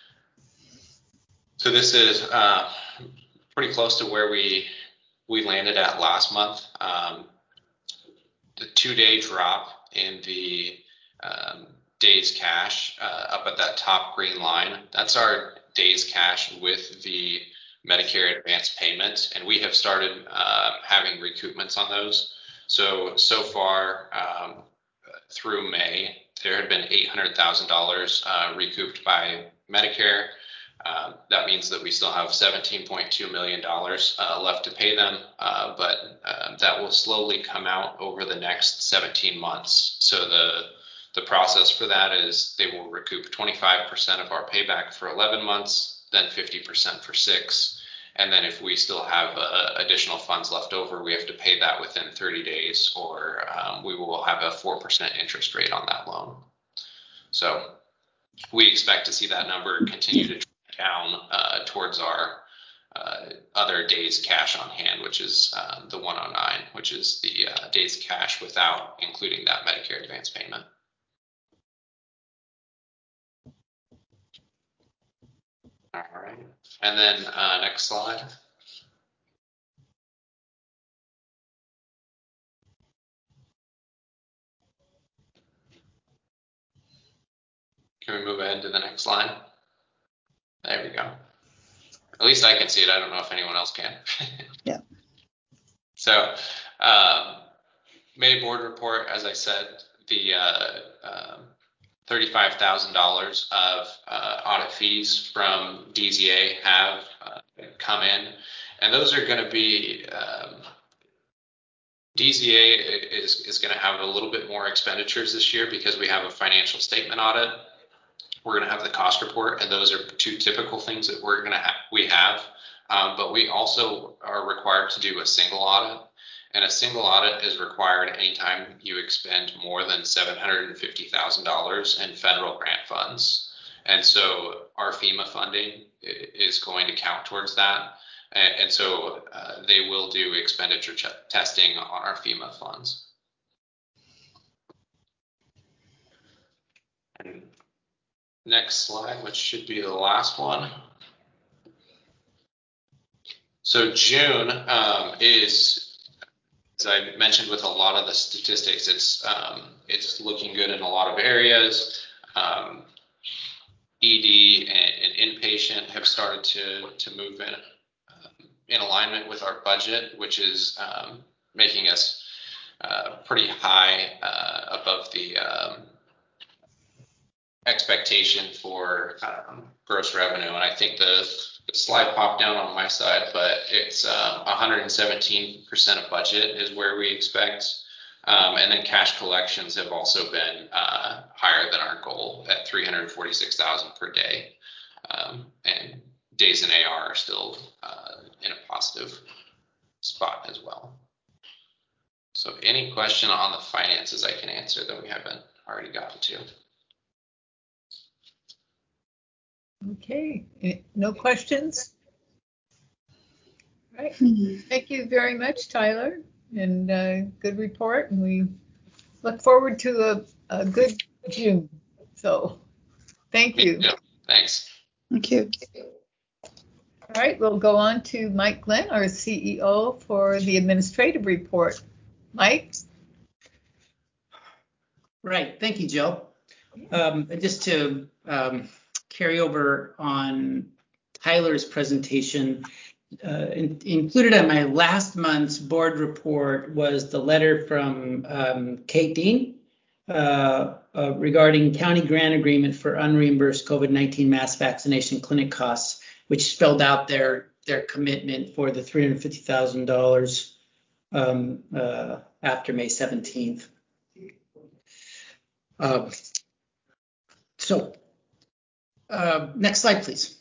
So this is uh, pretty close to where we we landed at last month. Um, the two-day drop in the um, days cash uh, up at that top green line, that's our days cash with the Medicare advance payment, and we have started uh, having recoupments on those. So, so far um, through May, there had been eight hundred thousand dollars uh, recouped by Medicare. Uh, that means that we still have seventeen point two million dollars uh, left to pay them, uh, but uh, that will slowly come out over the next seventeen months. So the the process for that is they will recoup twenty-five percent of our payback for eleven months, then fifty percent for six. And then if we still have uh, additional funds left over, we have to pay that within thirty days, or um, we will have a four percent interest rate on that loan. So we expect to see that number continue to down uh, towards our uh, other days cash on hand, which is uh, the one oh nine, which is the uh, days cash without including that Medicare advance payment. All right, and then uh, next slide. Can we move ahead to the next slide? There we go. At least I can see it. I don't know if anyone else can. Yeah. So, um, May board report, as I said, the uh, uh, thirty-five thousand dollars of uh, audit fees from D Z A have uh, come in, and those are going to be, um, D Z A is, is going to have a little bit more expenditures this year because we have a financial statement audit. We're going to have the cost report, and those are two typical things that we're going to have. We have, um, but we also are required to do a single audit, and a single audit is required anytime you expend more than seven hundred fifty thousand dollars in federal grant funds. And so our FEMA funding is going to count towards that, and, and so uh, they will do expenditure ch- testing on our FEMA funds. And next slide, which should be the last one. So June um, is, as I mentioned with a lot of the statistics, it's um, it's looking good in a lot of areas. Um, E D and, and inpatient have started to to move in uh, in alignment with our budget, which is um, making us uh, pretty high uh, above the um, expectation for um, gross revenue. And I think the, the slide popped down on my side, but it's um, one hundred seventeen percent of budget is where we expect. Um, and then cash collections have also been uh, higher than our goal at three hundred forty-six thousand per day. Um, and days in A R are still uh, in a positive spot as well. So any question on the finances I can answer that we haven't already gotten to. Okay, no questions? All right. Mhm. Thank you very much, Tyler, and uh, good report. And we look forward to a, a good June. So thank you. Yeah, thanks. Thank you. All right, we'll go on to Mike Glenn, our C E O, for the administrative report. Mike? Right. Thank you, Jill. Um, just to um, carryover on Tyler's presentation. Uh, in, included in my last month's board report was the letter from um, Kate Dean uh, uh, regarding county grant agreement for unreimbursed COVID nineteen mass vaccination clinic costs, which spelled out their their commitment for the three hundred fifty thousand dollars um, uh, after May seventeenth. Uh, so, uh, next slide, please.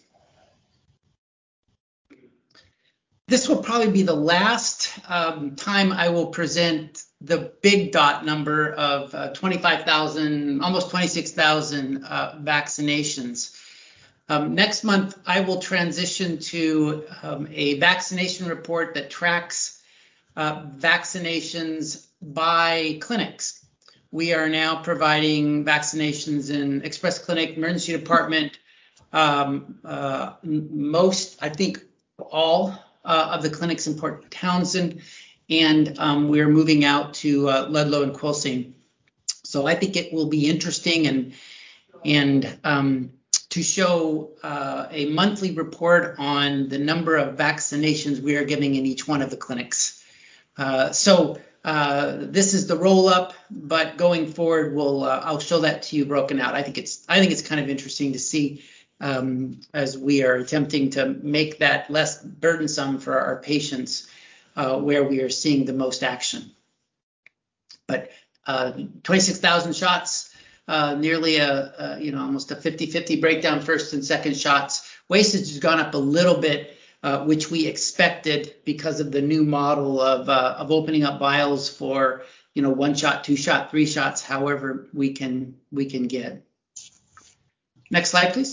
This will probably be the last um, time I will present the big dot number of uh, twenty-five thousand, almost twenty-six thousand uh, vaccinations. Um, next month, I will transition to um, a vaccination report that tracks uh, vaccinations by clinics. We are now providing vaccinations in Express Clinic, Emergency Department, um, uh, most, I think all uh, of the clinics in Port Townsend, and um, we're moving out to uh, Ludlow and Quilcene. So I think it will be interesting and, and um, to show uh, a monthly report on the number of vaccinations we are giving in each one of the clinics. Uh, so uh, this is the roll up, but going forward, we'll uh, I'll show that to you broken out. I think it's I think it's kind of interesting to see um, as we are attempting to make that less burdensome for our patients, uh, where we are seeing the most action. But uh, twenty-six thousand shots, uh, nearly a, a you know almost a fifty fifty breakdown first and second shots. Wastage has gone up a little bit, uh, which we expected because of the new model of uh, of opening up vials for you know one shot, two shot, three shots, however we can we can get. Next slide, please.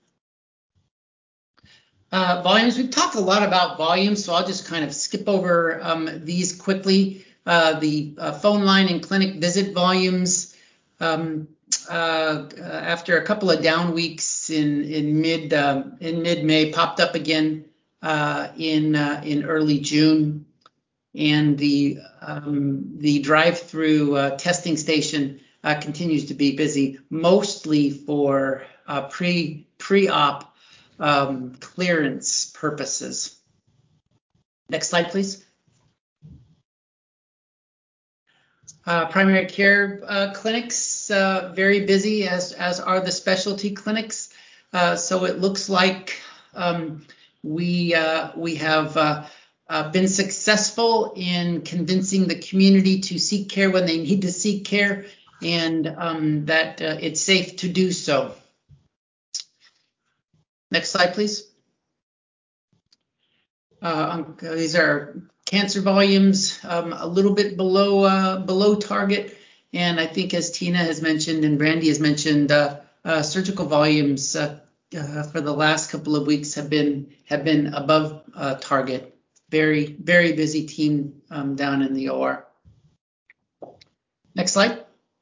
Uh, volumes. We've talked a lot about volumes, so I'll just kind of skip over um, these quickly. Uh, the uh, phone line and clinic visit volumes um, uh, after a couple of down weeks in in mid uh, in mid May popped up again uh, in uh, in early June, and the um, the drive-through uh, testing station uh, continues to be busy, mostly for uh, pre pre-op um, clearance purposes. Next slide, please. Uh, primary care uh, clinics, uh, very busy, as, as are the specialty clinics. Uh, so it looks like um, we, uh, we have uh, uh, been successful in convincing the community to seek care when they need to seek care, and um, that uh, it's safe to do so. Next slide, please. Uh, um, these are cancer volumes, um, a little bit below uh, below target, and I think as Tina has mentioned and Brandy has mentioned, uh, uh, surgical volumes uh, uh, for the last couple of weeks have been have been above uh, target. Very very busy team um, down in the O R. Next slide.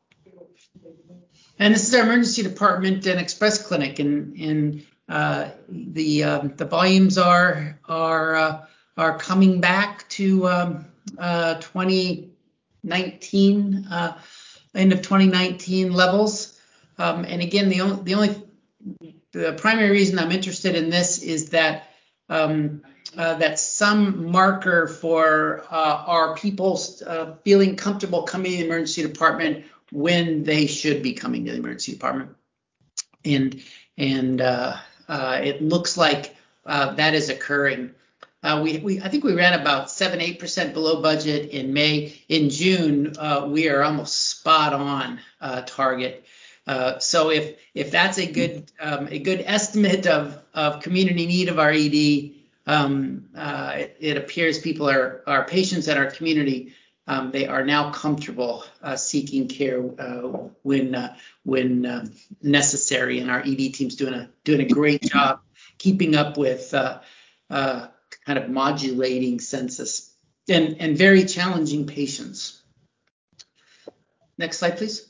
And this is our emergency department and express clinic, and and uh, the um, the volumes are are uh, are coming back to um, uh, twenty nineteen, uh, end of twenty nineteen levels. Um, and again, the only the only the primary reason I'm interested in this is that um, uh, that some marker for uh, our people uh, feeling comfortable coming to the emergency department when they should be coming to the emergency department, and and uh, uh, it looks like uh, that is occurring. Uh, we, we I think we ran about seven eight percent below budget in May. In June, uh, we are almost spot on uh, target. Uh, so if if that's a good um, a good estimate of of community need of our E D, um, uh, it, it appears people are our patients in our community. Um, they are now comfortable uh, seeking care uh, when uh, when uh, necessary, and our E D team's doing a doing a great job keeping up with uh, uh, kind of modulating census and and very challenging patients. Next slide, please.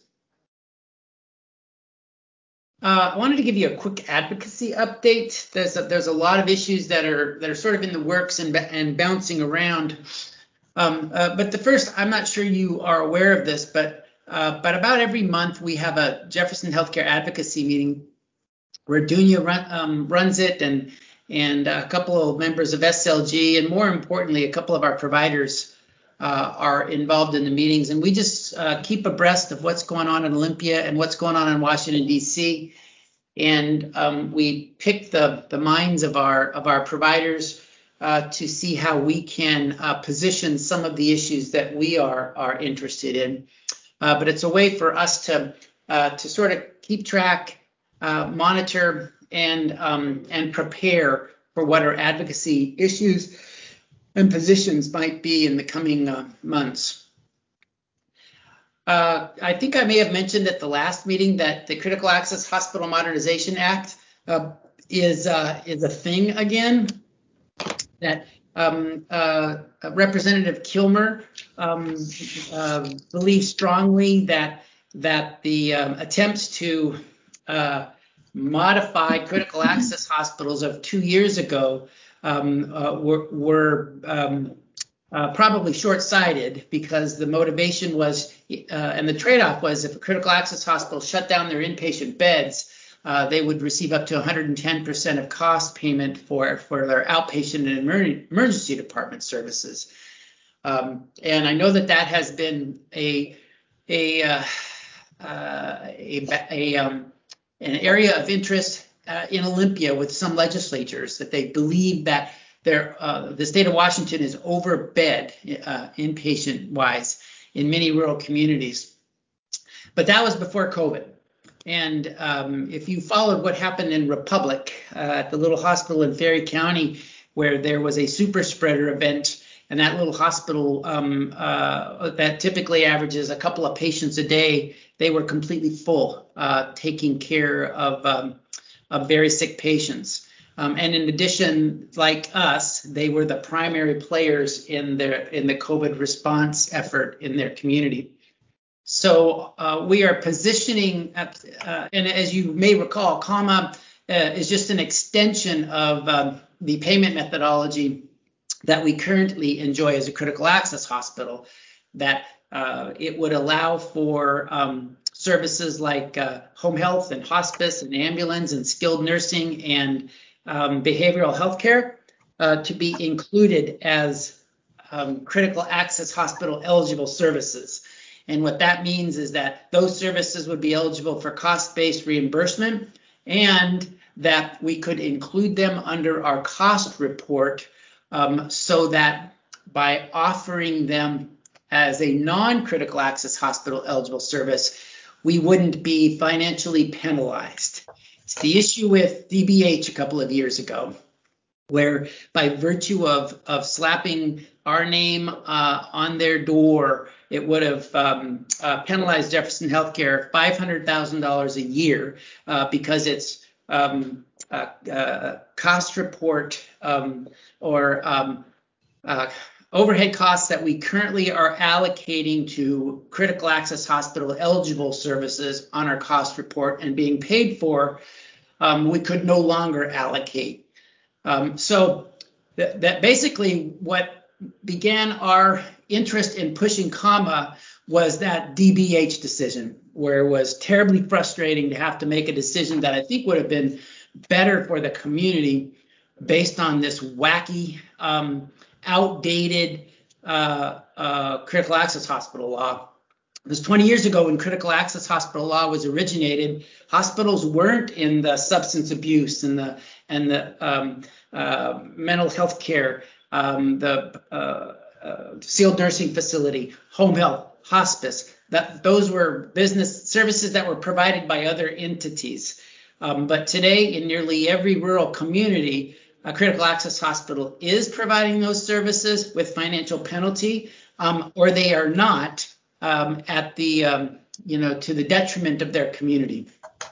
Uh, I wanted to give you a quick advocacy update. There's a, there's a lot of issues that are that are sort of in the works and and bouncing around. Um, uh, but the first, I'm not sure you are aware of this, but uh, but about every month we have a Jefferson Healthcare Advocacy meeting where Dunya run, um, runs it, and and a couple of members of S L G, and more importantly, a couple of our providers uh, are involved in the meetings. And we just uh, keep abreast of what's going on in Olympia and what's going on in Washington, D C. And um, we pick the, the minds of our of our providers uh, to see how we can uh, position some of the issues that we are are interested in. Uh, but it's a way for us to uh, to sort of keep track, uh, monitor, and um, and prepare for what our advocacy issues and positions might be in the coming uh, months. Uh, I think I may have mentioned at the last meeting that the Critical Access Hospital Modernization Act uh, is uh, is a thing again. That um, uh, Representative Kilmer um, uh, believes strongly that that the um, attempts to uh, modify critical access hospitals of two years ago um, uh, were, were um, Uh, probably short-sighted, because the motivation was uh, and the trade-off was, if a critical access hospital shut down their inpatient beds, uh, they would receive up to one hundred ten percent of cost payment for, for their outpatient and emer- emergency department services. Um, and I know that that has been a a uh, uh, a, a um, an area of interest uh, in Olympia with some legislatures, that they believe that There, uh, the state of Washington is overbed uh, inpatient-wise in many rural communities. But that was before COVID. And um, if you followed what happened in Republic, uh, at the little hospital in Ferry County, where there was a super spreader event, and that little hospital um, uh, that typically averages a couple of patients a day, they were completely full, uh, taking care of, um, of very sick patients. Um, and in addition, like us, they were the primary players in their in the COVID response effort in their community. So uh, we are positioning, uh, and as you may recall, CAMA uh, is just an extension of um, the payment methodology that we currently enjoy as a critical access hospital. That uh, it would allow for um, services like uh, home health and hospice and ambulance and skilled nursing and Um, behavioral health care uh, to be included as um, critical access hospital eligible services. And what that means is that those services would be eligible for cost-based reimbursement, and that we could include them under our cost report, um, so that by offering them as a non-critical access hospital eligible service, we wouldn't be financially penalized. It's the issue with D B H a couple of years ago, where by virtue of, of slapping our name uh, on their door, it would have um, uh, penalized Jefferson Healthcare five hundred thousand dollars a year uh, because its um, uh, uh, cost report um, or um, uh, overhead costs that we currently are allocating to critical access hospital eligible services on our cost report and being paid for, um, we could no longer allocate. Um, so th- that basically what began our interest in pushing CAMA was that D B H decision, where it was terribly frustrating to have to make a decision that I think would have been better for the community based on this wacky, um, outdated uh, uh, critical access hospital law. Because twenty years ago, when critical access hospital law was originated, hospitals weren't in the substance abuse and the and the um, uh, mental health care, um, the uh, uh, skilled nursing facility, home health, hospice. That those were business services that were provided by other entities. Um, but today, in nearly every rural community, a critical access hospital is providing those services with financial penalty, um, or they are not, um, at the um, you know to the detriment of their community.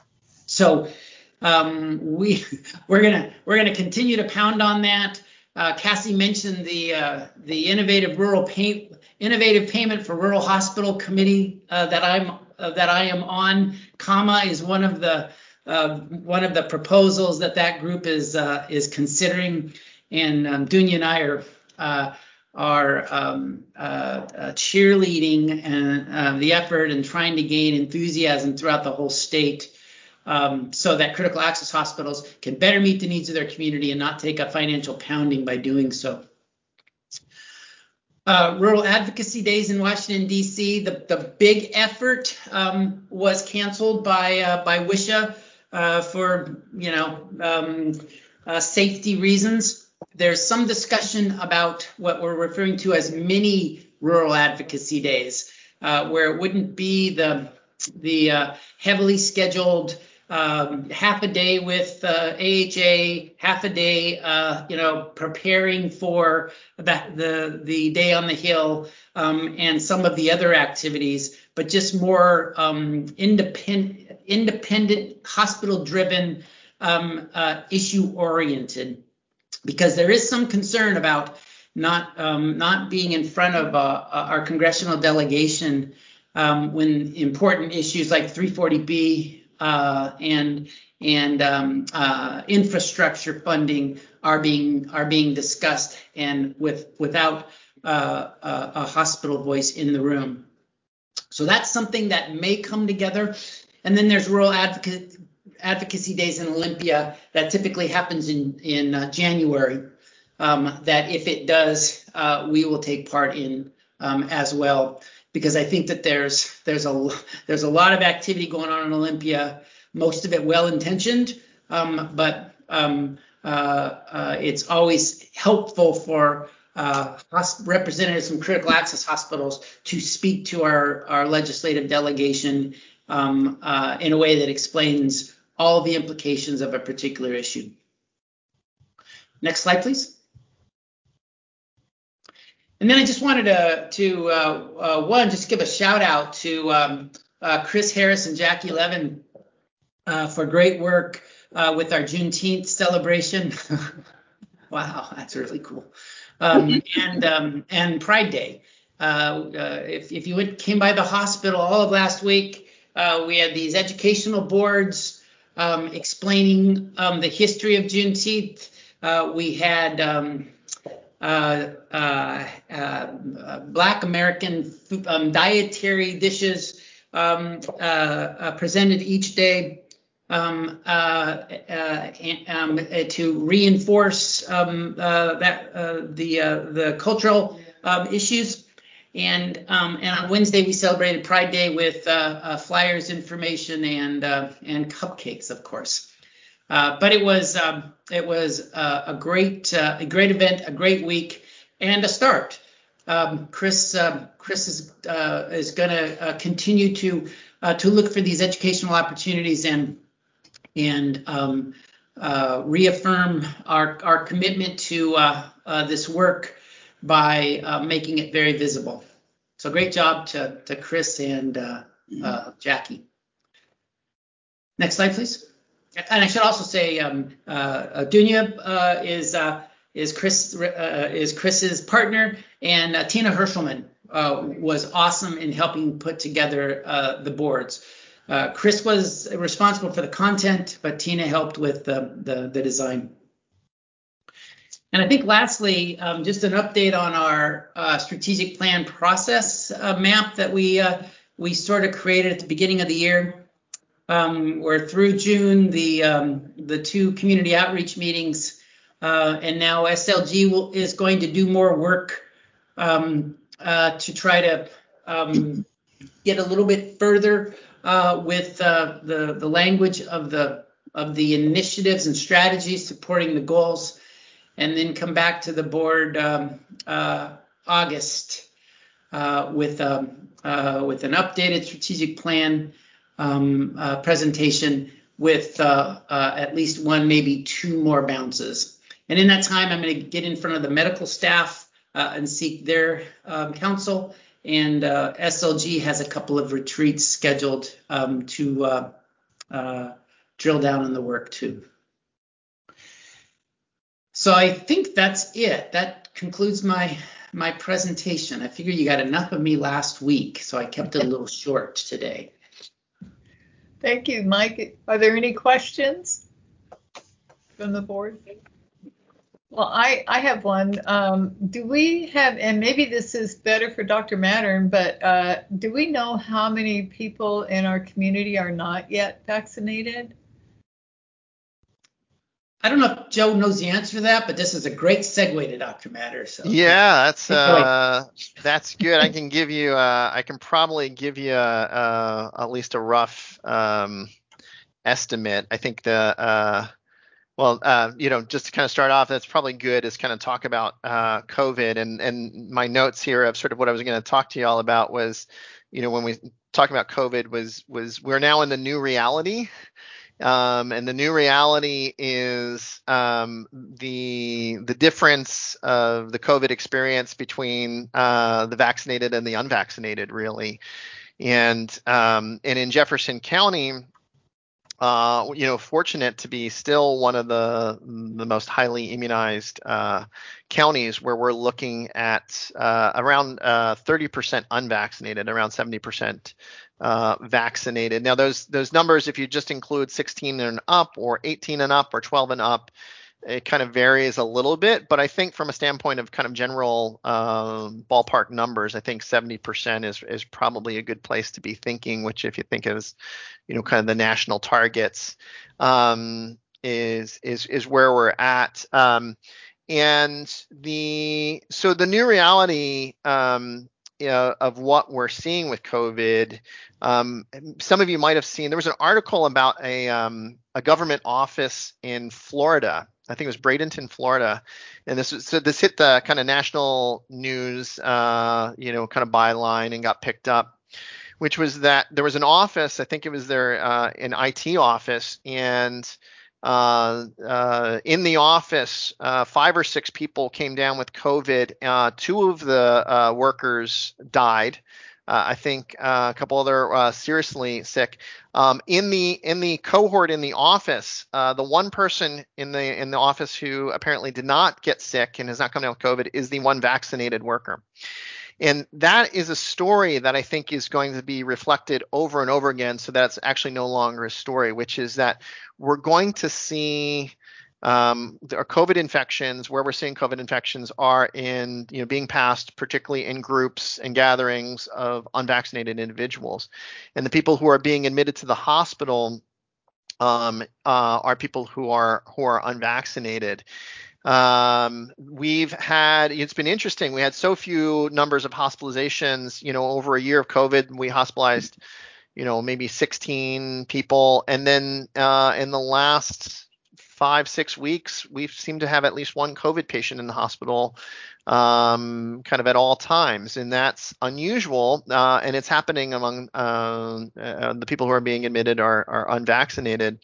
So um, we we're gonna we're gonna continue to pound on that. Uh, Cassie mentioned the uh, the innovative rural pay, innovative payment for rural hospital committee uh, that I'm uh, that I am on. CAMA is one of the Uh, one of the proposals that that group is uh, is considering, and um, Dunya and I are uh, are um, uh, uh, cheerleading and uh, the effort and trying to gain enthusiasm throughout the whole state um, so that critical access hospitals can better meet the needs of their community and not take a financial pounding by doing so. Uh, Rural Advocacy Days in Washington, D C, the, the big effort um, was canceled by uh, by WSHA uh, for, you know, um, uh, safety reasons. There's some discussion about what we're referring to as mini Rural Advocacy Days, uh, where it wouldn't be the, the uh, heavily scheduled Um, half a day with uh, A H A, half a day, uh, you know, preparing for that the the day on the Hill, um, and some of the other activities, but just more um, independent, independent, hospital-driven, um, uh, issue-oriented, because there is some concern about not um, not being in front of uh, our congressional delegation um, when important issues like three forty B. Uh, and and um, uh, infrastructure funding are being are being discussed, and with without uh, a, a hospital voice in the room. So that's something that may come together. And then there's Rural Advocate, Advocacy Days in Olympia that typically happens in in uh, January. Um, that if it does, uh, we will take part in um, as well. Because I think that there's there's a there's a lot of activity going on in Olympia, most of it well-intentioned, um, but um, uh, uh, it's always helpful for uh, representatives from critical access hospitals to speak to our, our legislative delegation um, uh, in a way that explains all the implications of a particular issue. Next slide, please. And then I just wanted to, to uh, uh, one, just give a shout out to um, uh, Chris Harris and Jackie Levin uh, for great work uh, with our Juneteenth celebration. Wow, that's really cool. Um, and um, and Pride Day. Uh, uh, if, if you went, came by the hospital all of last week, uh, we had these educational boards um, explaining um, the history of Juneteenth. Uh, we had um, Uh, uh, uh, Black American um, dietary dishes um, uh, uh, presented each day um, uh, uh, um, to reinforce um, uh, that uh, the uh, the cultural um, issues. And um, and on Wednesday we celebrated Pride Day with uh, uh, flyers, information, and uh, and cupcakes, of course. Uh, but it was um, it was uh, a great uh, a great event, a great week, and a start. Um, Chris um, Chris is uh, is going to uh, continue to uh, to look for these educational opportunities and and um, uh, reaffirm our our commitment to uh, uh, this work by uh, making it very visible. So great job to to Chris and uh, uh, Jackie. Next slide, please. And I should also say, um, uh, Dunya uh, is uh, is Chris uh, is Chris's partner, and uh, Tina Hershelman uh, was awesome in helping put together uh, the boards. Uh, Chris was responsible for the content, but Tina helped with the the, the design. And I think lastly, um, just an update on our uh, strategic plan process uh, map that we uh, we sort of created at the beginning of the year. Um, we're through June, the um, the two community outreach meetings, uh, and now S L G will, is going to do more work um, uh, to try to um, get a little bit further uh, with uh, the the language of the of the initiatives and strategies supporting the goals, and then come back to the board um, uh, August uh, with um, uh, with an updated strategic plan. Um, uh, presentation with uh, uh, at least one, maybe two more bounces. And in that time, I'm going to get in front of the medical staff uh, and seek their um, counsel. And uh, S L G has a couple of retreats scheduled um, to uh, uh, drill down on the work too. So I think that's it. That concludes my my presentation. I figure you got enough of me last week, so I kept it a little short today. Thank you, Mike. Are there any questions from the board? Well, I, I have one. Um, do we have, and maybe this is better for Doctor Mattern, but uh, do we know how many people in our community are not yet vaccinated? I don't know if Joe knows the answer to that, but this is a great segue to Doctor Matter. So yeah, that's uh, that's good. I can give you, uh, I can probably give you uh, at least a rough um, estimate. I think the uh, Well, uh, you know, just to kind of start off, that's probably good is kind of talk about uh, COVID, and and my notes here of sort of what I was going to talk to you all about was, you know, when we talk about COVID was was we're now in the new reality, um, and the new reality is um, the the difference of the COVID experience between uh, the vaccinated and the unvaccinated, really, and um, and in Jefferson County. Uh, you know, fortunate to be still one of the the most highly immunized uh, counties, where we're looking at uh, around uh, thirty percent unvaccinated, around seventy percent uh, vaccinated. Now, those those numbers, if you just include sixteen and up, or eighteen and up, or twelve and up, it kind of varies a little bit, but I think from a standpoint of kind of general um, ballpark numbers, I think seventy percent is is probably a good place to be thinking, which if you think as, you know, kind of the national targets, um, is is is where we're at. Um, and the so the new reality um, you know, of what we're seeing with COVID, um, some of you might have seen, there was an article about a um, a government office in Florida. I think it was Bradenton, Florida, and this was, so this hit the kind of national news, uh, you know, kind of byline and got picked up, which was that there was an office, I think it was their uh, an I T office, and uh, uh, in the office, uh, five or six people came down with COVID. Uh, two of the uh, workers died. Uh, I think uh, a couple other uh, seriously sick. Um, in the in the cohort in the office, uh, the one person in the in the office who apparently did not get sick and has not come down with COVID is the one vaccinated worker. And that is a story that I think is going to be reflected over and over again, so that's actually no longer a story, which is that we're going to see um, our COVID infections, where we're seeing COVID infections are in, you know, being passed particularly in groups and gatherings of unvaccinated individuals. And the people who are being admitted to the hospital um, uh, are people who are who are unvaccinated. Um, we've had, it's been interesting. We had so few numbers of hospitalizations, you know, over a year of COVID, we hospitalized, you know, maybe sixteen people. And then uh, in the last five, six weeks, we seem to have at least one COVID patient in the hospital um, kind of at all times. And that's unusual. Uh, and it's happening among uh, uh, the people who are being admitted are, are unvaccinated.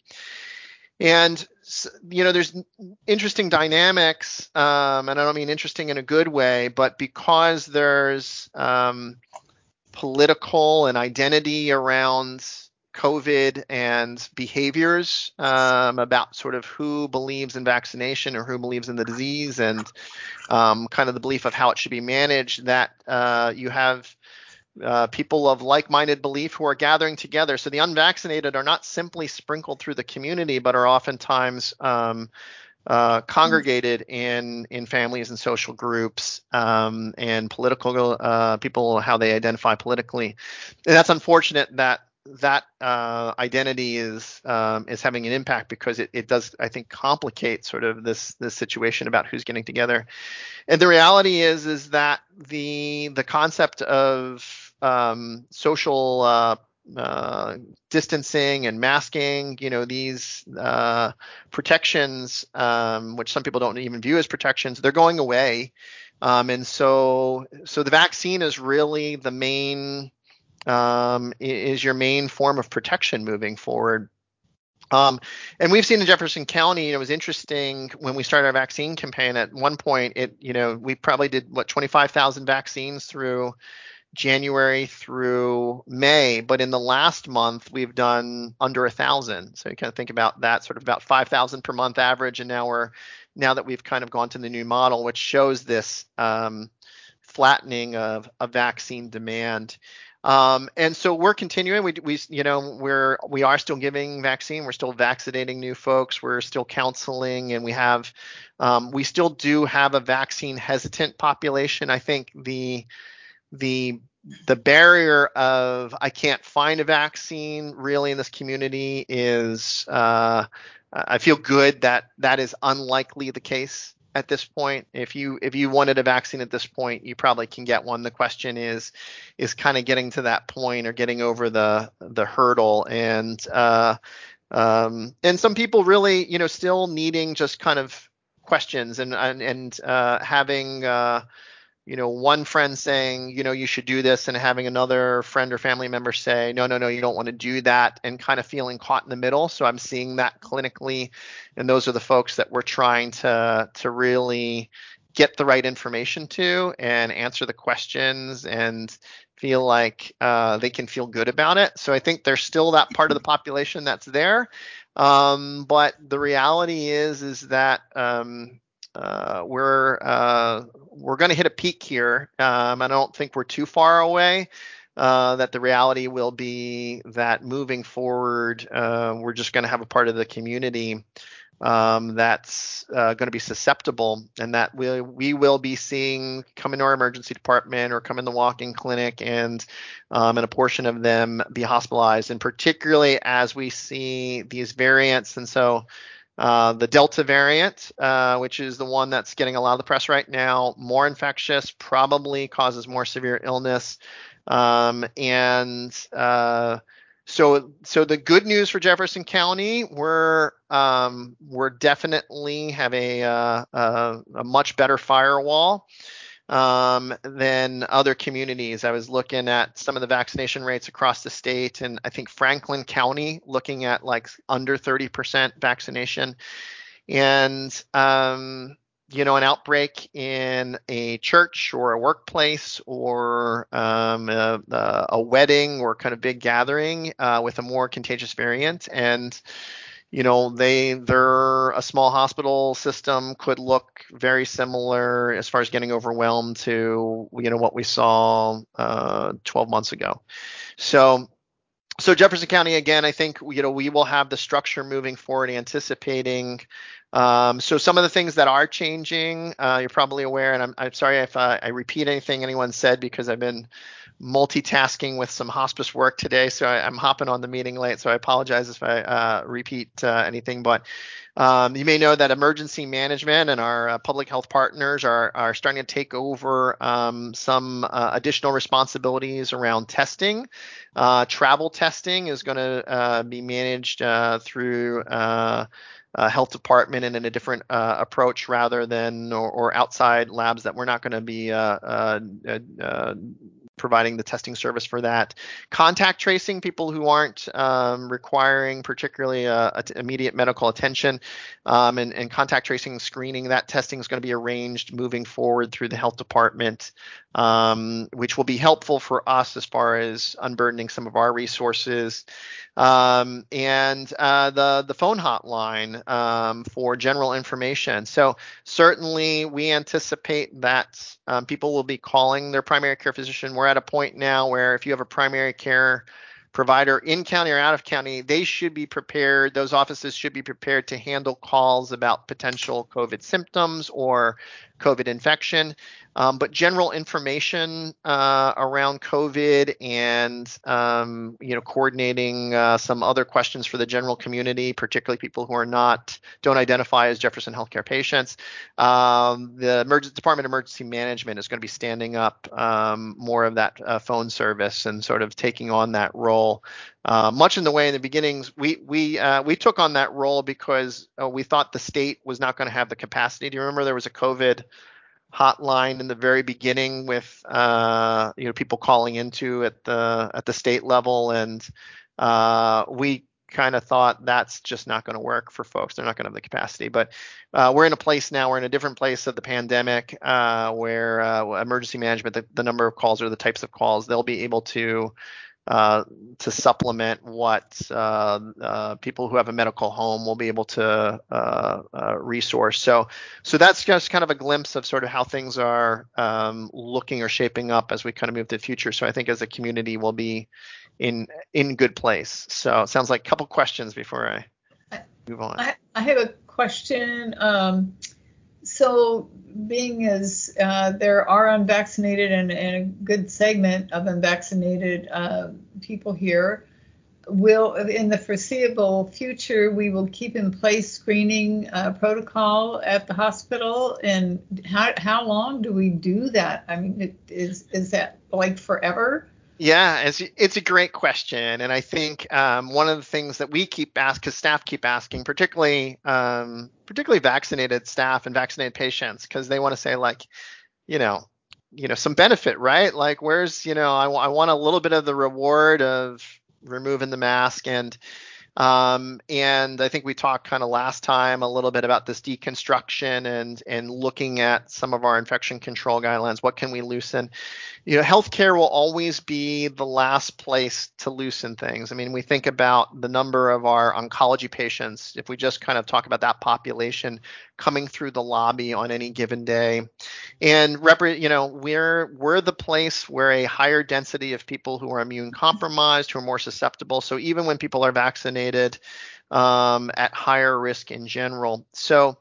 And, you know, there's interesting dynamics, um, and I don't mean interesting in a good way, but because there's um, political and identity around COVID and behaviors um, about sort of who believes in vaccination or who believes in the disease, and um, kind of the belief of how it should be managed, that uh, you have Uh, people of like-minded belief who are gathering together. So the unvaccinated are not simply sprinkled through the community, but are oftentimes um, uh, congregated in in families and social groups um, and political uh, people, how they identify politically. And that's unfortunate that that uh, identity is um, is having an impact, because it, it does, I think, complicate sort of this this situation about who's getting together. And the reality is is that the the concept of um, social uh, uh, distancing and masking, you know, these uh, protections, um, which some people don't even view as protections, they're going away. Um, and so so the vaccine is really the main um, is your main form of protection moving forward. Um, and we've seen in Jefferson County, it was interesting when we started our vaccine campaign. At one point, it, you know, we probably did what twenty-five thousand vaccines through January through May, but in the last month we've done under a thousand. So you kind of think about that, sort of about five thousand per month average. And now we're now that we've kind of gone to the new model, which shows this um, flattening of, of vaccine demand. Um, and so we're continuing. We, we, you know, we're we are still giving vaccine. We're still vaccinating new folks. We're still counseling, and we have, um, we still do have a vaccine hesitant population. I think the the the barrier of I can't find a vaccine really in this community is uh, I feel good that that is unlikely the case at this point. If you if you wanted a vaccine at this point, you probably can get one. The question is is kind of getting to that point or getting over the the hurdle, and uh, um, and some people really you know still needing just kind of questions and and, and uh, having uh, you know, one friend saying, you know, you should do this, and having another friend or family member say, no, no, no, you don't want to do that, and kind of feeling caught in the middle. So I'm seeing that clinically, and those are the folks that we're trying to to really get the right information to and answer the questions and feel like uh, they can feel good about it. So I think there's still that part of the population that's there. Um, but the reality is, is that um, Uh, we're uh, we're going to hit a peak here. Um, I don't think we're too far away. Uh, that the reality will be that moving forward, uh, we're just going to have a part of the community um, that's uh, going to be susceptible, and that we we will be seeing come into our emergency department or come in the walk-in clinic, and um, and a portion of them be hospitalized, and particularly as we see these variants, and so. Uh, the Delta variant, uh, which is the one that's getting a lot of the press right now, more infectious, probably causes more severe illness. Um, and uh, so, so the good news for Jefferson County, we're um, we're definitely have a, uh, a a much better firewall um, than other communities. I was looking at some of the vaccination rates across the state, and I think Franklin County looking at like under thirty percent vaccination. And, um, you know, an outbreak in a church or a workplace or um, a, a wedding or kind of big gathering uh, with a more contagious variant. And you know, they they're a small hospital system could look very similar as far as getting overwhelmed to, you know, what we saw uh, twelve months ago. So, so Jefferson County, again, I think, you know, we will have the structure moving forward, anticipating. Um, so some of the things that are changing, uh, you're probably aware, and I'm, I'm sorry if I, I repeat anything anyone said because I've been multitasking with some hospice work today, so I, I'm hopping on the meeting late, so I apologize if I uh, repeat uh, anything, but um, you may know that emergency management and our uh, public health partners are, are starting to take over um, some uh, additional responsibilities around testing. Uh, travel testing is going to uh, be managed uh, through uh, Uh, health department and in a different uh, approach rather than or, or outside labs that we're not going to be uh, uh, uh, providing the testing service for that. Contact tracing, people who aren't um, requiring particularly uh, immediate medical attention um, and, and contact tracing screening, that testing is going to be arranged moving forward through the health department, um, which will be helpful for us as far as unburdening some of our resources. Um, and uh, the the phone hotline um, for general information. So certainly we anticipate that um, people will be calling their primary care physician. We're at a point now where if you have a primary care provider in county or out of county, they should be prepared. Those offices should be prepared to handle calls about potential COVID symptoms or COVID infection. Um, but general information uh, around COVID and, um, you know, coordinating uh, some other questions for the general community, particularly people who are not, don't identify as Jefferson Healthcare patients. Um, the emergency Department of Emergency Management is going to be standing up um, more of that uh, phone service and sort of taking on that role. Uh, much in the way in the beginnings, we we uh, we took on that role because uh, we thought the state was not going to have the capacity. Do you remember there was a COVID hotline in the very beginning with uh, you know people calling into at the at the state level, and uh, we kind of thought that's just not going to work for folks. They're not going to have the capacity. But uh, we're in a place now. We're in a different place of the pandemic uh, where uh, emergency management, the, the number of calls or the types of calls, they'll be able to uh, to supplement what uh, uh, people who have a medical home will be able to uh, uh, resource. So, so that's just kind of a glimpse of sort of how things are um, looking or shaping up as we kind of move to the future. So I think as a community we'll be in in good place. So it sounds like a couple questions before I move on. I, I have a question. Um, so being as uh, there are unvaccinated and, and a good segment of unvaccinated uh, people here, will in the foreseeable future we will keep in place screening uh, protocol at the hospital, and how how long do we do that? I mean, it, is is that like forever? Yeah, it's it's a great question, and I think um, one of the things that we keep asking, because staff keep asking, particularly um, particularly vaccinated staff and vaccinated patients, because they want to say like, you know, you know, some benefit, right? Like, where's, you know, I, I want a little bit of the reward of removing the mask, and um, and I think we talked kind of last time a little bit about this deconstruction and and looking at some of our infection control guidelines. What can we loosen? You know, healthcare will always be the last place to loosen things. I mean, we think about the number of our oncology patients, if we just kind of talk about that population coming through the lobby on any given day. And, rep- you know, we're we're the place where a higher density of people who are immune compromised, who are more susceptible. So even when people are vaccinated, um, at higher risk in general. So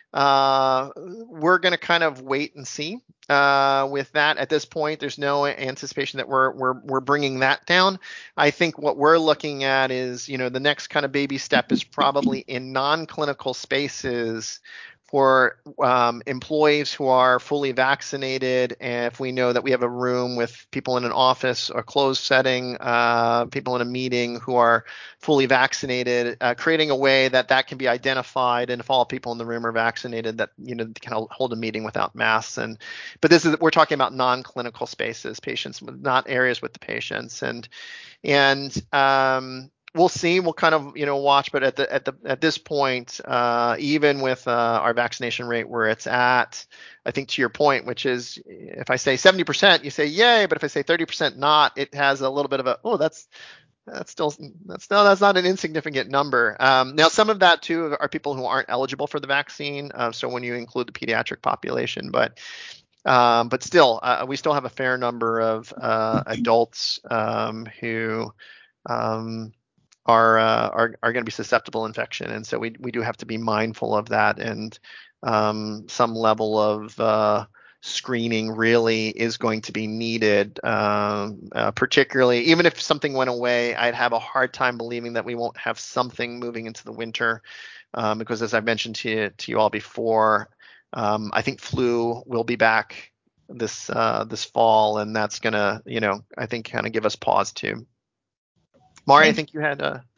uh, we're going to kind of wait and see. Uh, with that, at this point, there's no anticipation that we're we're we're bringing that down. I think what we're looking at is, you know, the next kind of baby step is probably in non-clinical spaces for um, employees who are fully vaccinated, and if we know that we have a room with people in an office or closed setting, uh, people in a meeting who are fully vaccinated, uh, creating a way that that can be identified, and if all people in the room are vaccinated, that, you know, can hold a meeting without masks. And but this is, we're talking about non-clinical spaces, patients, not areas with the patients, and and um, we'll see. We'll kind of, you know, watch. But at the at the at this point, uh, even with uh, our vaccination rate where it's at, I think to your point, which is if I say seventy percent, you say yay. But if I say thirty percent not, it has a little bit of a, oh, that's that's still that's no that's not an insignificant number. Um, now, some of that too are people who aren't eligible for the vaccine. Uh, so when you include the pediatric population, but um, but still, uh, we still have a fair number of uh, adults um, who um, are uh, are are going to be susceptible to infection, and so we we do have to be mindful of that, and um, some level of uh, screening really is going to be needed. Um, uh, particularly, even if something went away, I'd have a hard time believing that we won't have something moving into the winter, um, because as I've mentioned to you, to you all before, um, I think flu will be back this uh, this fall, and that's gonna, you know, I think kind of give us pause too. Mari, I think you had a.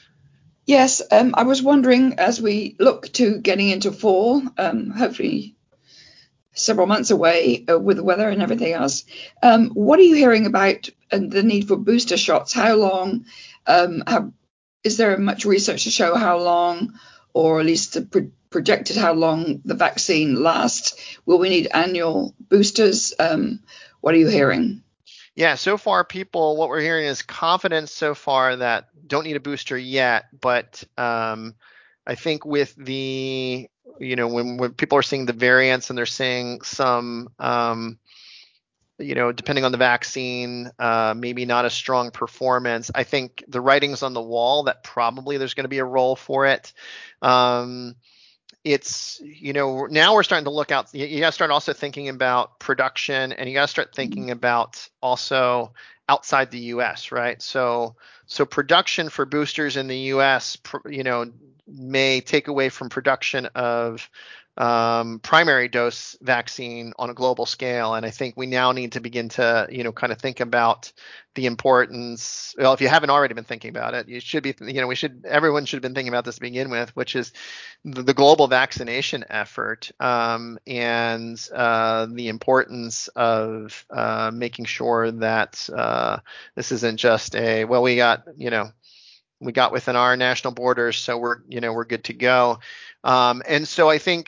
Yes, um, I was wondering, as we look to getting into fall, um, hopefully several months away uh, with the weather and everything else, um, what are you hearing about uh, the need for booster shots? How long? Um, how, is there much research to show how long, or at least to pro- projected how long the vaccine lasts? Will we need annual boosters? Um, what are you hearing? Yeah, so far, people, what we're hearing is confidence so far that don't need a booster yet. But um, I think with the, you know, when, when people are seeing the variants and they're seeing some, um, you know, depending on the vaccine, uh, maybe not a strong performance, I think the writing's on the wall that probably there's going to be a role for it. Um, It's, you know, now we're starting to look out. You, you got to start also thinking about production, and you got to start thinking about also outside the U S, right? So, so production for boosters in the U S, you know, may take away from production of um, primary dose vaccine on a global scale. And I think we now need to begin to, you know, kind of think about the importance. Well, if you haven't already been thinking about it, you should be, you know, we should, everyone should have been thinking about this to begin with, which is the, the global vaccination effort, um, and uh, the importance of uh, making sure that uh, this isn't just a, well, we got, you know, we got within our national borders, so we're, you know, we're good to go. Um, and so I think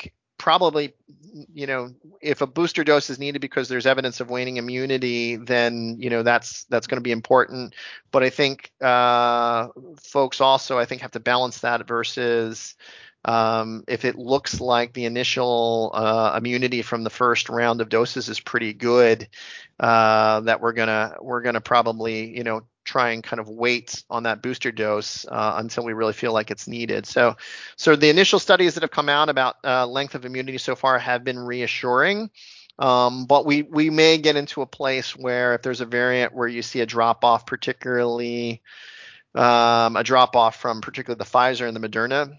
probably, you know, if a booster dose is needed because there's evidence of waning immunity, then, you know, that's that's going to be important. But I think uh, folks also, I think, have to balance that versus um, if it looks like the initial uh, immunity from the first round of doses is pretty good, uh, that we're gonna we're gonna probably, you know, try and kind of wait on that booster dose uh, until we really feel like it's needed. So, so the initial studies that have come out about uh, length of immunity so far have been reassuring. Um, but we we may get into a place where if there's a variant where you see a drop off, particularly um, a drop off from particularly the Pfizer and the Moderna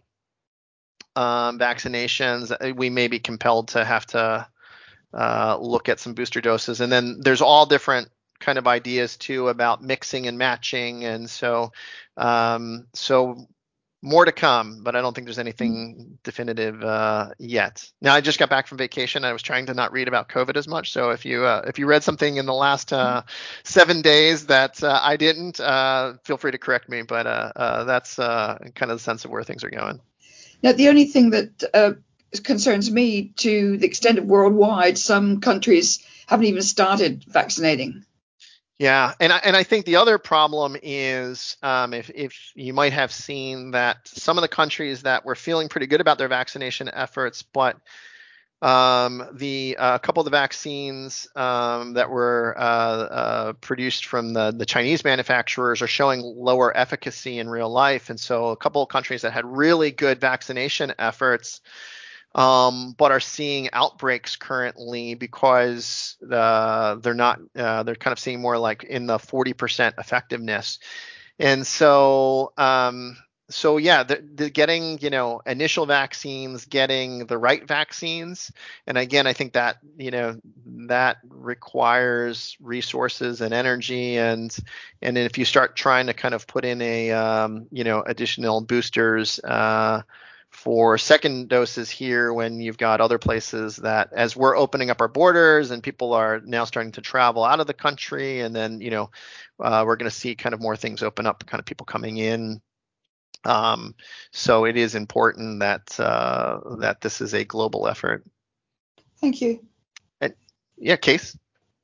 um, vaccinations, we may be compelled to have to uh, look at some booster doses. And then there's all different kind of ideas too about mixing and matching, and so um, so more to come, but I don't think there's anything definitive uh, yet. Now, I just got back from vacation. I was trying to not read about COVID as much. So if you uh, if you read something in the last uh, seven days that uh, I didn't, uh, feel free to correct me. But uh, uh, that's uh, kind of the sense of where things are going. Now, the only thing that uh, concerns me, to the extent of worldwide, some countries haven't even started vaccinating. Yeah, and I, and I think the other problem is um, if if you might have seen that some of the countries that were feeling pretty good about their vaccination efforts, but um, the a uh, couple of the vaccines um, that were uh, uh, produced from the the Chinese manufacturers are showing lower efficacy in real life, and so a couple of countries that had really good vaccination efforts Um, but are seeing outbreaks currently because uh, they're not, uh, they're kind of seeing more like in the forty percent effectiveness. And so, um, so yeah, the, the getting, you know, initial vaccines, getting the right vaccines. And again, I think that, you know, that requires resources and energy. And, and then if you start trying to kind of put in a, um, you know, additional boosters, uh, for second doses here, when you've got other places that, as we're opening up our borders and people are now starting to travel out of the country, and then, you know, uh, we're going to see kind of more things open up, kind of people coming in. Um, so it is important that uh, that this is a global effort. Thank you. And, yeah, Case.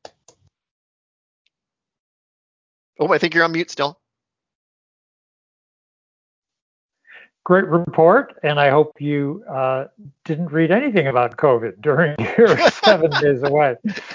Oh, I think you're on mute still. Great report, and I hope you uh, didn't read anything about COVID during your seven days away.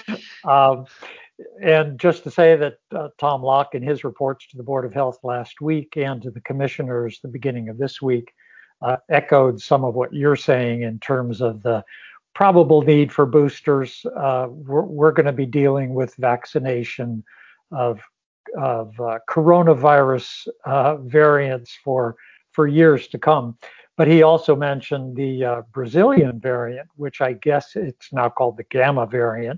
Um, and just to say that uh, Tom Locke, in his reports to the Board of Health last week and to the commissioners the beginning of this week, uh, echoed some of what you're saying in terms of the probable need for boosters. Uh, we're we're going to be dealing with vaccination of of uh, coronavirus uh, variants for for years to come. But he also mentioned the uh, Brazilian variant, which I guess it's now called the Gamma variant,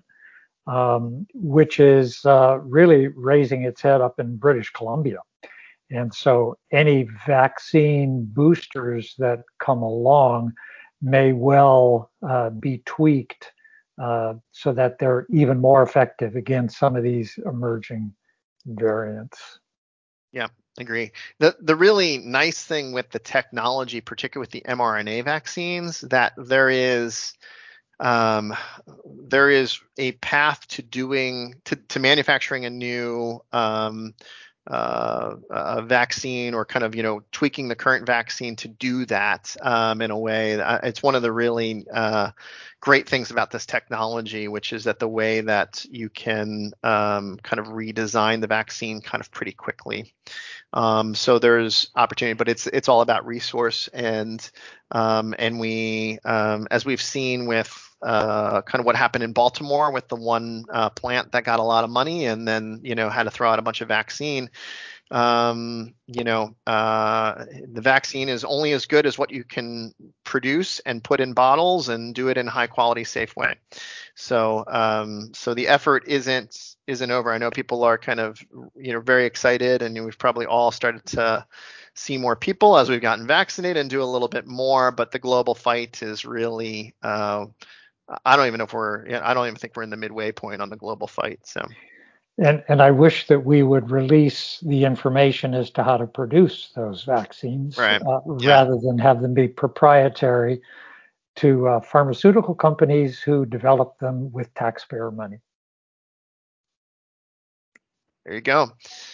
um, which is uh, really raising its head up in British Columbia. And so any vaccine boosters that come along may well uh, be tweaked uh, so that they're even more effective against some of these emerging variants. Yeah, agree. The the really nice thing with the technology, particularly with the mRNA vaccines, that there is um, there is a path to doing to, to manufacturing a new um, uh, a vaccine, or kind of, you know, tweaking the current vaccine to do that um, in a way. It's one of the really uh, great things about this technology, which is that the way that you can um, kind of redesign the vaccine kind of pretty quickly. Um, so there's opportunity, but it's it's all about resource, and um, and we um, as we've seen with uh, kind of what happened in Baltimore with the one uh, plant that got a lot of money and then, you know, had to throw out a bunch of vaccine. Um, you know, uh, the vaccine is only as good as what you can produce and put in bottles and do it in a high quality, safe way. So, um, so the effort isn't isn't over. I know people are kind of, you know, very excited, and we've probably all started to see more people as we've gotten vaccinated and do a little bit more. But the global fight is really, uh, I don't even know if we're, I don't even think we're in the midway point on the global fight. So. And, and I wish that we would release the information as to how to produce those vaccines, right. uh, yeah. rather than have them be proprietary to uh, pharmaceutical companies who develop them with taxpayer money. There you go.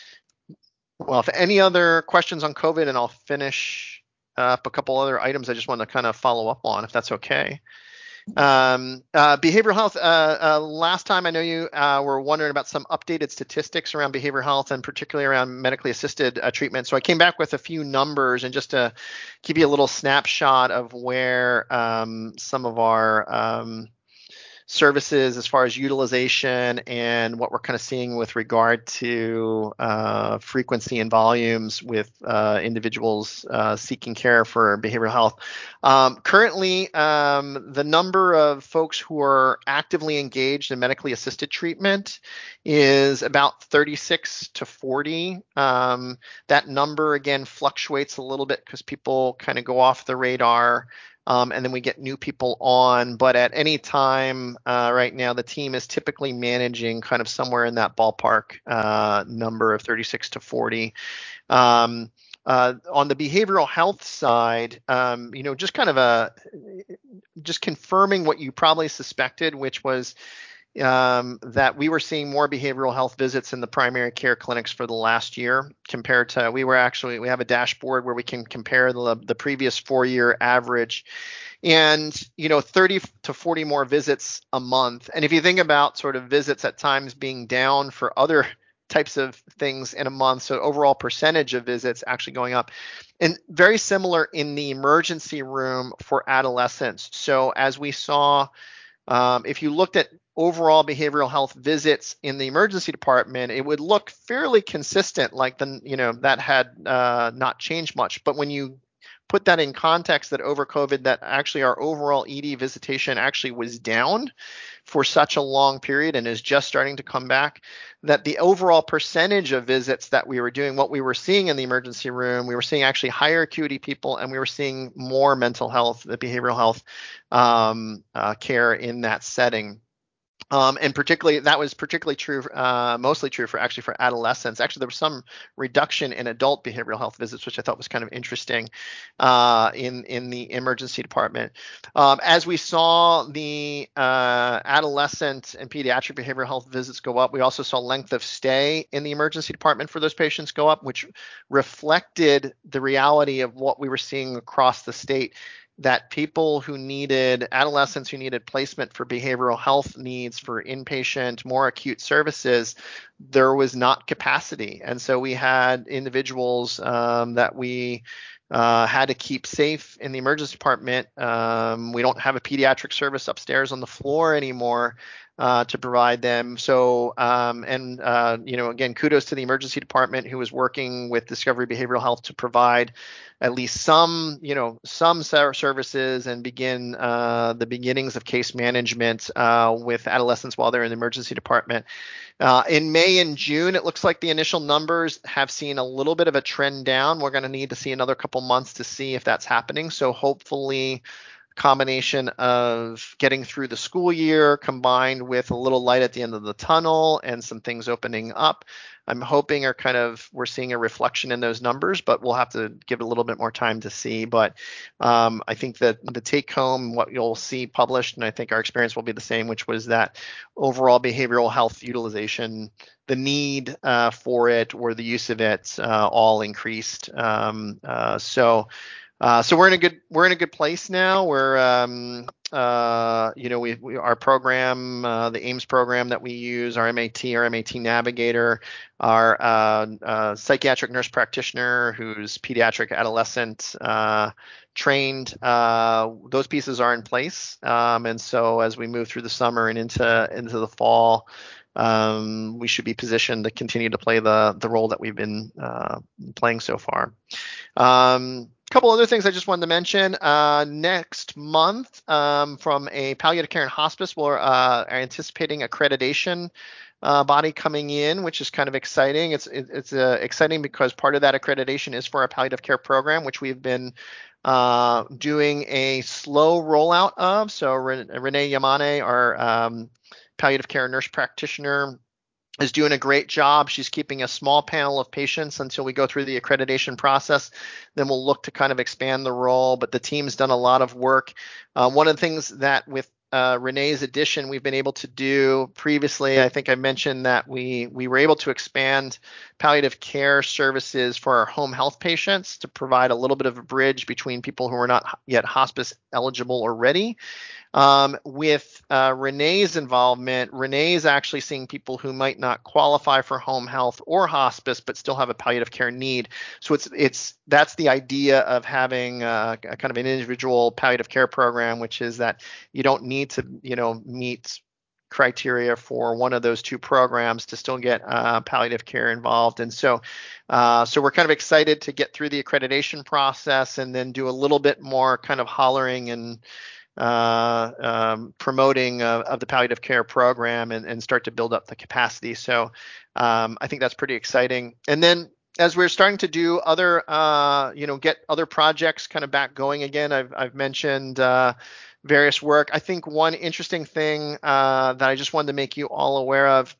Well, if any other questions on COVID, and I'll finish up a couple other items I just want to kind of follow up on, if that's okay. Um, uh, behavioral health, uh, uh, last time I know you uh, were wondering about some updated statistics around behavioral health and particularly around medically assisted uh, treatment. So I came back with a few numbers and just to give you a little snapshot of where um, some of our um, services as far as utilization and what we're kind of seeing with regard to uh, frequency and volumes with uh, individuals uh, seeking care for behavioral health. Um, currently, um, the number of folks who are actively engaged in medically assisted treatment is about thirty-six to forty. Um, that number, again, fluctuates a little bit because people kind of go off the radar. Um, and then we get new people on, but at any time uh, right now, the team is typically managing kind of somewhere in that ballpark uh, number of thirty-six to forty. Um, uh, on the behavioral health side, um, you know, just kind of a, just confirming what you probably suspected, which was um, that we were seeing more behavioral health visits in the primary care clinics for the last year compared to, we were actually, we have a dashboard where we can compare the, the previous four year average and, you know, thirty to forty more visits a month. And if you think about sort of visits at times being down for other types of things in a month, so overall percentage of visits actually going up, and very similar in the emergency room for adolescents. So as we saw, Um, if you looked at overall behavioral health visits in the emergency department, it would look fairly consistent, like the, you know, that had uh, not changed much. But when you put that in context that over COVID, that actually our overall E D visitation actually was down for such a long period and is just starting to come back, that the overall percentage of visits that we were doing, what we were seeing in the emergency room, we were seeing actually higher acuity people, and we were seeing more mental health, the behavioral health um, uh, care in that setting. Um, and particularly, that was particularly true, uh, mostly true for actually for adolescents. Actually, there was some reduction in adult behavioral health visits, which I thought was kind of interesting uh, in in the emergency department. Um, as we saw the uh, adolescent and pediatric behavioral health visits go up, we also saw length of stay in the emergency department for those patients go up, which reflected the reality of what we were seeing across the state, that people who needed, adolescents who needed placement for behavioral health needs for inpatient, more acute services, there was not capacity. And so we had individuals um, that we uh, had to keep safe in the emergency department. Um, we don't have a pediatric service upstairs on the floor anymore uh, to provide them. So, um, and, uh, you know, again, kudos to the emergency department who was working with Discovery Behavioral Health to provide at least some, you know, some services and begin uh, the beginnings of case management uh, with adolescents while they're in the emergency department. Uh, in May and June, it looks like the initial numbers have seen a little bit of a trend down. We're going to need to see another couple months to see if that's happening. So hopefully, combination of getting through the school year combined with a little light at the end of the tunnel and some things opening up, I'm hoping are kind of, we're seeing a reflection in those numbers, but we'll have to give it a little bit more time to see. But um, I think that the take home, what you'll see published, and I think our experience will be the same, which was that overall behavioral health utilization, the need uh, for it or the use of it uh, all increased. Um, uh, so Uh, so we're in a good we're in a good place now. We're um, uh, you know we, we our program, uh, the AIMS program that we use, our M A T, our M A T Navigator, our uh, uh, psychiatric nurse practitioner who's pediatric adolescent uh, trained. Uh, those pieces are in place, um, and so as we move through the summer and into into the fall, um, we should be positioned to continue to play the the role that we've been uh, playing so far. Um, couple other things I just wanted to mention. Uh, next month, um, from a palliative care and hospice, we're uh, anticipating accreditation uh, body coming in, which is kind of exciting. It's it, it's uh, exciting because part of that accreditation is for our palliative care program, which we've been uh, doing a slow rollout of. So Renee Yamane, our um, palliative care nurse practitioner, is doing a great job. She's keeping a small panel of patients until we go through the accreditation process. Then we'll look to kind of expand the role, but the team's done a lot of work. Uh, one of the things that with uh, Renee's addition, we've been able to do previously, I think I mentioned that we, we were able to expand palliative care services for our home health patients to provide a little bit of a bridge between people who are not yet hospice eligible or ready. Um, with uh, Renee's involvement, Renee is actually seeing people who might not qualify for home health or hospice, but still have a palliative care need. So it's it's that's the idea of having uh, a kind of an individual palliative care program, which is that you don't need to, you know, meet criteria for one of those two programs to still get uh, palliative care involved. And so, uh, so we're kind of excited to get through the accreditation process and then do a little bit more kind of hollering and uh, um, promoting uh, of the palliative care program and, and start to build up the capacity. So um, I think that's pretty exciting. And then as we're starting to do other, uh, you know, get other projects kind of back going again, I've, I've mentioned uh, various work. I think one interesting thing uh, that I just wanted to make you all aware of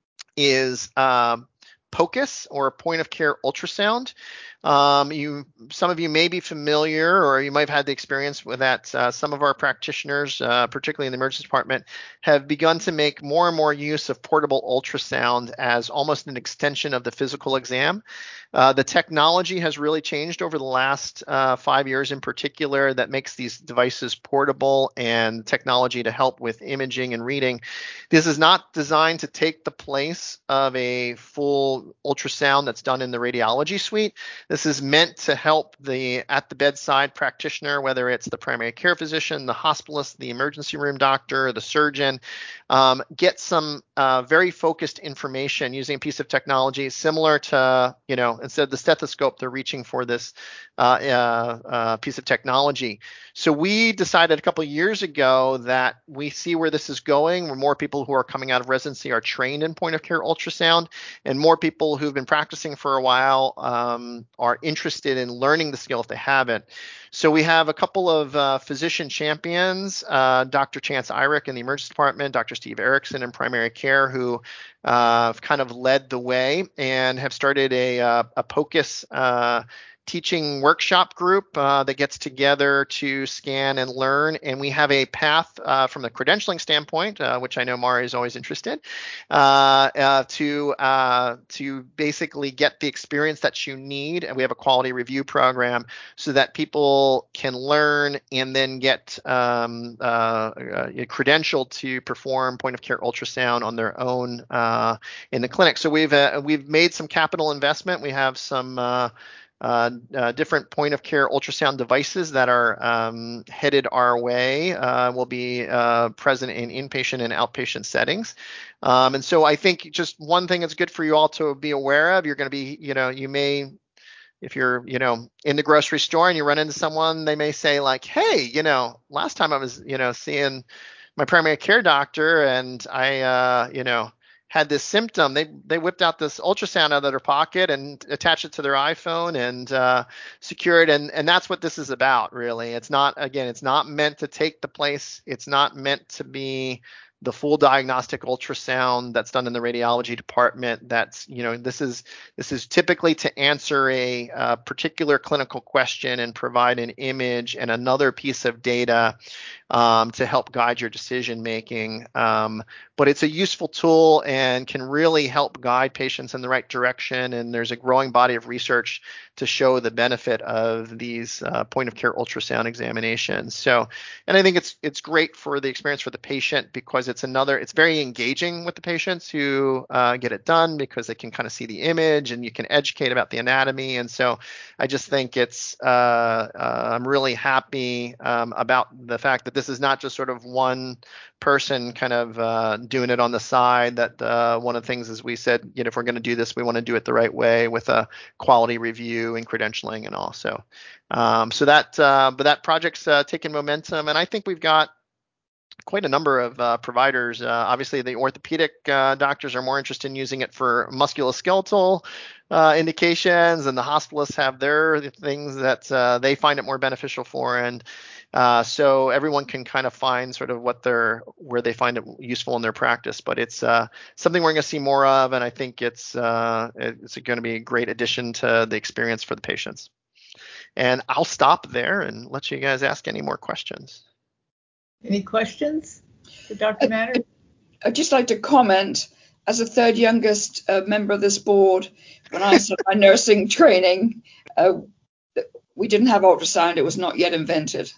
is um, POCUS, or point of care ultrasound. Um, you, some of you may be familiar, or you might have had the experience with that. Uh, some of our practitioners, uh, particularly in the emergency department, have begun to make more and more use of portable ultrasound as almost an extension of the physical exam. Uh, the technology has really changed over the last uh, five years in particular that makes these devices portable, and technology to help with imaging and reading. This is not designed to take the place of a full ultrasound that's done in the radiology suite. This is meant to help the at the bedside practitioner, whether it's the primary care physician, the hospitalist, the emergency room doctor, the surgeon, um, get some uh, very focused information using a piece of technology similar to, you know, instead of the stethoscope, they're reaching for this uh, uh, uh, piece of technology. So we decided a couple of years ago that we see where this is going, where more people who are coming out of residency are trained in point of care ultrasound, and more people who've been practicing for a while um, are interested in learning the skill if they haven't. So we have a couple of uh, physician champions, uh, Doctor Chance Irick in the emergency department, Doctor Steve Erickson in primary care, who uh, have kind of led the way and have started a, uh, a POCUS uh, teaching workshop group uh, that gets together to scan and learn. And we have a path uh, from the credentialing standpoint, uh, which I know Mari is always interested, uh, uh, to uh, to basically get the experience that you need. And we have a quality review program so that people can learn and then get um, uh, a credential to perform point of care ultrasound on their own uh, in the clinic. So we've uh, we've made some capital investment. We have some uh, Uh, uh, different point of care ultrasound devices that are um, headed our way uh, will be uh, present in inpatient and outpatient settings. Um, and so I think just one thing that's good for you all to be aware of, you're going to be, you know, you may, if you're, you know, in the grocery store and you run into someone, they may say like, hey, you know, last time I was, you know, seeing my primary care doctor and I, uh, you know, had this symptom, they they whipped out this ultrasound out of their pocket and attached it to their iPhone and uh, secured, and and that's what this is about, really. It's not, again, it's not meant to take the place. It's not meant to be the full diagnostic ultrasound that's done in the radiology department. That's, you know, this is this is typically to answer a, a particular clinical question and provide an image and another piece of data um, to help guide your decision making. Um, but it's a useful tool and can really help guide patients in the right direction. And there's a growing body of research to show the benefit of these uh, point of care ultrasound examinations. So, and I think it's it's great for the experience for the patient because it's another, it's very engaging with the patients who uh, get it done because they can kind of see the image and you can educate about the anatomy. And so I just think it's, uh, uh, I'm really happy um, about the fact that this is not just sort of one person kind of uh, doing it on the side. That uh, one of the things is we said, you know, if we're going to do this, we want to do it the right way with a quality review and credentialing and all. So, um, so that, uh, but that project's uh, taking momentum, and I think we've got quite a number of uh, providers. Uh, obviously, the orthopedic uh, doctors are more interested in using it for musculoskeletal uh, indications, and the hospitalists have their things that uh, they find it more beneficial for. And Uh, so everyone can kind of find sort of what they're, where they find it useful in their practice. But it's uh, something we're going to see more of, and I think it's uh, it's going to be a great addition to the experience for the patients. And I'll stop there and let you guys ask any more questions. Any questions for Doctor Matter? I'd just like to comment, as a third youngest uh, member of this board, when I started my nursing training, uh, we didn't have ultrasound. It was not yet invented.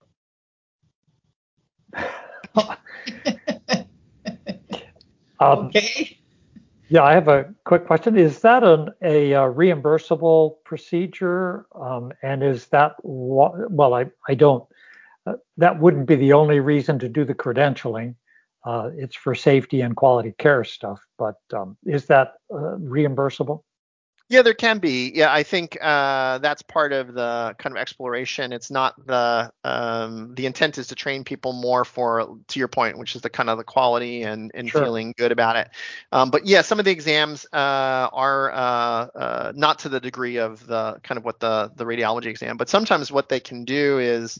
um, okay. Yeah, I have a quick question. Is that an, a, uh reimbursable procedure? Um, and is that, well, I, I don't, uh, that wouldn't be the only reason to do the credentialing. Uh, it's for safety and quality care stuff, but um, is that uh, reimbursable? Yeah, there can be. Yeah, I think uh, that's part of the kind of exploration. It's not the um, the intent is to train people more for, to your point, which is the kind of the quality and, and Sure. feeling good about it. Um, but yeah, some of the exams uh, are uh, uh, not to the degree of the kind of what the the radiology exam, but sometimes what they can do is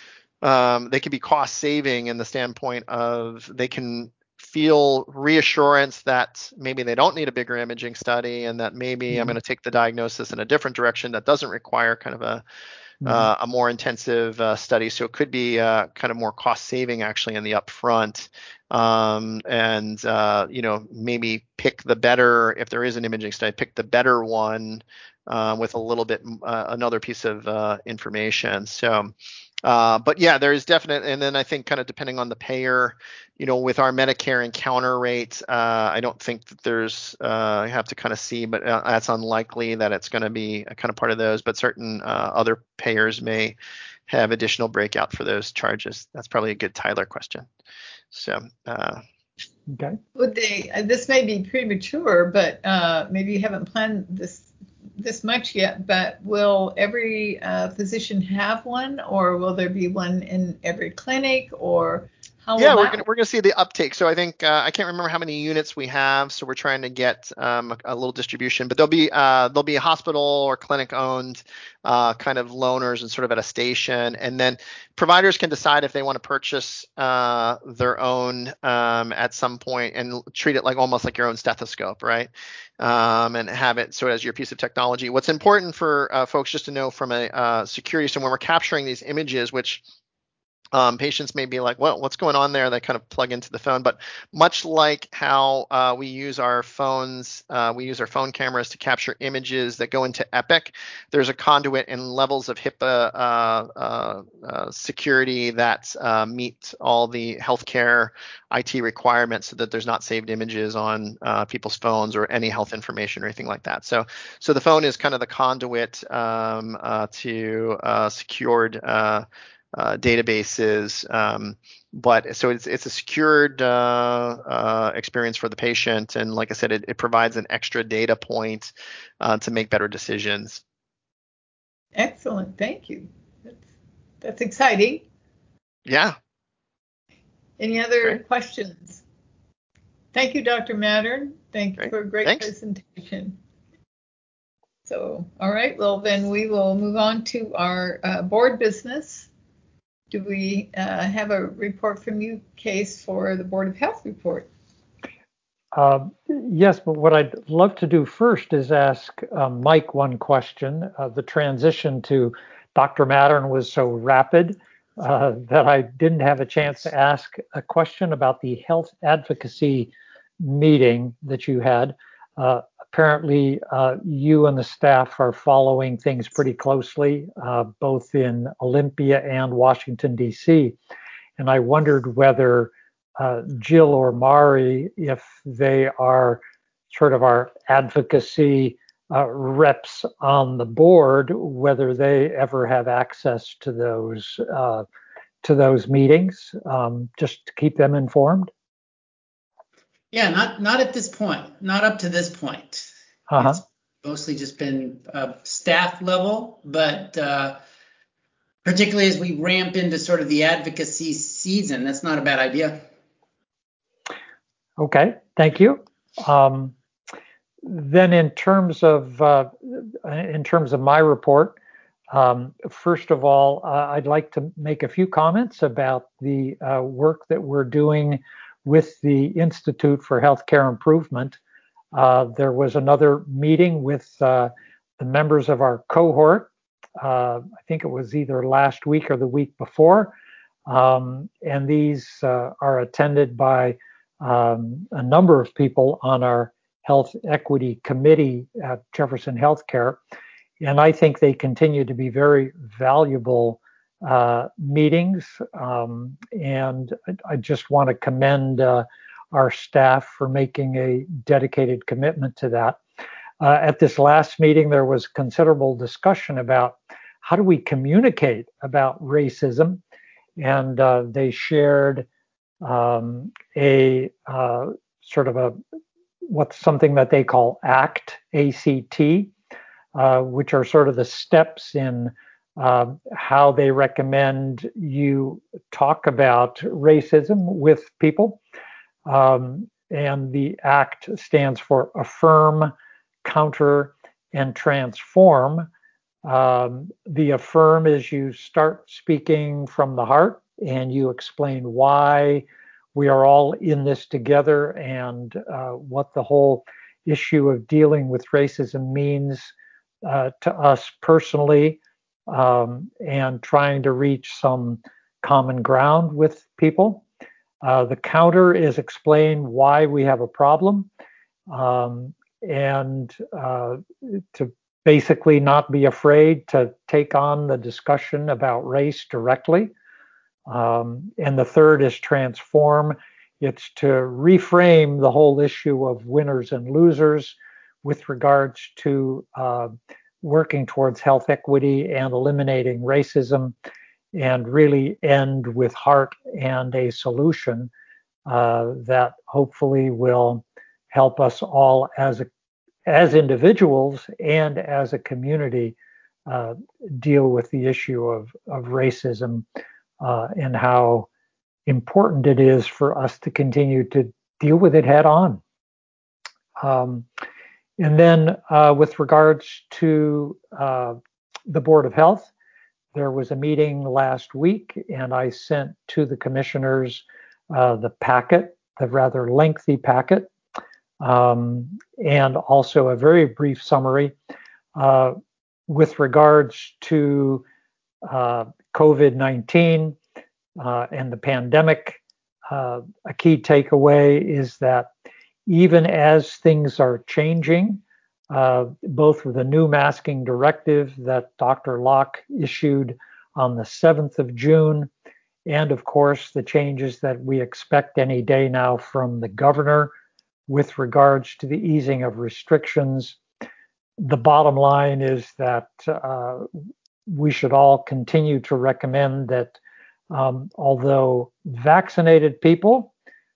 um, they can be cost saving in the standpoint of they can feel reassurance that maybe they don't need a bigger imaging study, and that maybe mm-hmm. I'm going to take the diagnosis in a different direction that doesn't require kind of a mm-hmm. uh, a more intensive uh, study. So it could be uh, kind of more cost saving actually in the upfront, um, and uh, you know, maybe pick the better, if there is an imaging study, pick the better one uh, with a little bit uh, another piece of uh, information. So. Uh, but yeah, there is definite, and then I think kind of depending on the payer, you know, with our Medicare encounter rate, uh, I don't think that there's, uh, I have to kind of see, but uh, that's unlikely that it's going to be a kind of part of those, but certain uh, other payers may have additional breakout for those charges. That's probably a good Tyler question. So, uh, okay. Would they, uh, this may be premature, but uh, maybe you haven't planned this this much yet, but will every uh, physician have one, or will there be one in every clinic, or how yeah, will we're that gonna we're gonna see the uptake. So I think uh, I can't remember how many units we have, so we're trying to get um, a, a little distribution. But there'll be uh, there'll be a hospital or clinic owned uh, kind of loaners and sort of at a station, and then providers can decide if they want to purchase uh, their own um, at some point and treat it like almost like your own stethoscope, right? Um, and have it so as your piece of technology. What's important for uh, folks just to know from a uh, security, so when we're capturing these images, which Um, patients may be like, well, what's going on there? They kind of plug into the phone. But much like how uh, we use our phones, uh, we use our phone cameras to capture images that go into Epic. There's a conduit and levels of HIPAA uh, uh, uh, security that uh, meet all the healthcare I T requirements, so that there's not saved images on uh, people's phones or any health information or anything like that. So, so the phone is kind of the conduit um, uh, to uh, secured uh, Uh, databases, um, but so it's it's a secured uh, uh, experience for the patient, and like I said, it, it provides an extra data point uh, to make better decisions. Excellent, thank you. That's, that's exciting. Yeah. Any other Great. questions? Thank you, Doctor Mattern. Thank Great. you for a great Thanks. presentation. So, all right, well, then we will move on to our uh, board business. Do we uh, have a report from you, Case, for the Board of Health report? Uh, yes, but what I'd love to do first is ask uh, Mike one question. Uh, the transition to Doctor Mattern was so rapid uh, that I didn't have a chance to ask a question about the health advocacy meeting that you had. Uh, apparently, uh, you and the staff are following things pretty closely, uh, both in Olympia and Washington, D C. And I wondered whether uh, Jill or Mari, if they are sort of our advocacy uh, reps on the board, whether they ever have access to those uh, to those meetings, um, just to keep them informed. Yeah, not not at this point, not up to this point. Uh-huh. It's mostly just been uh, staff level, but uh, particularly as we ramp into sort of the advocacy season, that's not a bad idea. Okay, thank you. Um, then in terms of uh, in terms of my report, Um, first of all, uh, I'd like to make a few comments about the uh, work that we're doing with the Institute for Healthcare Improvement. Uh, there was another meeting with uh, the members of our cohort. Uh, I think it was either last week or the week before. Um, and these uh, are attended by um, a number of people on our Health Equity Committee at Jefferson Healthcare. And I think they continue to be very valuable uh, meetings. Um, and I, I just want to commend uh, our staff for making a dedicated commitment to that. Uh, at this last meeting, there was considerable discussion about how do we communicate about racism. And uh, they shared um, a uh, sort of a, what's something that they call ACT, A C T, Uh, which are sort of the steps in uh, how they recommend you talk about racism with people. Um, and the ACT stands for Affirm, Counter, and Transform. Um, the Affirm is you start speaking from the heart and you explain why we are all in this together and uh, what the whole issue of dealing with racism means Uh, to us personally, um, and trying to reach some common ground with people. Uh, the counter is explain why we have a problem, um, and uh, to basically not be afraid to take on the discussion about race directly. Um, and the third is transform. It's to reframe the whole issue of winners and losers with regards to uh, working towards health equity and eliminating racism, and really end with heart and a solution uh, that hopefully will help us all as a, as individuals and as a community uh, deal with the issue of, of racism uh, and how important it is for us to continue to deal with it head on. Um, And then uh, with regards to uh, the Board of Health, there was a meeting last week and I sent to the commissioners uh, the packet, the rather lengthy packet, um, and also a very brief summary uh, with regards to uh, COVID nineteen uh, and the pandemic. Uh, a key takeaway is that even as things are changing, uh, both with a new masking directive that Doctor Locke issued on the seventh of June, and of course the changes that we expect any day now from the governor with regards to the easing of restrictions, the bottom line is that uh, we should all continue to recommend that um, although vaccinated people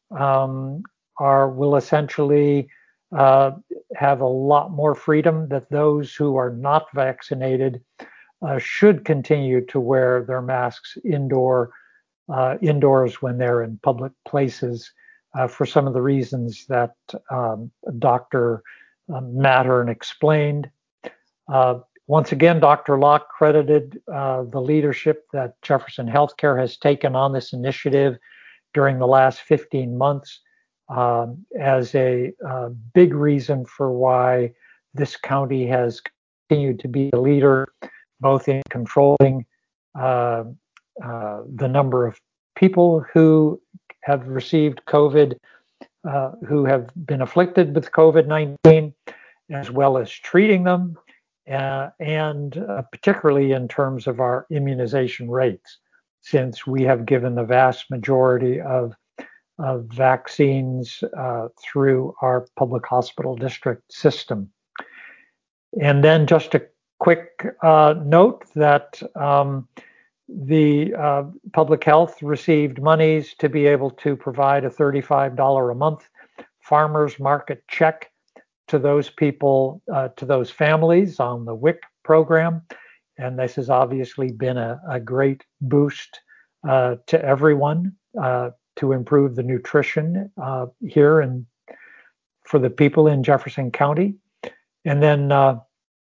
um, are will essentially uh, have a lot more freedom, that those who are not vaccinated uh, should continue to wear their masks indoor uh, indoors when they're in public places uh, for some of the reasons that um, Doctor Mattern explained. Uh, once again, Doctor Locke credited uh, the leadership that Jefferson Healthcare has taken on this initiative during the last fifteen months um, as a uh, big reason for why this county has continued to be a leader, both in controlling uh, uh, the number of people who have received COVID, uh, who have been afflicted with COVID nineteen, as well as treating them, uh, and uh, particularly in terms of our immunization rates, since we have given the vast majority of, of vaccines uh, through our public hospital district system. And then just a quick uh, note that um, the uh, public health received monies to be able to provide a thirty-five dollars a month farmers market check to those people, uh, to those families on the W I C program. And this has obviously been a, a great boost uh, to everyone uh, to improve the nutrition uh, here and for the people in Jefferson County. And then uh,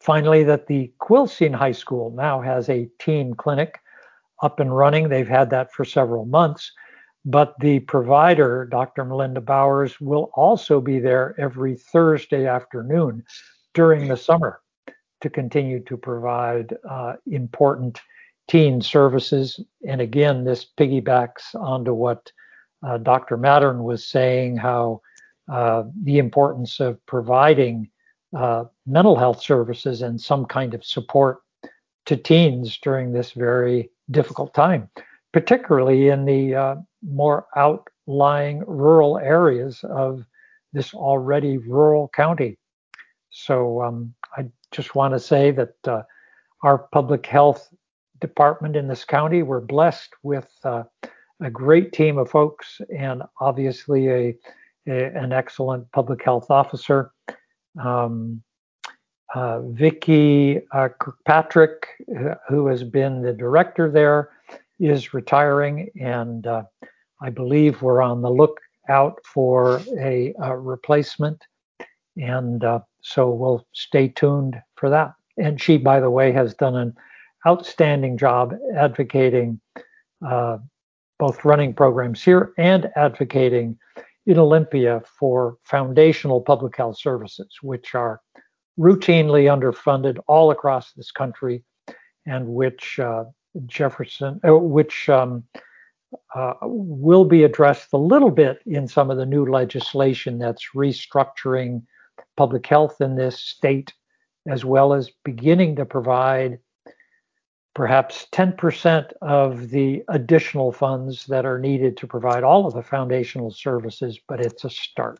finally, that the Quilcene High School now has a teen clinic up and running. They've had that for several months, but the provider, Doctor Melinda Bowers, will also be there every Thursday afternoon during the summer to continue to provide uh, important teen services. And again, this piggybacks onto what uh, Doctor Mattern was saying, how uh, the importance of providing uh, mental health services and some kind of support to teens during this very difficult time, particularly in the uh, more outlying rural areas of this already rural county. So um, I just want to say that uh, our public health department in this county, we're blessed with uh, a great team of folks, and obviously a, a an excellent public health officer. Um, uh, Vicki uh, Kirkpatrick, who has been the director there, is retiring, and uh, I believe we're on the lookout for a, a replacement, and uh, so we'll stay tuned for that. And she, by the way, has done an outstanding job advocating, uh, both running programs here and advocating in Olympia for foundational public health services, which are routinely underfunded all across this country, and which uh, Jefferson, uh, which um, uh, will be addressed a little bit in some of the new legislation that's restructuring public health in this state, as well as beginning to provide perhaps ten percent of the additional funds that are needed to provide all of the foundational services, but it's a start.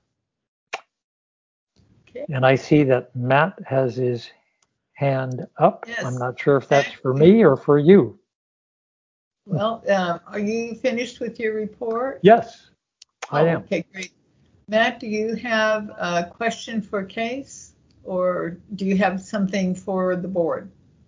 Okay. And I see that Matt has his hand up. Yes. I'm not sure if that's for me or for you. Well, um, are you finished with your report? Yes, oh, I am. Okay, great. Matt, do you have a question for Case, or do you have something for the board?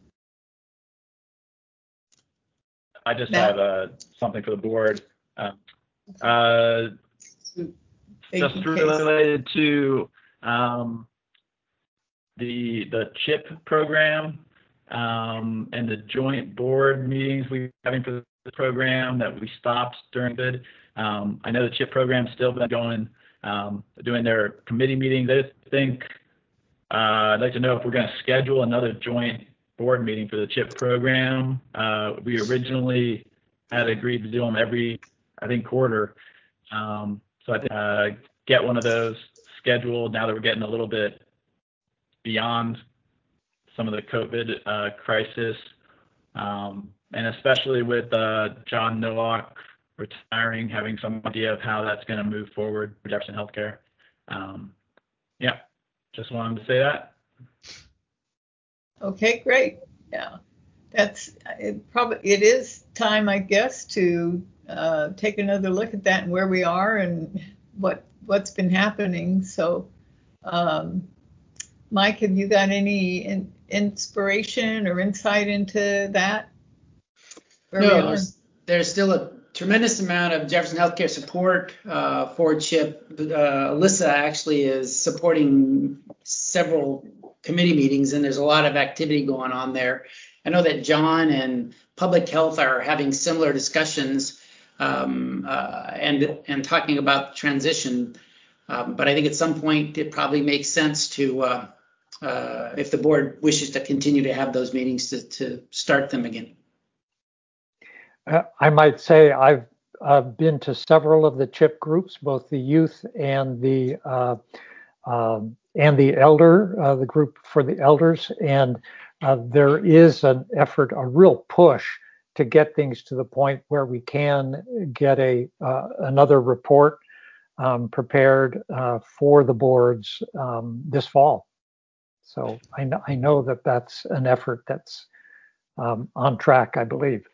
I just Matt? have uh, something for the board. Uh, uh, just you, related to um, the the CHIP program um, and the joint board meetings we're having for the program that we stopped during COVID. Um, I know the CHIP program's still been going, um, doing their committee meetings. I just think uh, I'd like to know if we're going to schedule another joint board meeting for the CHIP program. Uh, we originally had agreed to do them every, I think, quarter. Um, so I think uh, get one of those scheduled now that we're getting a little bit beyond some of the COVID uh, crisis, um, and especially with uh, John Nowak retiring, having some idea of how that's going to move forward for Jefferson Healthcare. Um, yeah, just wanted to say that. Okay, great. Yeah, that's it. Probably it is time, I guess, to uh, take another look at that and where we are and what what's been happening. So, um, Mike, have you got any in, inspiration or insight into that? Where no, we are? There's, there's still a tremendous amount of Jefferson Healthcare support uh, for CHIP. Uh, Alyssa actually is supporting several committee meetings, and there's a lot of activity going on there. I know that John and Public Health are having similar discussions um, uh, and and talking about transition. Um, but I think at some point it probably makes sense to, uh, uh, if the board wishes to continue to have those meetings, to, to start them again. Uh, I might say I've uh, been to several of the CHIP groups, both the youth and the uh, um, and the elder, uh, the group for the elders, and uh, there is an effort, a real push to get things to the point where we can get a uh, another report um, prepared uh, for the boards um, this fall. So I know, I know that that's an effort that's um, on track, I believe.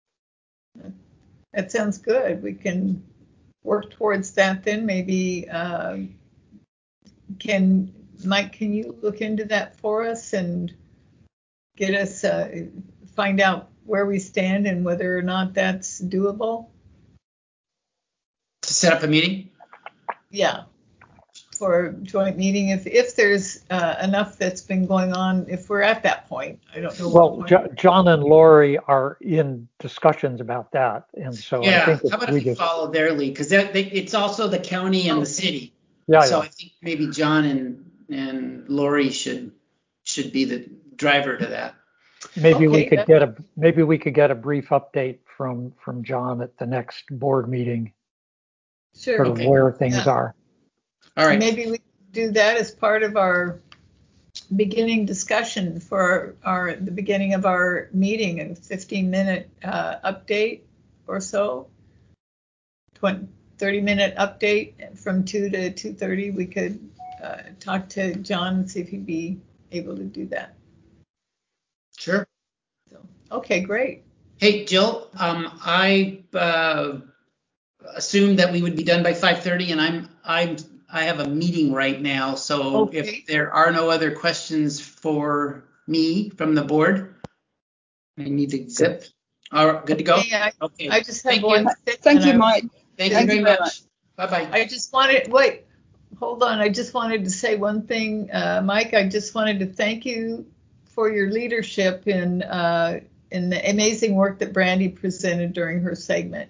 That sounds good. We can work towards that then. Maybe uh, can Mike, can you look into that for us and get us uh, find out where we stand and whether or not that's doable? To set up a meeting? Yeah. for a joint meeting if if there's uh, enough that's been going on. If we're at that point, I don't know. Well, what Jo- John and Lori are in discussions about that, and so I Yeah, think how if about we if we just follow their lead? Because it's also the county and the city. yeah So yeah I think maybe John and, and Lori should should be the driver to that. maybe we Okay, could that- get a maybe we could get a brief update from from John at the next board meeting, Sure. sort of Okay. where things Yeah. are. All right. Maybe we do that as part of our beginning discussion for our, our the beginning of our meeting, a fifteen minute uh, update or so, twenty, thirty minute update from two to two thirty. We could uh, talk to John and see if he'd be able to do that. Sure. So, okay, great. Hey, Jill, um, I uh, assumed that we would be done by five thirty, and I'm I'm I have a meeting right now. So Okay. if there are no other questions for me from the board, I need to zip. All right, good to go. Okay, I, Okay. I just have Thank one you. thing. Thank and you, I- Mike. Thank Thank you you very very much. Bye bye. I just wanted, wait, hold on. I just wanted to say one thing, uh, Mike. I just wanted to thank you for your leadership in uh, in the amazing work that Brandy presented during her segment.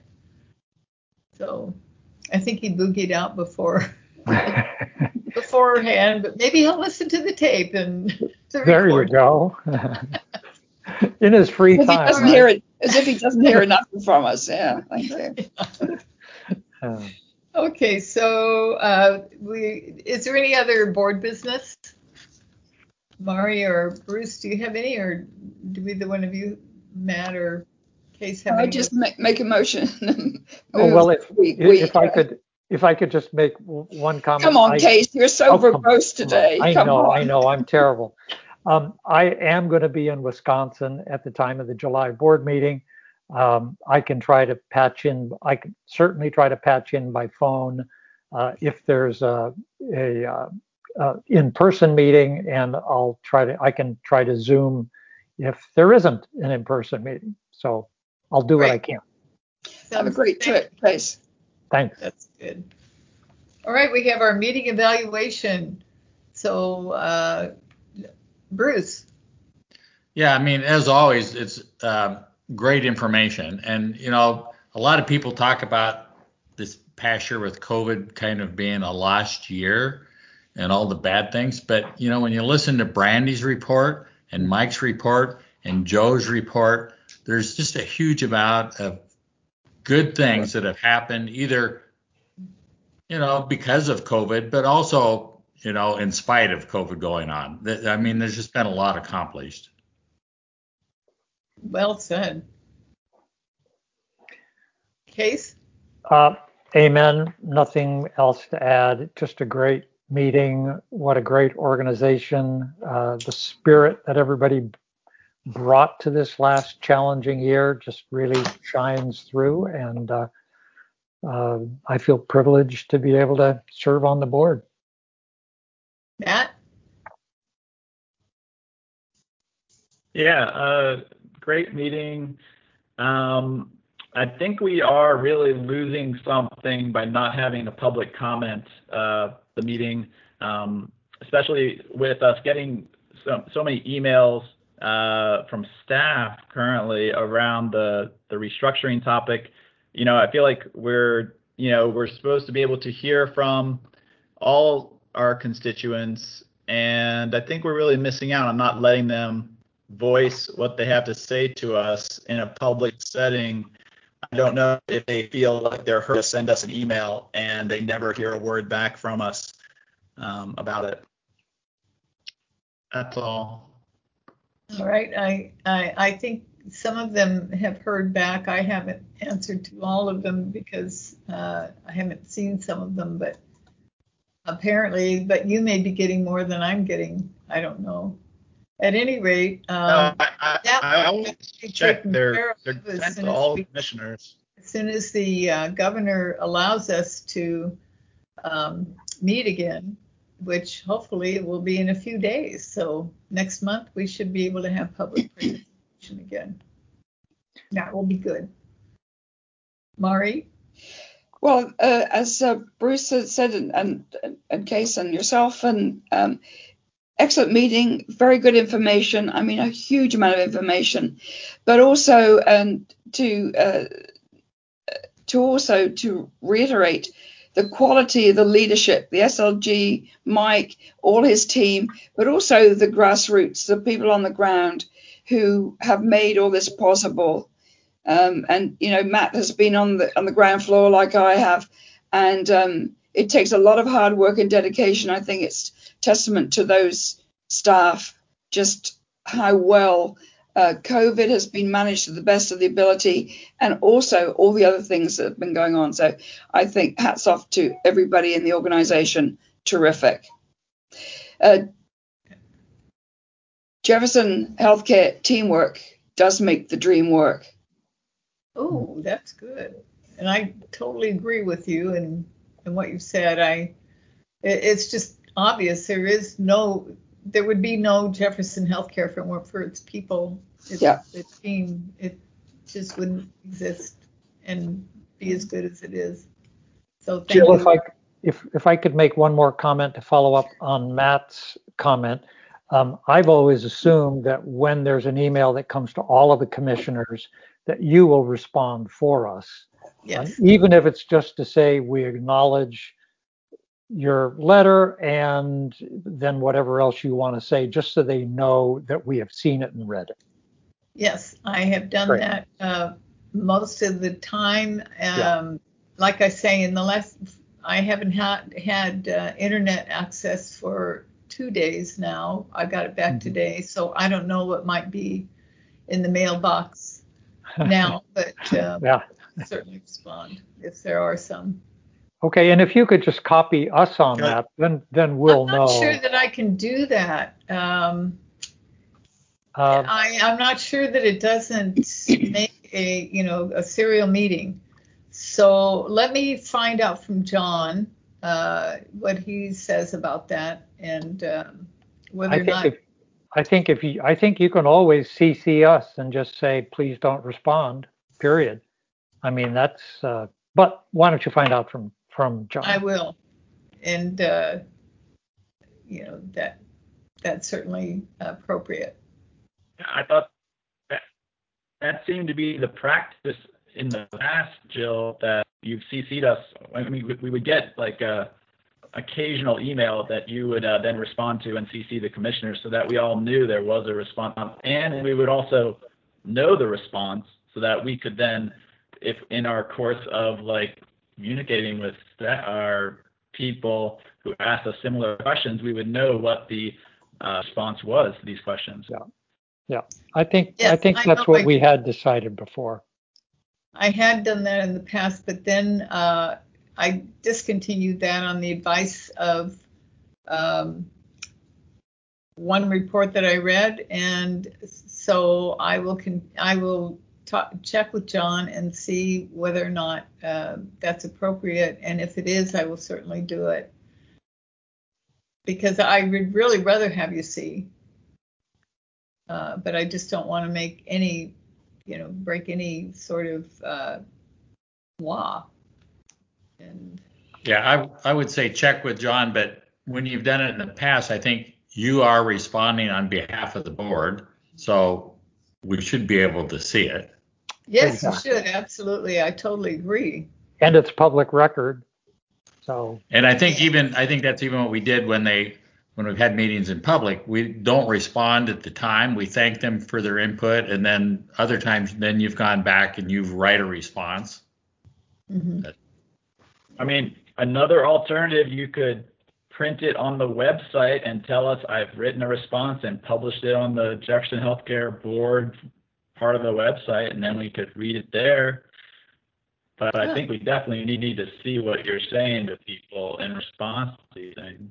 So I think he boogied out before beforehand, but maybe he'll listen to the tape and the There you record. go. In his free As if he time, doesn't right? hear it, as if he doesn't hear enough from us. Yeah, thank you. Uh, Okay, so uh, we is there any other board business? Mari or Bruce, do you have any, or do either one of you, Matt or Case, have I any? just make, make a motion. and oh move well, if we, we, if I uh, could if I could just make w- one comment. Come on, I, Case, you're so Oh, come- verbose come on. today. I Come know, on. I know, I'm terrible. Um, I am going to be in Wisconsin at the time of the July board meeting. Um, I can try to patch in, I can certainly try to patch in by phone uh, if there's a, a uh, uh, in-person meeting, and I'll try to, I can try to Zoom if there isn't an in-person meeting. So I'll do what I can. Have a great trip, Case. Thanks. That's good. All right, we have our meeting evaluation. So, uh, Bruce. Yeah, I mean, as always, it's uh, great information. And, you know, a lot of people talk about this past year with COVID kind of being a lost year and all the bad things. But, you know, when you listen to Brandy's report and Mike's report and Joe's report, there's just a huge amount of good things that have happened, either, you know, because of COVID, but also, you know, in spite of COVID going on. Th- I mean, there's just been a lot accomplished. Well said. Case? Uh, amen. Nothing else to add. Just a great meeting. What a great organization. Uh, the spirit that everybody brought to this last challenging year just really shines through. And uh, uh, I feel privileged to be able to serve on the board. Matt? Yeah, uh, great meeting. Um, I think we are really losing something by not having a public comment uh, the meeting, um, especially with us getting so, so many emails uh, from staff currently around the, the restructuring topic. You know, I feel like we're, you know, we're supposed to be able to hear from all our constituents, and I think we're really missing out on not letting them voice what they have to say to us in a public setting. I don't know if they feel like they're heard to send us an email and they never hear a word back from us um, about it. That's all. All right. I, I I think some of them have heard back. I haven't answered to all of them because uh, I haven't seen some of them, but apparently, but you may be getting more than I'm getting. I don't know. At any rate, um, No, I, I, that I will always be check. taken They're, care they're of as sent soon to as all we- commissioners. as soon as the uh, governor allows us to um, meet again, which hopefully will be in a few days. So next month we should be able to have public participation again. That will be good. Mari? Well, uh, as uh, Bruce had said, and, and, and Case and yourself, and um, excellent meeting, very good information. I mean, a huge amount of information, but also and to uh, to also to reiterate the quality of the leadership, the S L G, Mike, all his team, but also the grassroots, the people on the ground who have made all this possible. Um, and you know, Matt has been on the on the ground floor like I have, and um, it takes a lot of hard work and dedication. I think it's testament to those staff just how well uh, COVID has been managed to the best of the ability, and also all the other things that have been going on. So I think hats off to everybody in the organization. Terrific. Uh, Jefferson Healthcare teamwork does make the dream work. Oh, that's good. And I totally agree with you and, and what you said. I, it, it's just obvious there is no, there would be no Jefferson Healthcare if it weren't for its people. Its, yeah. its team, it just wouldn't exist and be as good as it is. So thank Jill, you. if I, if, if I could make one more comment to follow up on Matt's comment. Um, I've always assumed that when there's an email that comes to all of the commissioners, that you will respond for us. Yes. Um, even if it's just to say we acknowledge your letter and then whatever else you want to say, just so they know that we have seen it and read it. Yes, I have done Great. that uh, most of the time. Um, Yeah. Like I say, in the last, I haven't had had uh, internet access for two days now. I got it back Mm-hmm. today, so I don't know what might be in the mailbox now, but um, yeah. I'll certainly respond if there are some. Okay, and if you could just copy us on Can I- that, then then we'll I'm not know. sure that I can do that. Um, Uh, I, I'm not sure that it doesn't make a, you know, a serial meeting. So let me find out from John uh, what he says about that and um, whether I or think not. if I think if you I think you can always C C us and just say please don't respond. Period. I mean that's. Uh, but why don't you find out from from John? I will, and uh, you know that that's certainly appropriate. I thought that that seemed to be the practice in the past, Jill, that you've C C'd us. I mean, we, we would get like a occasional email that you would uh, then respond to and C C the commissioners so that we all knew there was a response. And we would also know the response so that we could then, if in our course of like communicating with our people who asked us similar questions, we would know what the uh, response was to these questions. Yeah. Yeah, I think Yes, I think I that's know what I we did. had decided before. I had done that in the past, but then uh, I discontinued that on the advice of um, one report that I read, and so I will con- I will talk, check with John and see whether or not uh, that's appropriate, and if it is, I will certainly do it because I would really rather have you see, uh, but I just don't want to make any, you know, break any sort of uh, law. And Yeah, I, I would say check with John, but when you've done it in the past, I think you are responding on behalf of the board, so we should be able to see it. yes, Exactly. you should, absolutely. I totally agree. And it's public record. So And I think even I think that's even what we did when they when we've had meetings in public. We don't respond at the time. We thank them for their input, and then other times, then you've gone back and you've write a response. Mm-hmm. I mean, another alternative, you could print it on the website and tell us I've written a response and published it on the Jefferson Healthcare Board part of the website, and then we could read it there. But I think we definitely need, need to see what you're saying to people in response to these things.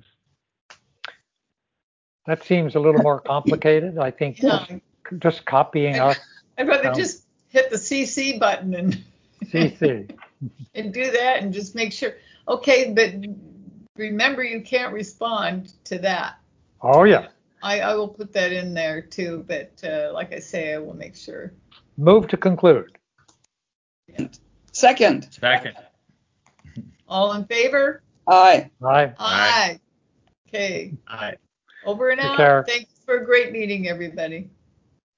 that seems a little more complicated. I think Yeah. just, just copying I'd, us. I'd rather um, just hit the C C button and C C. and do that and just make sure. Okay, but remember you can't respond to that. Oh yeah. I, I will put that in there too, but uh, like I say, I will make sure. Move to conclude. Yeah. Second. Second. All in favor? Aye. Aye. Aye. Okay. Aye. Over and Take out. care. Thanks for a great meeting, everybody.